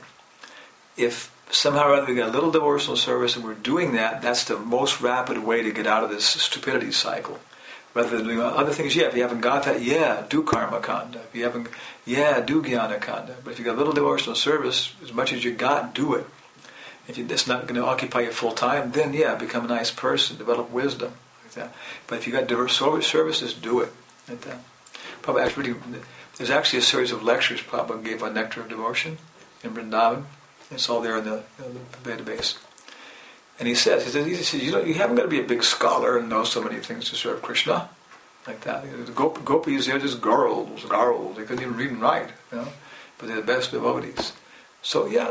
if somehow or other we get a little devotional service and we're doing that, that's the most rapid way to get out of this stupidity cycle. Rather than doing other things, yeah, if you haven't got that, yeah, do karma kanda. If you haven't, yeah, do jnana kanda. But if you got a little devotional service, as much as you got, do it. If you, it's not going to occupy you full time, then yeah, become a nice person, develop wisdom, like that. But if you got diverse services, do it, like that. Prabhupada actually, there's actually a series of lectures Prabhupada gave on Nectar of Devotion in Vrindavan. It's all there in the, in the database. And he says, he says, he says you, know, you haven't got to be a big scholar and know so many things to serve Krishna, like that. You know, the gop- gopis, they're just girls, girls. They couldn't even read and write, you know, but they're the best devotees. So yeah,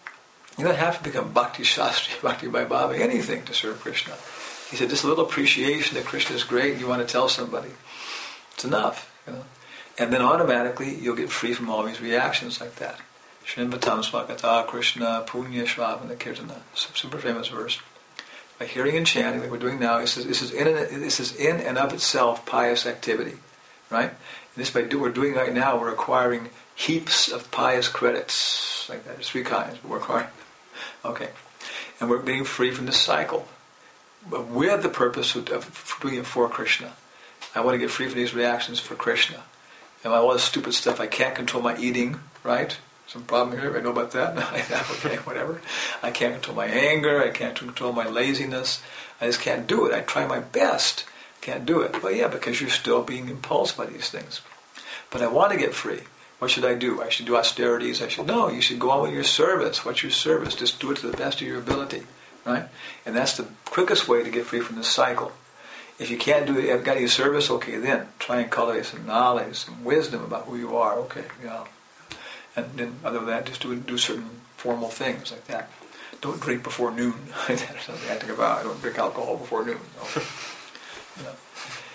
you don't have to become Bhakti Shastri, Bhakti Vaibhava, anything to serve Krishna. He said, just a little appreciation that Krishna is great, and you want to tell somebody. It's enough, you know. And then automatically you'll get free from all these reactions like that. Shrinvatam Swakata Krishna Punya Shravana Kirtana. Super famous verse. By hearing and chanting, like we're doing now, this is, this is, in, and, this is in and of itself pious activity. Right? And this by do, we're doing right now, we're acquiring heaps of pious credits. Like that. There's three kinds, but we're acquiring. Okay. And we're being free from this cycle. But with the purpose of, of doing it for Krishna. I want to get free from these reactions for Krishna. And all this stupid stuff, I can't control my eating, right? Some problem here, I know about that. Okay, whatever. I can't control my anger, I can't control my laziness. I just can't do it. I try my best. Can't do it. Well, yeah, because you're still being impulsed by these things. But I want to get free. What should I do? I should do austerities. I should, no, you should go on with your service. What's your service? Just do it to the best of your ability, right? And that's the quickest way to get free from this cycle. If you can't do it, you've got any service, okay, then try and cultivate some knowledge, some wisdom about who you are, okay, yeah. And then other than that, just do do certain formal things like that. Don't drink before noon. That's something I think about. I don't drink alcohol before noon. No. You know.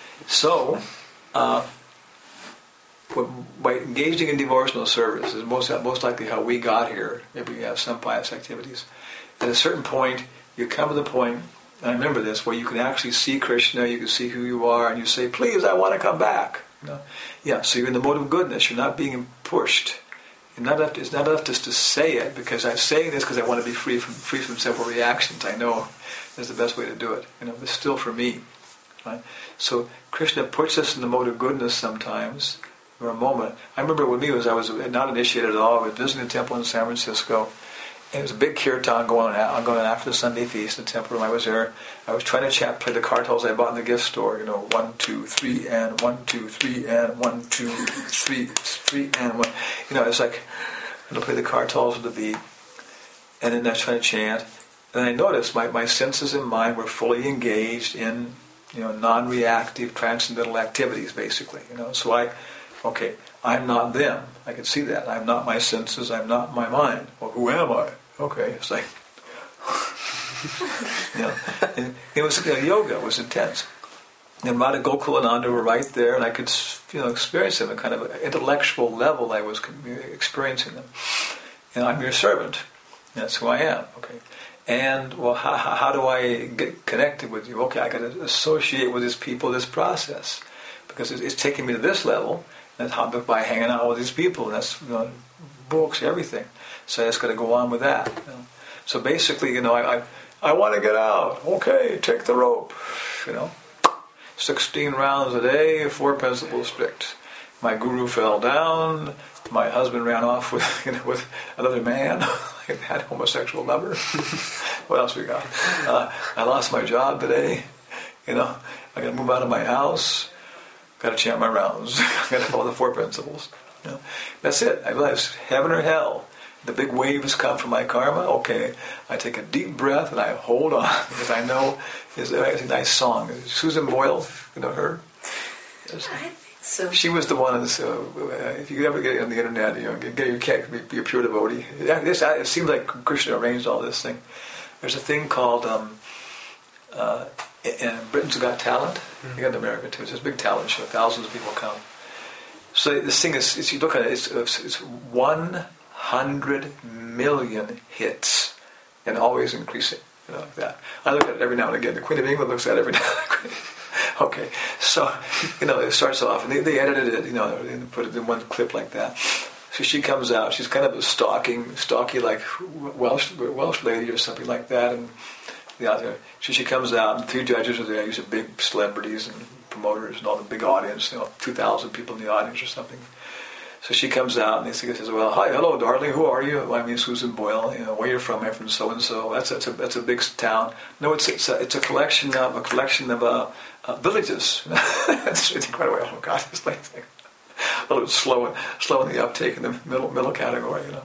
So, uh, by engaging in devotional service is most most likely how we got here. Maybe we have some pious activities. At a certain point, you come to the point, and I remember this, where you can actually see Krishna, you can see who you are, and you say, please, I want to come back. You know? Yeah, so you're in the mode of goodness. You're not being pushed. You're not enough to, it's not enough just to say it, because I'm saying this because I want to be free from free from several reactions. I know is the best way to do it. You know, but still for me. Right? So Krishna puts us in the mode of goodness sometimes for a moment. I remember with me was I was not initiated at all. I was visiting the temple in San Francisco. And it was a big kirtan going on, going on after the Sunday feast in the temple room. I was there. I was trying to chant, play the kartals I bought in the gift store. You know, one, two, three, and one, two, three, and one, two, three, three, and one. You know, it's like I'm going to play the kartals with the beat. And then I was trying to chant. And I noticed my, my senses and mind were fully engaged in, you know, non-reactive, transcendental activities, basically. You know, so I, okay, I'm not them. I can see that. I'm not my senses. I'm not my mind. Well, who am I? Okay, it's like, you know, and it was, you know, yoga was intense. And Radha Gokulananda were right there, and I could, you know, experience them at kind of an intellectual level. I was experiencing them. And I'm your servant. That's who I am. Okay. And, well, how, how do I get connected with you? Okay, I got to associate with these people, this process. Because it's, it's taking me to this level, and how, by hanging out with these people. That's, you know, books, everything. So I just got to go on with that. You know. So basically, you know, I, I, I want to get out. Okay, take the rope. You know, sixteen rounds a day, four principles strict. My guru fell down. My husband ran off with, you know, with another man. I had a homosexual lover. What else we got? Uh, I lost my job today. You know, I got to move out of my house. Got to chant my rounds. Got to follow the four principles. You know, that's it. I realize heaven or hell. The big waves come from my karma. Okay, I take a deep breath and I hold on because I know it's a nice song. Susan Boyle, you know her.
I think so.
She was the one. So uh, if you ever get on the internet, you know, get, get your kick, be, be a pure devotee. Yeah, this, it seems like Krishna arranged all this thing. There's a thing called um, uh, in Britain's Got Talent. Mm-hmm. You got in America too. It's this big talent show. Thousands of people come. So this thing is, is you look at it, it's, it's one hundred million hits, and always increasing. You know, like that. I look at it every now and again. The Queen of England looks at it every now and again. Okay, so, you know, it starts off, and they, they edited it, you know, and put it in one clip like that. So she comes out, she's kind of a stalking, stalky, like, Welsh Welsh lady or something like that, and the other. So she comes out, and three judges are there, these are big celebrities and promoters and all the big audience, you know, two thousand people in the audience or something. So she comes out, and they says, well, hi, hello, darling, who are you? Well, I'm Susan Boyle, you know, where you're from? I'm from so-and-so. That's, that's, a, that's a big town. No, it's, it's, a, it's a collection of, a collection of, uh, Uh, villages. It's incredible. Oh God, it's like a little slow, slow in the uptake in the middle middle category, you know.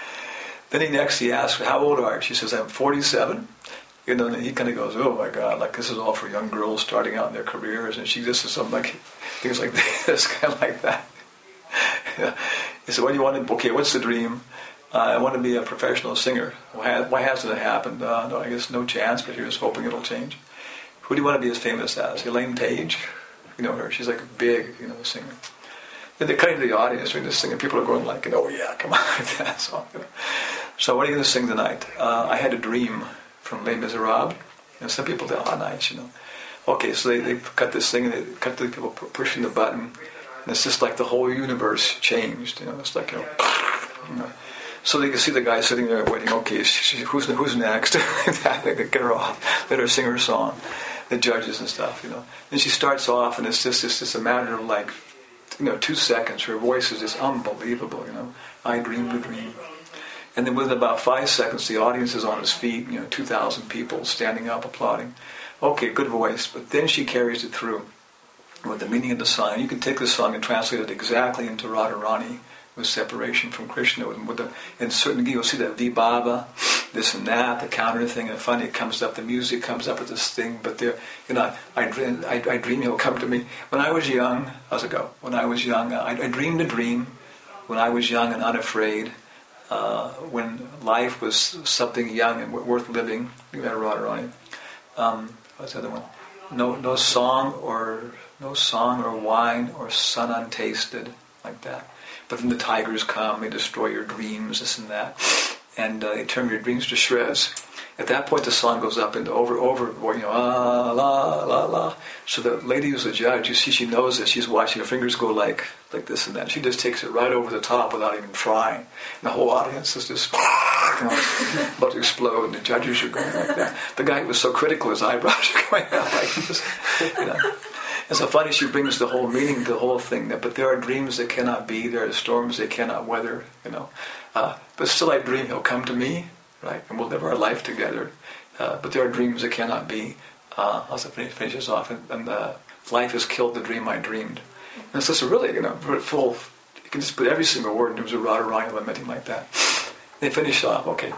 Then he next he asks, "How old are you?" She says, "I'm forty-seven." You know, and he kind of goes, "Oh my God, like this is all for young girls starting out in their careers," and she just says something like things like this, kind of like that. Yeah. He said, "What do you want to? Okay, what's the dream?" Uh, I want to be a professional singer. Why, why hasn't it happened? Uh, no, I guess no chance, but here's hoping it'll change. Who do you want to be as famous as? Elaine Paige, you know her. She's like a big, you know, singer. Then they're cutting to the audience during this thing, and people are going like, "Oh yeah, come on, like that song." You know? So what are you going to sing tonight? Uh, I had a dream from Les Miserables. You know, some people say, "Oh, nice," you know. Okay, so they, they cut this thing, and they cut to the people pushing the button, and it's just like the whole universe changed. You know, it's like, you know, you know. So they can see the guy sitting there waiting. Okay, she, who's who's next? They get her off, let her sing her song. The judges and stuff, you know. And she starts off, and it's just it's just a matter of like, you know, two seconds. Her voice is just unbelievable, you know. I dreamed a dream. And then within about five seconds, the audience is on its feet, you know, two thousand people standing up, applauding. Okay, good voice. But then she carries it through with the meaning of the song. You can take the song and translate it exactly into Radharani, with separation from Krishna. With, with the, in certain, you'll see that Vibhava, this and that, the counter thing, and finally it comes up, the music comes up with this thing, but there, you know, I, I, dream, I, I dream he'll come to me. When I was young, how's it go? When I was young, I, I dreamed a dream, when I was young and unafraid, uh, when life was something young and worth living. You got a Radharani. Um, what's the other one? No, no song or, no song or wine or sun untasted, like that. But then the tigers come, they destroy your dreams, this and that, and uh, they turn your dreams to shreds. At that point, the song goes up into over, over, you know, ah, la, la, la. So the lady who's the judge, you see, she knows that she's watching her fingers go like, like this and that. She just takes it right over the top without even trying. And the whole audience is just, you know, about to explode, and the judges are going like that. The guy who was so critical, his eyebrows are going out like this, you know. And so funny, she brings the whole meaning to the whole thing. But there are dreams that cannot be. There are storms they cannot weather, you know. Uh, but still I dream he'll come to me, right? And we'll live our life together. Uh, but there are dreams that cannot be. Uh, also finish this off. And, and uh, life has killed the dream I dreamed. And so it's really, you know, full, you can just put every single word in terms of Radharani lamenting like that. They finish off, okay.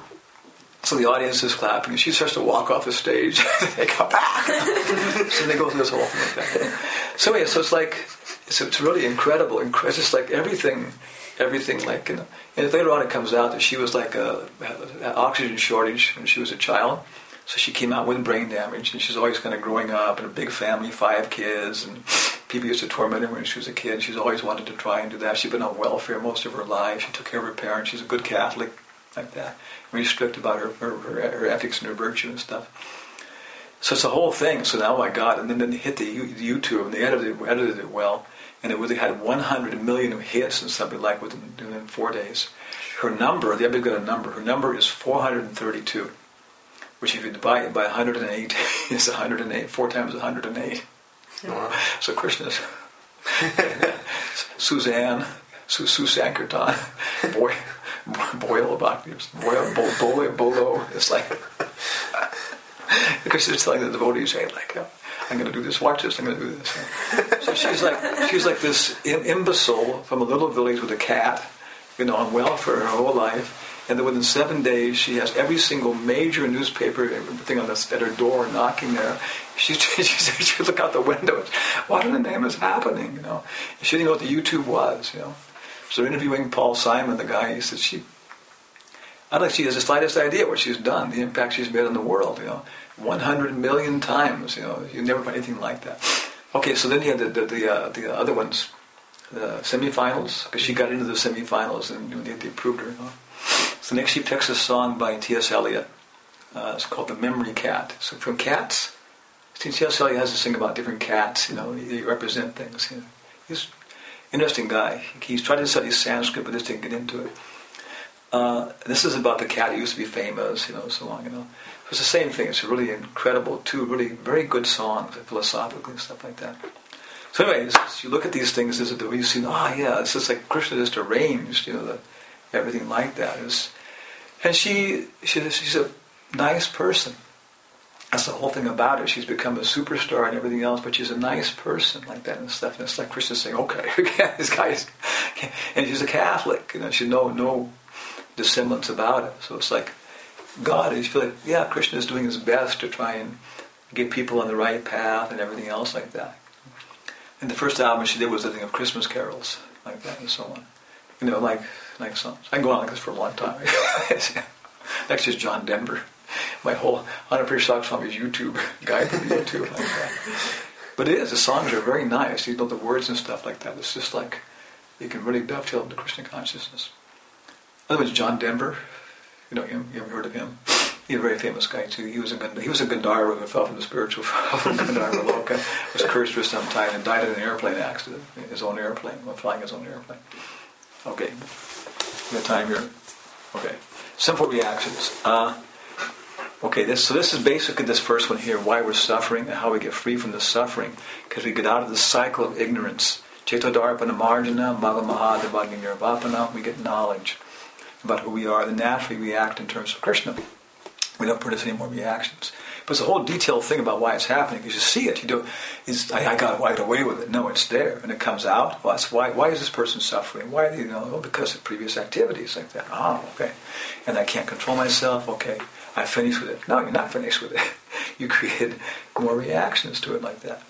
So the audience is clapping, and she starts to walk off the stage. They go back. So they go through this whole thing like that. So yeah, so it's like, it's, it's really incredible. It's just like everything, everything like, you know. And later on it comes out that she was like a, an oxygen shortage when she was a child. So she came out with brain damage, and she's always kind of growing up in a big family, five kids, and people used to torment her when she was a kid. She's always wanted to try and do that. She'd been on welfare most of her life. She took care of her parents. She's a good Catholic, like that. Very strict about her, her, her, her ethics and her virtue and stuff. So it's a whole thing. So now, oh my God, and then, then they hit the YouTube and they edited, edited it well, and it really had one hundred million hits and something like within, within four days. Her number, the I've got a number, her number is four hundred thirty-two, which if you divide it by one hundred eight is one hundred eight, four times one hundred eight. Wow. So Krishna's Suzanne, Su, Su Sankirtan, boy, Boyle Bhakti, Boyle, Bolo, Bolo, it's like, because it's telling the devotees, hey, like, uh, I'm going to do this, watch this, I'm going to do this. So she's like, she's like this imbecile from a little village with a cat, you know, on welfare her whole life. And then within seven days, she has every single major newspaper, everything on the, at her door, knocking there. She she she look out the window. What in the name is happening? You know, she didn't know what the YouTube was. You know, so interviewing Paul Simon, the guy, he said she, I don't think she has the slightest idea what she's done, the impact she's made on the world. You know, one hundred million times. You know, you never find anything like that. Okay, so then you had the the the, uh, the other ones, the semifinals, because she got into the semifinals and they, they approved her. You know? So next she picks a song by T S Eliot. Uh, it's called The Memory Cat. So from cats, T S Eliot has this thing about different cats, you know, they represent things. You know. He's an interesting guy. He's tried to study Sanskrit, but just didn't get into it. Uh, this is about the cat who used to be famous, you know, so on, you know. It's the same thing. It's really incredible, two really very good songs, philosophically and stuff like that. So anyways, you look at these things, is it you see, ah, oh, yeah, it's just like Krishna just arranged, you know, the, everything like that. Is, and she, she, she's a nice person. That's the whole thing about her. She's become a superstar and everything else, but she's a nice person like that and stuff. And it's like Krishna saying, okay, this guy is, and she's a Catholic, you know, she's no no dissemblance about it. So it's like God, you feel like, yeah, Krishna is doing his best to try and get people on the right path and everything else like that. And the first album she did was the thing of Christmas carols, like that and so on. You know, like like songs. I can go on like this for a long time. Next is John Denver. My whole Anuprisha Swami's YouTube guide for the YouTube like that. But it is, the songs are very nice. You know, the words and stuff like that. It's just like, you can really dovetail into Krishna consciousness. Other one's John Denver. You know him? You ever heard of him? He's a very famous guy too. He was a he was a Gandharva who fell from the spiritual Gandharva Loka, was cursed for some time and died in an airplane accident, his own airplane, while flying his own airplane. Okay, we got time here. Okay, simple reactions. Uh, okay, this so this is basically this first one here: why we're suffering and how we get free from the suffering, because we get out of the cycle of ignorance. Chetodarpana marjana, bhava mahadevagyanirvapana. We get knowledge about who we are. Then naturally we act in terms of Krishna. We don't produce any more reactions. But it's a whole detailed thing about why it's happening. Because you see it, you do. It's, I, I got right away with it. No, it's there, and it comes out. Well, that's why. Why is this person suffering? Why? You know, well, because of previous activities like that. Oh, okay. And I can't control myself. Okay, I finished with it. No, you're not finished with it. You created more reactions to it like that.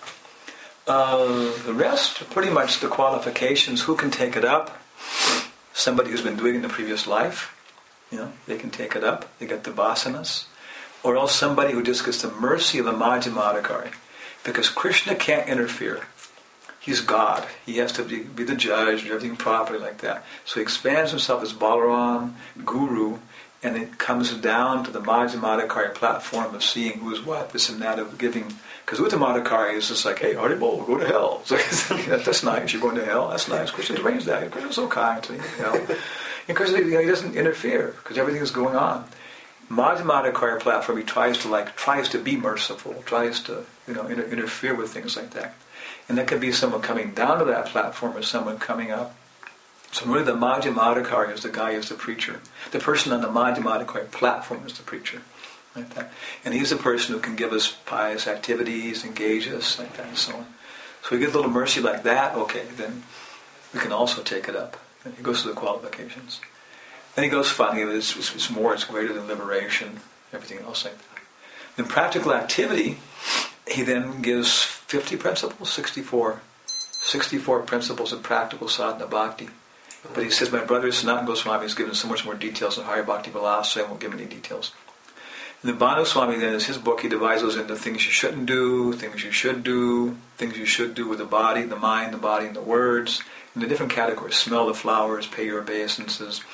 Uh, the rest, pretty much the qualifications. Who can take it up? Somebody who's been doing it in the previous life. You know, they can take it up. They get the vasanas. Or else somebody who just gets the mercy of the Madhyamadikari. Because Krishna can't interfere. He's God. He has to be, be the judge, do everything properly like that. So he expands himself as Balaram, Guru, and it comes down to the Madhyamadikari platform of seeing who's what, this and that, of giving. Because Uttamadikari is just like, hey, Haribol, go to hell. So that's nice, you're going to hell, that's nice. Krishna's arranged that. Krishna's so kind to you, you know. And Krishna, you know, he doesn't interfere, because everything is going on. Madhyamadikari platform, he tries to like, tries to be merciful, tries to, you know, inter- interfere with things like that. And that could be someone coming down to that platform or someone coming up. So really the Madhyamadikari is the guy who's the preacher. The person on the Madhyamadikari platform is the preacher. Like that. And he's the person who can give us pious activities, engage us, like that and so on. So we get a little mercy like that, okay, then we can also take it up. And he goes through the qualifications. Then he goes finally, it's, it's, it's more, it's greater than liberation, everything else like that. In practical activity, he then gives fifty principles, sixty-four, sixty-four principles of practical sadhana bhakti. But he says, my brother Sanatana Goswami has given so much more details on Hari Bhakti Vilas, so I won't give any details. And the Bhanu Swami then, is his book, he divides those into things you shouldn't do, things you should do, things you should do with the body, the mind, the body, and the words, in the different categories: smell the flowers, pay your obeisances,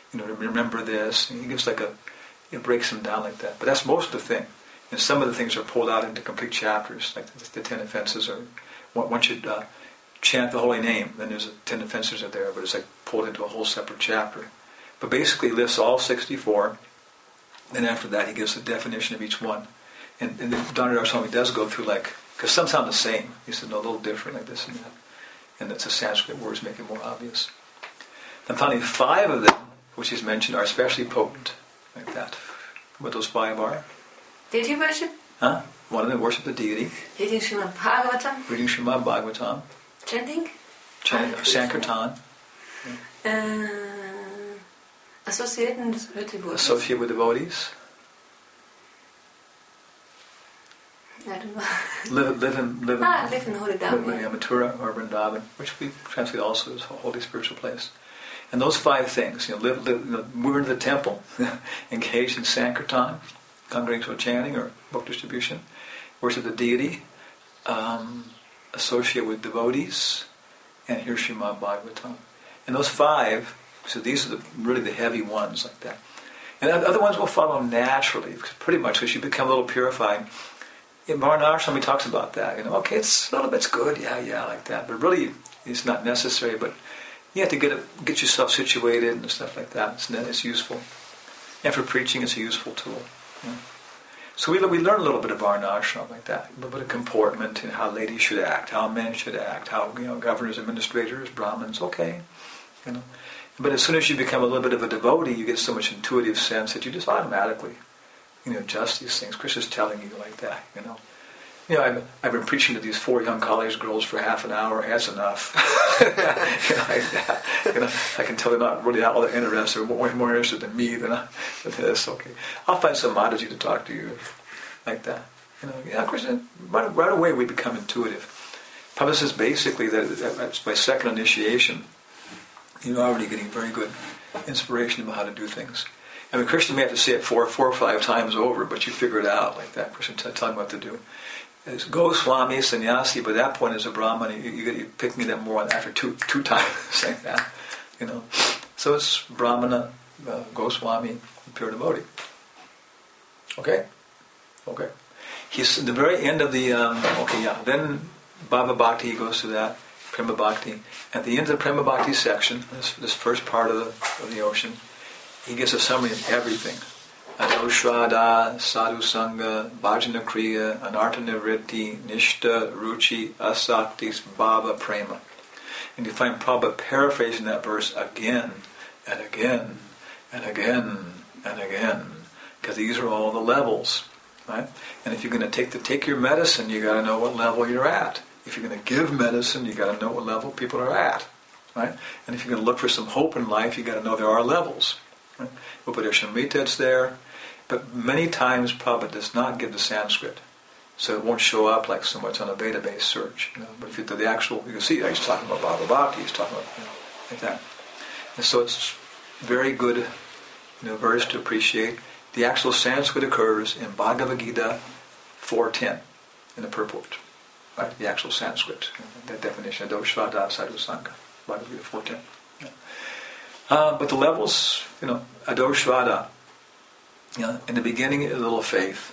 you know, remember this. And he gives like a, it breaks them down like that. But that's most of the thing. And some of the things are pulled out into complete chapters, like the, the ten offenses. Or once you uh, chant the holy name, then there's a, ten offenses are there, but it's like pulled into a whole separate chapter. But basically, he lists all sixty-four. Then after that, he gives the definition of each one. And, and then Dhanurdhara Swami does go through like, because some sound the same. He said, no, a little different, like this and that. And that's the Sanskrit words make it more obvious. Then finally, five of them, which he's mentioned, are especially potent, like that. What those five are?
Did he worship?
Huh? One of them worship the deity.
Reading Srimad Bhagavatam?
Reading Srimad Bhagavatam.
Chanting?
Chanting Sankirtan.
Uh, associated with devotees?
Associate with devotees.
I don't know.
Live, live in, live in,
ah, live in Holy
live in
Dham.
yeah, Mathura or Vrindavan, which we translate also as a holy spiritual place. And those five things, you know, live, live, you know, move into the temple, engage in Sankirtan, congregational chanting or book distribution, worship the deity, um, associate with devotees, and hear Srimad Bhagavatam. And those five, so these are the, really the heavy ones like that. And other ones will follow naturally, pretty much, because you become a little purified. In Varnashram, he talks about that. You know, okay, it's a little bit's good, yeah, yeah, like that. But really, it's not necessary. But you have to get it, get yourself situated and stuff like that. It's, it's useful. And for preaching, it's a useful tool. You know. So we we learn a little bit of Varnashram like that, a little bit of comportment and how ladies should act, how men should act, how you know governors, administrators, Brahmins, okay, you know. But as soon as you become a little bit of a devotee, you get so much intuitive sense that you just automatically, you know, adjust these things. Krishna's telling you like that, you know. You know, I've, I've been preaching to these four young college girls for half an hour. That's enough. you know, like that. You know, I can tell they're not really all that interested. They're more, more interested in me than, I, than this. Okay, I'll find some Mataji to talk to you like that. You know, yeah, Krishna. Right, right away, we become intuitive. Prabhupada says basically that, that by second initiation, you're already getting very good inspiration about how to do things. I mean, Krishna may have to say it four, four or five times over, but you figure it out like that. Krishna t- tell him what to do. It's Goswami, sannyasi, but at that point as a Brahman, you, you, you're picking it up more after two two times like that, you know. So it's Brahmana, uh, Goswami, pure devotee. Okay? Okay. He's at the very end of the, um, okay, yeah, then Bhava Bhakti, he goes through that, Prema Bhakti. At the end of the Prema Bhakti section, this, this first part of the, of the ocean, he gives a summary of everything. Adoshvada, Sadhu Sangha, Bhajana Kriya, Anartha Nivritti, Nishta, Ruchi, Asaktis, Bhava, Prema. And you find Prabhupada paraphrasing that verse again and again and again and again, because these are all the levels, right? And if you're going to take the take your medicine, you got to know what level you're at. If you're going to give medicine, you got to know what level people are at, right? And if you're going to look for some hope in life, you got to know there are levels. Right? Upadeshamrita's there. But many times Prabhupada does not give the Sanskrit, so it won't show up like so much on a Veda-based search. You know? But if you do the actual, you can see he's talking about Bhava Bhakti, he's talking about, you know, like that. And so it's very good, you know, verse to appreciate. The actual Sanskrit occurs in Bhagavad Gita four ten in the purport, right? The actual Sanskrit, you know, that definition, Adoshvada Sadhu Sangha, Bhagavad Gita four ten. Yeah. Uh, but the levels, you know, Adoshvada. You know, in the beginning, a little faith,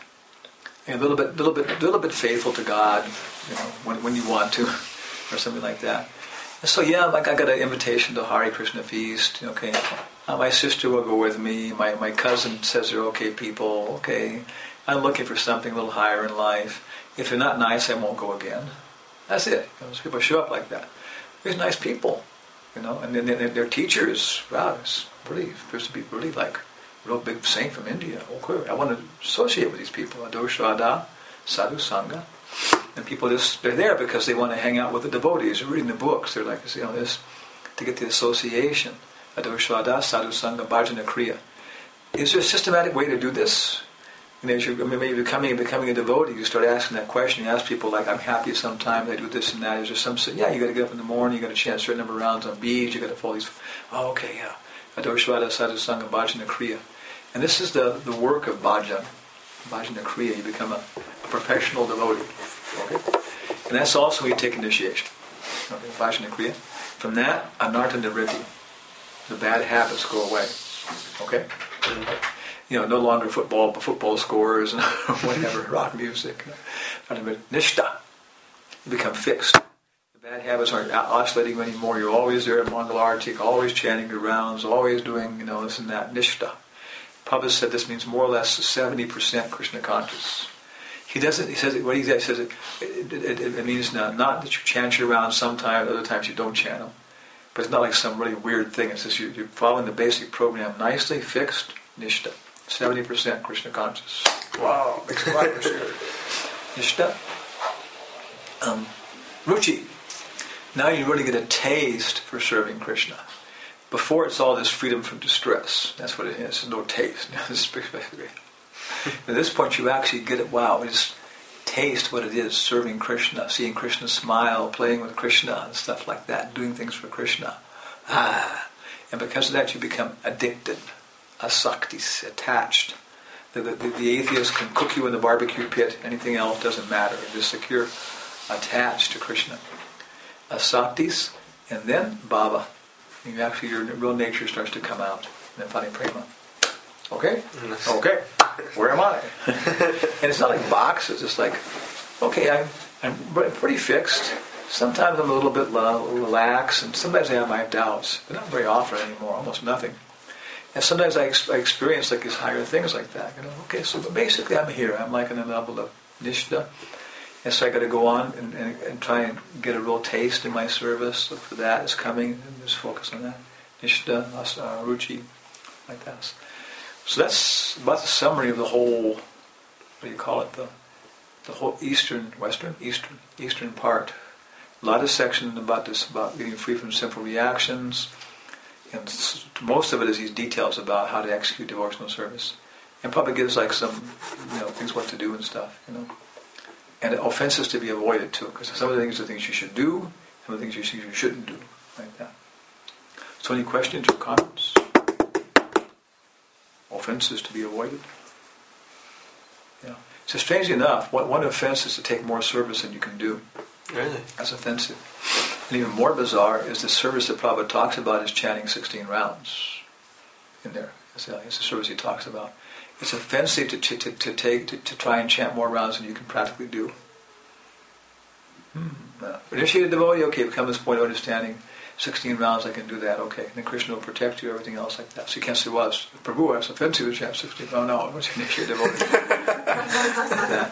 a little bit, little bit, little bit faithful to God, you know, when when you want to, or something like that. And so, yeah, like I got an invitation to Hare Krishna feast. Okay, uh, my sister will go with me. My my cousin says they're okay people. Okay, I'm looking for something a little higher in life. If they're not nice, I won't go again. That's it. Those people show up like that. There's nice people, you know, and then they're, they're teachers. Wow, it's really supposed to be really like. Real big saint from India. Okay, I want to associate with these people. Adoshvada, Sadhu Sangha. And people just, they're there because they want to hang out with the devotees. They're reading the books. They're like, you know, this, to get the association. Adoshvada, Sadhu Sangha, Bhajana Kriya. Is there a systematic way to do this? And as you're maybe becoming, becoming a devotee, you start asking that question. You ask people like, I'm happy sometimes, I do this and that. Is there some, yeah, you got to get up in the morning, you got to chant a certain number of rounds on beads, you got to follow these, oh, okay, yeah. Adoshvada, Sadhu Sangha, Bhajana Kriya. And this is the, the work of bhajan, bhajana kriya. You become a, a professional devotee. Okay? And that's also when you take initiation. Okay, bhajana kriya. From that, anartha nivritti. The bad habits go away. Okay? You know, no longer football, but football scores and whatever, rock music. Nishta. You become fixed. The bad habits aren't oscillating anymore. You're always there at Mangalartik, always chanting your rounds, always doing, you know, this and that. Nishta. Prabhupada said this means more or less seventy percent Krishna conscious. He doesn't, he says, it, what he says, it, it, it, it means not, not that you chant your rounds sometimes, other times you don't chant them. But it's not like some really weird thing. It's just you, you're following the basic program nicely, fixed, Nishta. seventy percent Krishna conscious. Wow, makes a lot of sense. Nishta. Um, Ruchi. Now you really get a taste for serving Krishna. Before it's all this freedom from distress. That's what it is. There's no taste. At this point you actually get it. Wow, just taste what it is, serving Krishna, seeing Krishna smile, playing with Krishna and stuff like that, doing things for Krishna. Ah, and because of that you become addicted, asaktis, attached. The, the, the atheist can cook you in the barbecue pit, anything else doesn't matter. Just like you're attached to Krishna. Asaktis, and then bhava. You actually, your real nature starts to come out. And then finally prema. Okay? Okay. Where am I? And it's not like boxes. It's like, okay, I'm, I'm pretty fixed. Sometimes I'm a little bit low, relaxed, and sometimes I have my doubts, but not very often anymore, almost nothing. And sometimes I, ex- I experience like these higher things like that. You know, okay, so but basically I'm here. I'm like in the level of Nishta. And so I got to go on and, and, and try and get a real taste in my service. Look for that. It's coming. And just focus on that. Nishta, uh, Ruchi, like that. So that's about the summary of the whole, what do you call it, the the whole eastern, western, eastern, eastern part. A lot of sections about this, about getting free from sinful reactions. And most of it is these details about how to execute devotional service. And probably gives like some, you know, things what to do and stuff, you know. And offenses to be avoided too, because some of the things are things you should do, some of the things you, you shouldn't do, like that. So any questions or comments? Offenses to be avoided? Yeah. So strangely enough, one, one offense is to take more service than you can do.
Really?
That's offensive. And even more bizarre is the service that Prabhupada talks about is chanting sixteen rounds in there. It's the service he talks about. It's offensive to, to, to take to, to try and chant more rounds than you can practically do. Hmm. Uh, initiated devotee, okay, become this point of understanding. Sixteen rounds, I can do that. Okay, and then Krishna will protect you. Everything else like that. So you can't say, "Well, it's, Prabhu, that's offensive to chant sixteen." No, no, it's initiated devotee. yeah.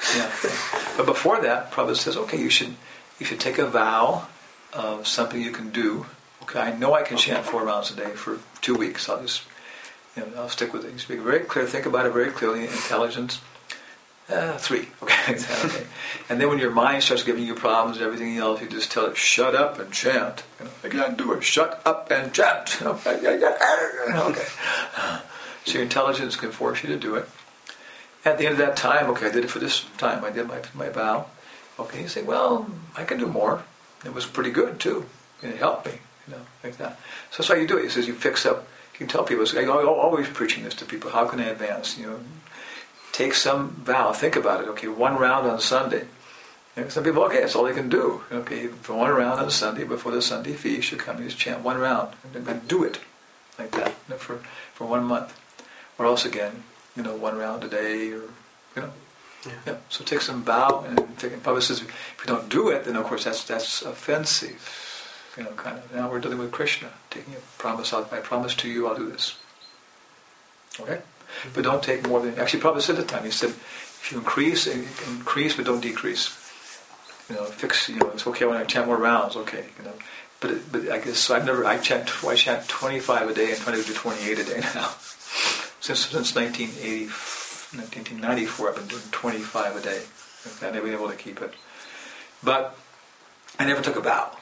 yeah. But before that, Prabhupada says, "Okay, you should you should take a vow of something you can do. Okay, I know I can chant four rounds a day for two weeks. I'll just." You know, I'll stick with it. You speak very clear. Think about it very clearly. Intelligence, uh, three. Okay. okay. And then when your mind starts giving you problems and everything else, you just tell it, "Shut up and chant." You know, I can't do it. Shut up and chant. Okay. So your intelligence can force you to do it. At the end of that time, okay, I did it for this time. I did my my vow. Okay, you say, "Well, I can do more. It was pretty good too. It helped me." You know, like that. So that's how you do it. He says you fix up. You can tell people, I'm always preaching this to people, how can I advance? You know, take some vow, think about it. Okay, one round on Sunday. And some people, okay, that's all they can do. Okay, for one round on Sunday before the Sunday feast, you come and just chant one round. And then do it like that you know, for, for one month. Or else again, you know, one round a day or, you know. Yeah. yeah. So take some vow and take, and Prabhupada says, if you don't do it, then of course that's that's offensive. You know, kind of. Now we're dealing with Krishna, taking a promise out. I promise to you, I'll do this. Okay, mm-hmm. But don't take more than. Actually, Prabhupada said at the time. He said, if you increase, increase, but don't decrease. You know, fix. You know, it's okay when I chant more rounds. Okay, you know, but it, but I guess so I've never. I chant. I chant twenty-five a day and trying to do twenty-eight a day now. Since since nineteen eighty, nineteen ninety-four, I've been doing twenty-five a day. I've never been able to keep it, but. I never took a vow.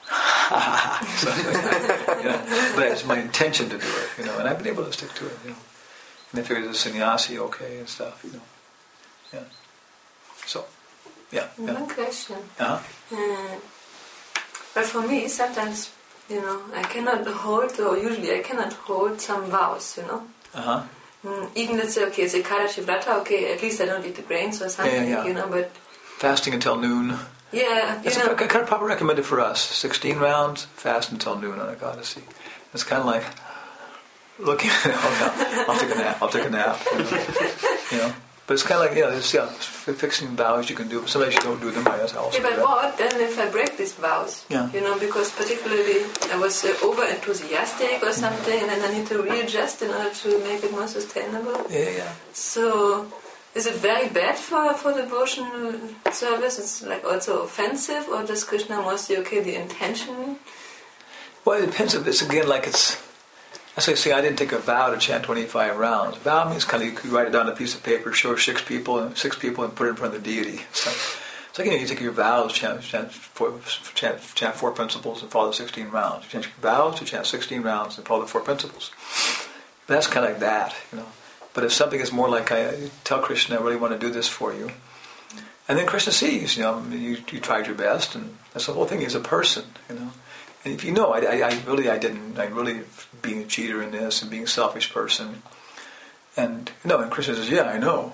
so, you know, but it's my intention to do it, you know, and I've been able to stick to it, you know. And I figured as a sannyasi, okay, and stuff, you know. Yeah. So, yeah.
One
yeah.
question.
Uh-huh.
Uh, but for me, sometimes, you know, I cannot hold, or usually I cannot hold some vows, you know.
Uh-huh.
Mm, even let's say, okay, it's a Ekadashi Vrata, okay, at least I don't eat the grains or something,
yeah, yeah, yeah.
you know, but...
Fasting until noon.
Yeah,
That's
you know.
a, kind of probably recommended for us. Sixteen rounds, fast until noon on Ekadasi. It's kind of like, looking at it. Oh, no, I'll take a nap. I'll take a nap. You know. You know? But it's kind of like, yeah, there's yeah, fixing vows you can do. Sometimes you don't do them. I also
yeah, but
do
what then if I break these vows?
Yeah.
You know, because particularly I was uh, over enthusiastic or something, and then I need to readjust in order to make it more sustainable.
Yeah, yeah.
So, is it very bad for for devotional service? It's like also offensive, or does Krishna more say, okay, the intention?
Well, it depends. If it's again like it's. As I say, I didn't take a vow to chant twenty-five rounds. Vow means kind of you write it down on a piece of paper, show six people, and six people, and put it in front of the deity. So, so you know, you take your vows, chant, chant, four, chant, chant four principles, and follow the sixteen rounds. You chant your vows to chant sixteen rounds and follow the four principles. But that's kind of like that, you know. But if something is more like, I you tell Krishna, I really want to do this for you, and then Krishna sees, you know, you, you tried your best, and that's the whole thing. He's a person, you know. And if you know, I, I, I really, I didn't, I really being a cheater in this and being a selfish person. And, you know, and Krishna says, yeah, I know.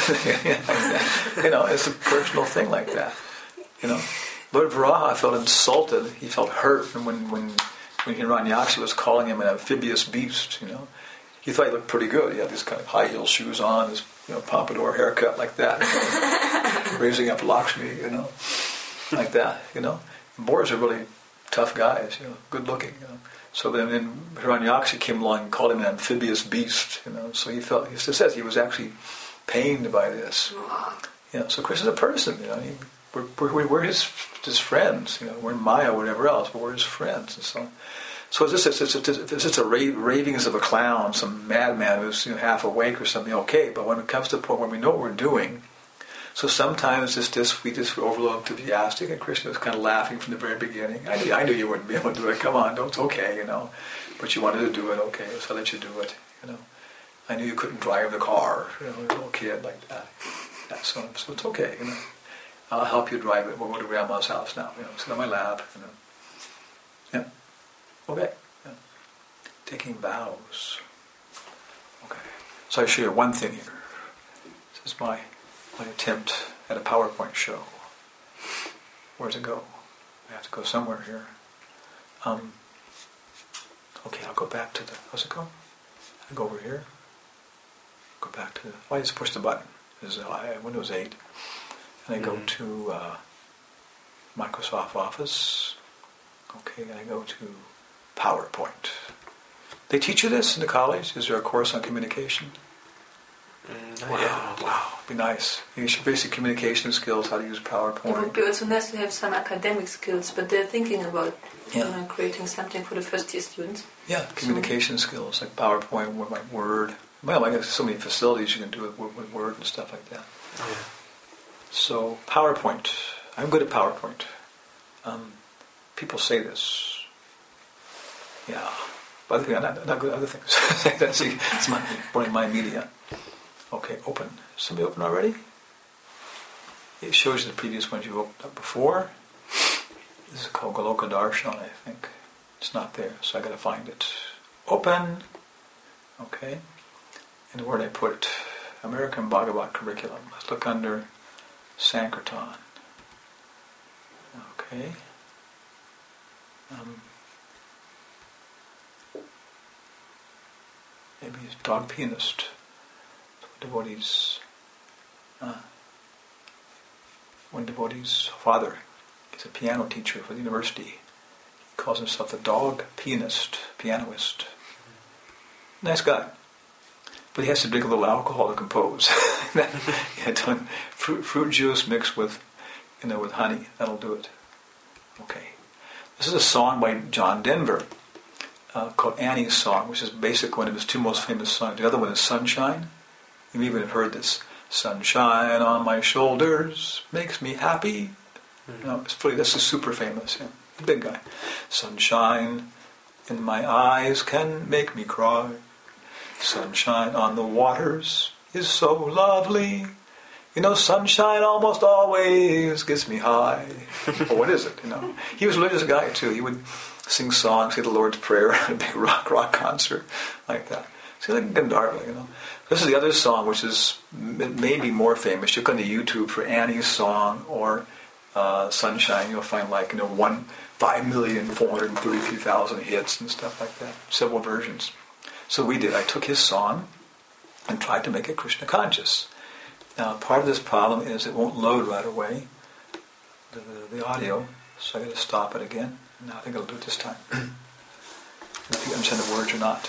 You know, it's a personal thing like that. You know, Lord Varaha felt insulted. He felt hurt when, when, when Hiranyaksha was calling him an amphibious beast, you know. He thought he looked pretty good. He had these kind of high heel shoes on, his, you know, pompadour haircut like that. You know, raising up Lakshmi, you know, like that, you know. And Boris are really tough guys, you know, good looking, you know. So then, then Hiranyaksha came along and called him an amphibious beast, you know. So he felt, he says he was actually pained by this. You know, so Krishna's a person, you know. He, we're, we're, we're his his friends, you know. We're Maya, whatever else, but we're his friends, and so. So it's just it's, it's, it's, it's just a ravings of a clown, some madman who's, you know, half awake or something. Okay, but when it comes to the point where we know what we're doing. So sometimes it's just, we just were overly enthusiastic, and Krishna was kind of laughing from the very beginning. I knew, I knew you wouldn't be able to do it. Come on, no, it's okay, you know. But you wanted to do it, okay, so I let you do it, you know. I knew you couldn't drive the car, you know, a little kid like that. Yeah, so, so it's okay, you know. I'll help you drive it. We'll go to Grandma's house now, you know. Sit on my lap, you know. Yeah. Okay. Yeah. Taking vows. Okay. So I show you one thing here. This is my... my attempt at a PowerPoint show. Where's it go? I have to go somewhere here. Um, okay, I'll go back to the... How's it go? I go over here. Go back to... Oh, I just push the button. This is uh, Windows eight. And I go mm-hmm. to uh, Microsoft Office. Okay, and I go to PowerPoint. They teach you this in the college? Is there a course on communication?
Mm,
wow,
yeah.
wow, be nice. You should basic communication skills, how to use PowerPoint.
It would be also nice to have some academic skills, but they're thinking about
yeah.
you know, creating something for the first year students.
Yeah, communication so. skills like PowerPoint, like Word. Well, I guess so many facilities you can do it with, with Word and stuff like that.
Yeah.
So PowerPoint, I'm good at PowerPoint. Um, people say this. Yeah, but other things, I'm not, not good at other things. That's it's my, one of my media. Okay, open. Somebody open already? It shows you the previous ones you've opened up before. This is called Goloka Darshan, I think. It's not there, so I got to find it. Open. Okay. And where did I put it? American Bhagavat Curriculum. Let's look under Sankirtan. Okay. Um, maybe it's Dog Pianist. Devotee's, uh, one devotee's father, he's a piano teacher for the university. He calls himself the dog pianist, pianist. Nice guy. But he has to drink a little alcohol to compose. Yeah, fruit, fruit juice mixed with, you know, with honey. That'll do it. Okay. This is a song by John Denver uh, called Annie's Song, which is basically one of his two most famous songs. The other one is Sunshine. You even have heard this. Sunshine on my shoulders makes me happy. Mm-hmm. No, it's pretty. This is super famous. Yeah. Big guy. Sunshine in my eyes can make me cry. Sunshine on the waters is so lovely. You know, sunshine almost always gets me high. Well, what is it? You know, he was a religious guy too. He would sing songs, say the Lord's Prayer at a big rock rock concert like that. See, like Gandharva, you know. This is the other song, which is maybe more famous. You look on the YouTube for Annie's Song or uh, Sunshine. You'll find like you know one five million four hundred thirty-three thousand hits and stuff like that. Several versions. So we did. I took his song and tried to make it Krishna conscious. Now, part of this problem is it won't load right away, the, the, the audio, so I got to stop it again. Now I think I'll do it this time. If you understand the words or not.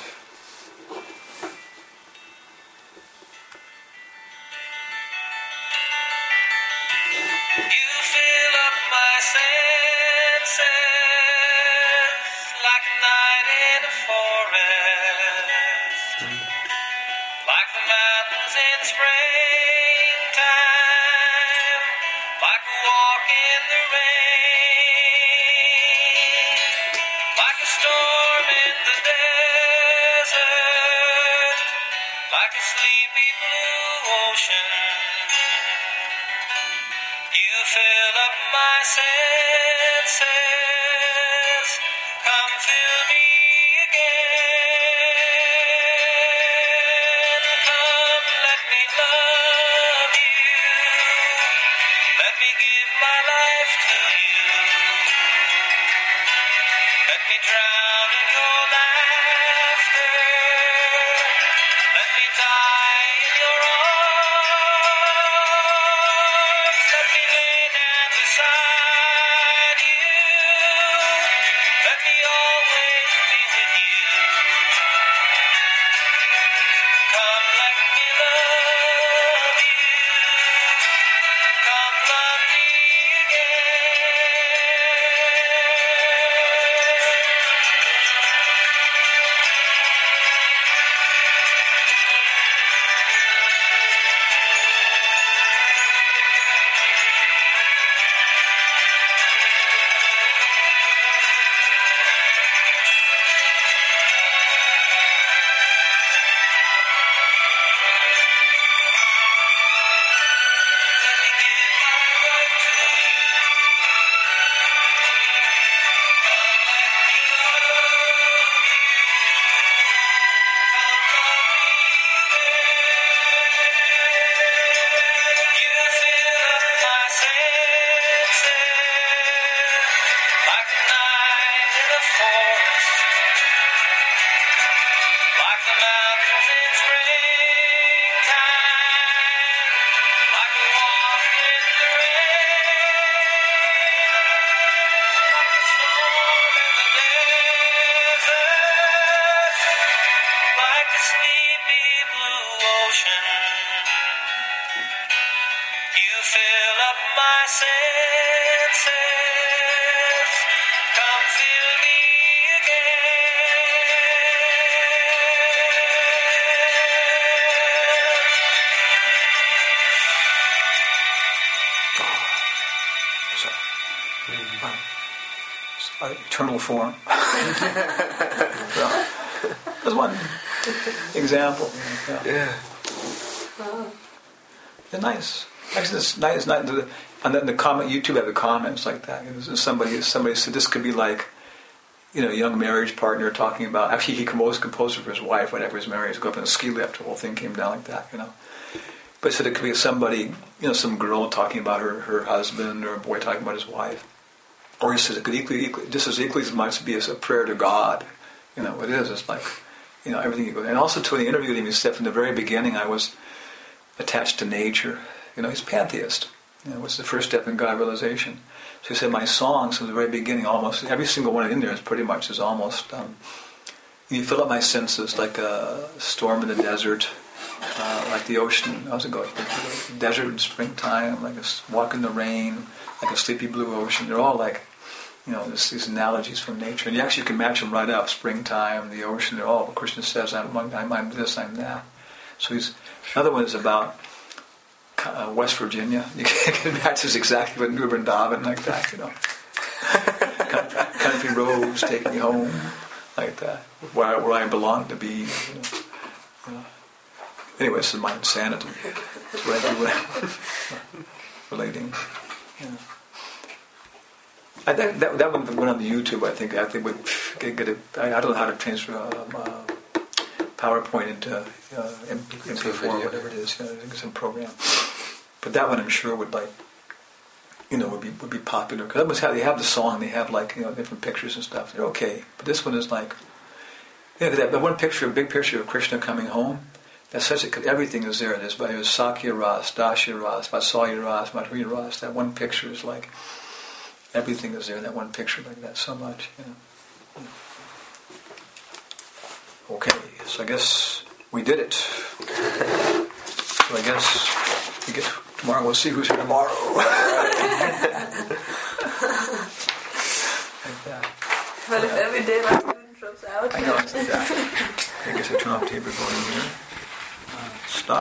Eternal form. Yeah. That's one example. Yeah.
yeah.
They're nice. Actually, it's nice. It's not the, and then the comment. YouTube have the comments like that. Somebody, somebody said this could be like, you know, a young marriage partner talking about. Actually, he composed composed it for his wife whenever he was married. He go up in a ski lift. The whole thing came down like that. You know. But he said it could be somebody, you know, some girl talking about her, her husband, or a boy talking about his wife. Or he says it could equally, equally, just as equally as much be as a prayer to God. You know, it is. It's like, you know, everything you go. And also, to when he interviewed him, he said from the very beginning, I was attached to nature. You know, he's a pantheist. You know, it's the first step in God realization. So he said, my songs from the very beginning, almost every single one in there is pretty much is almost. Um, you fill up my senses like a storm in the desert, uh, like the ocean. How's it go? Desert in springtime, like a walk in the rain. Like a sleepy blue ocean. They're all like, you know, this, these analogies from nature. And you actually can match them right up. Springtime, the ocean, they're all, Krishna says, I'm, I'm, I'm this, I'm that. So he's, another one is about uh, West Virginia. You can match this exactly with New Vrindavan, like that, you know. country, country roads take me home, like that, where I, where I belong to be. You know. You know. Anyway, this is my insanity. That's what I do relating. Yeah. I think that that one went on the YouTube. I think I think would get, get it. I, I don't know how to transfer um, uh, PowerPoint into uh, M P four or whatever it is. You know, I think it's some program. But that one I'm sure would like, you know, would be would be popular because that was how they have the song. They have like you know different pictures and stuff. They're okay. But this one is like, Yeah, that, that one picture, a big picture of Krishna coming home, that's such a, everything is there. There's, there's Sakya Ras, Dasya Ras, Vatsalya Ras, Madhurya Ras. That one picture is like, everything is there in that one picture like that so much, you know. Okay, so I guess we did it. So I guess we get tomorrow. We'll see who's here tomorrow. Like that.
Well, if every day my student drops out.
I know, it's like that. I guess I turn off tape recording here.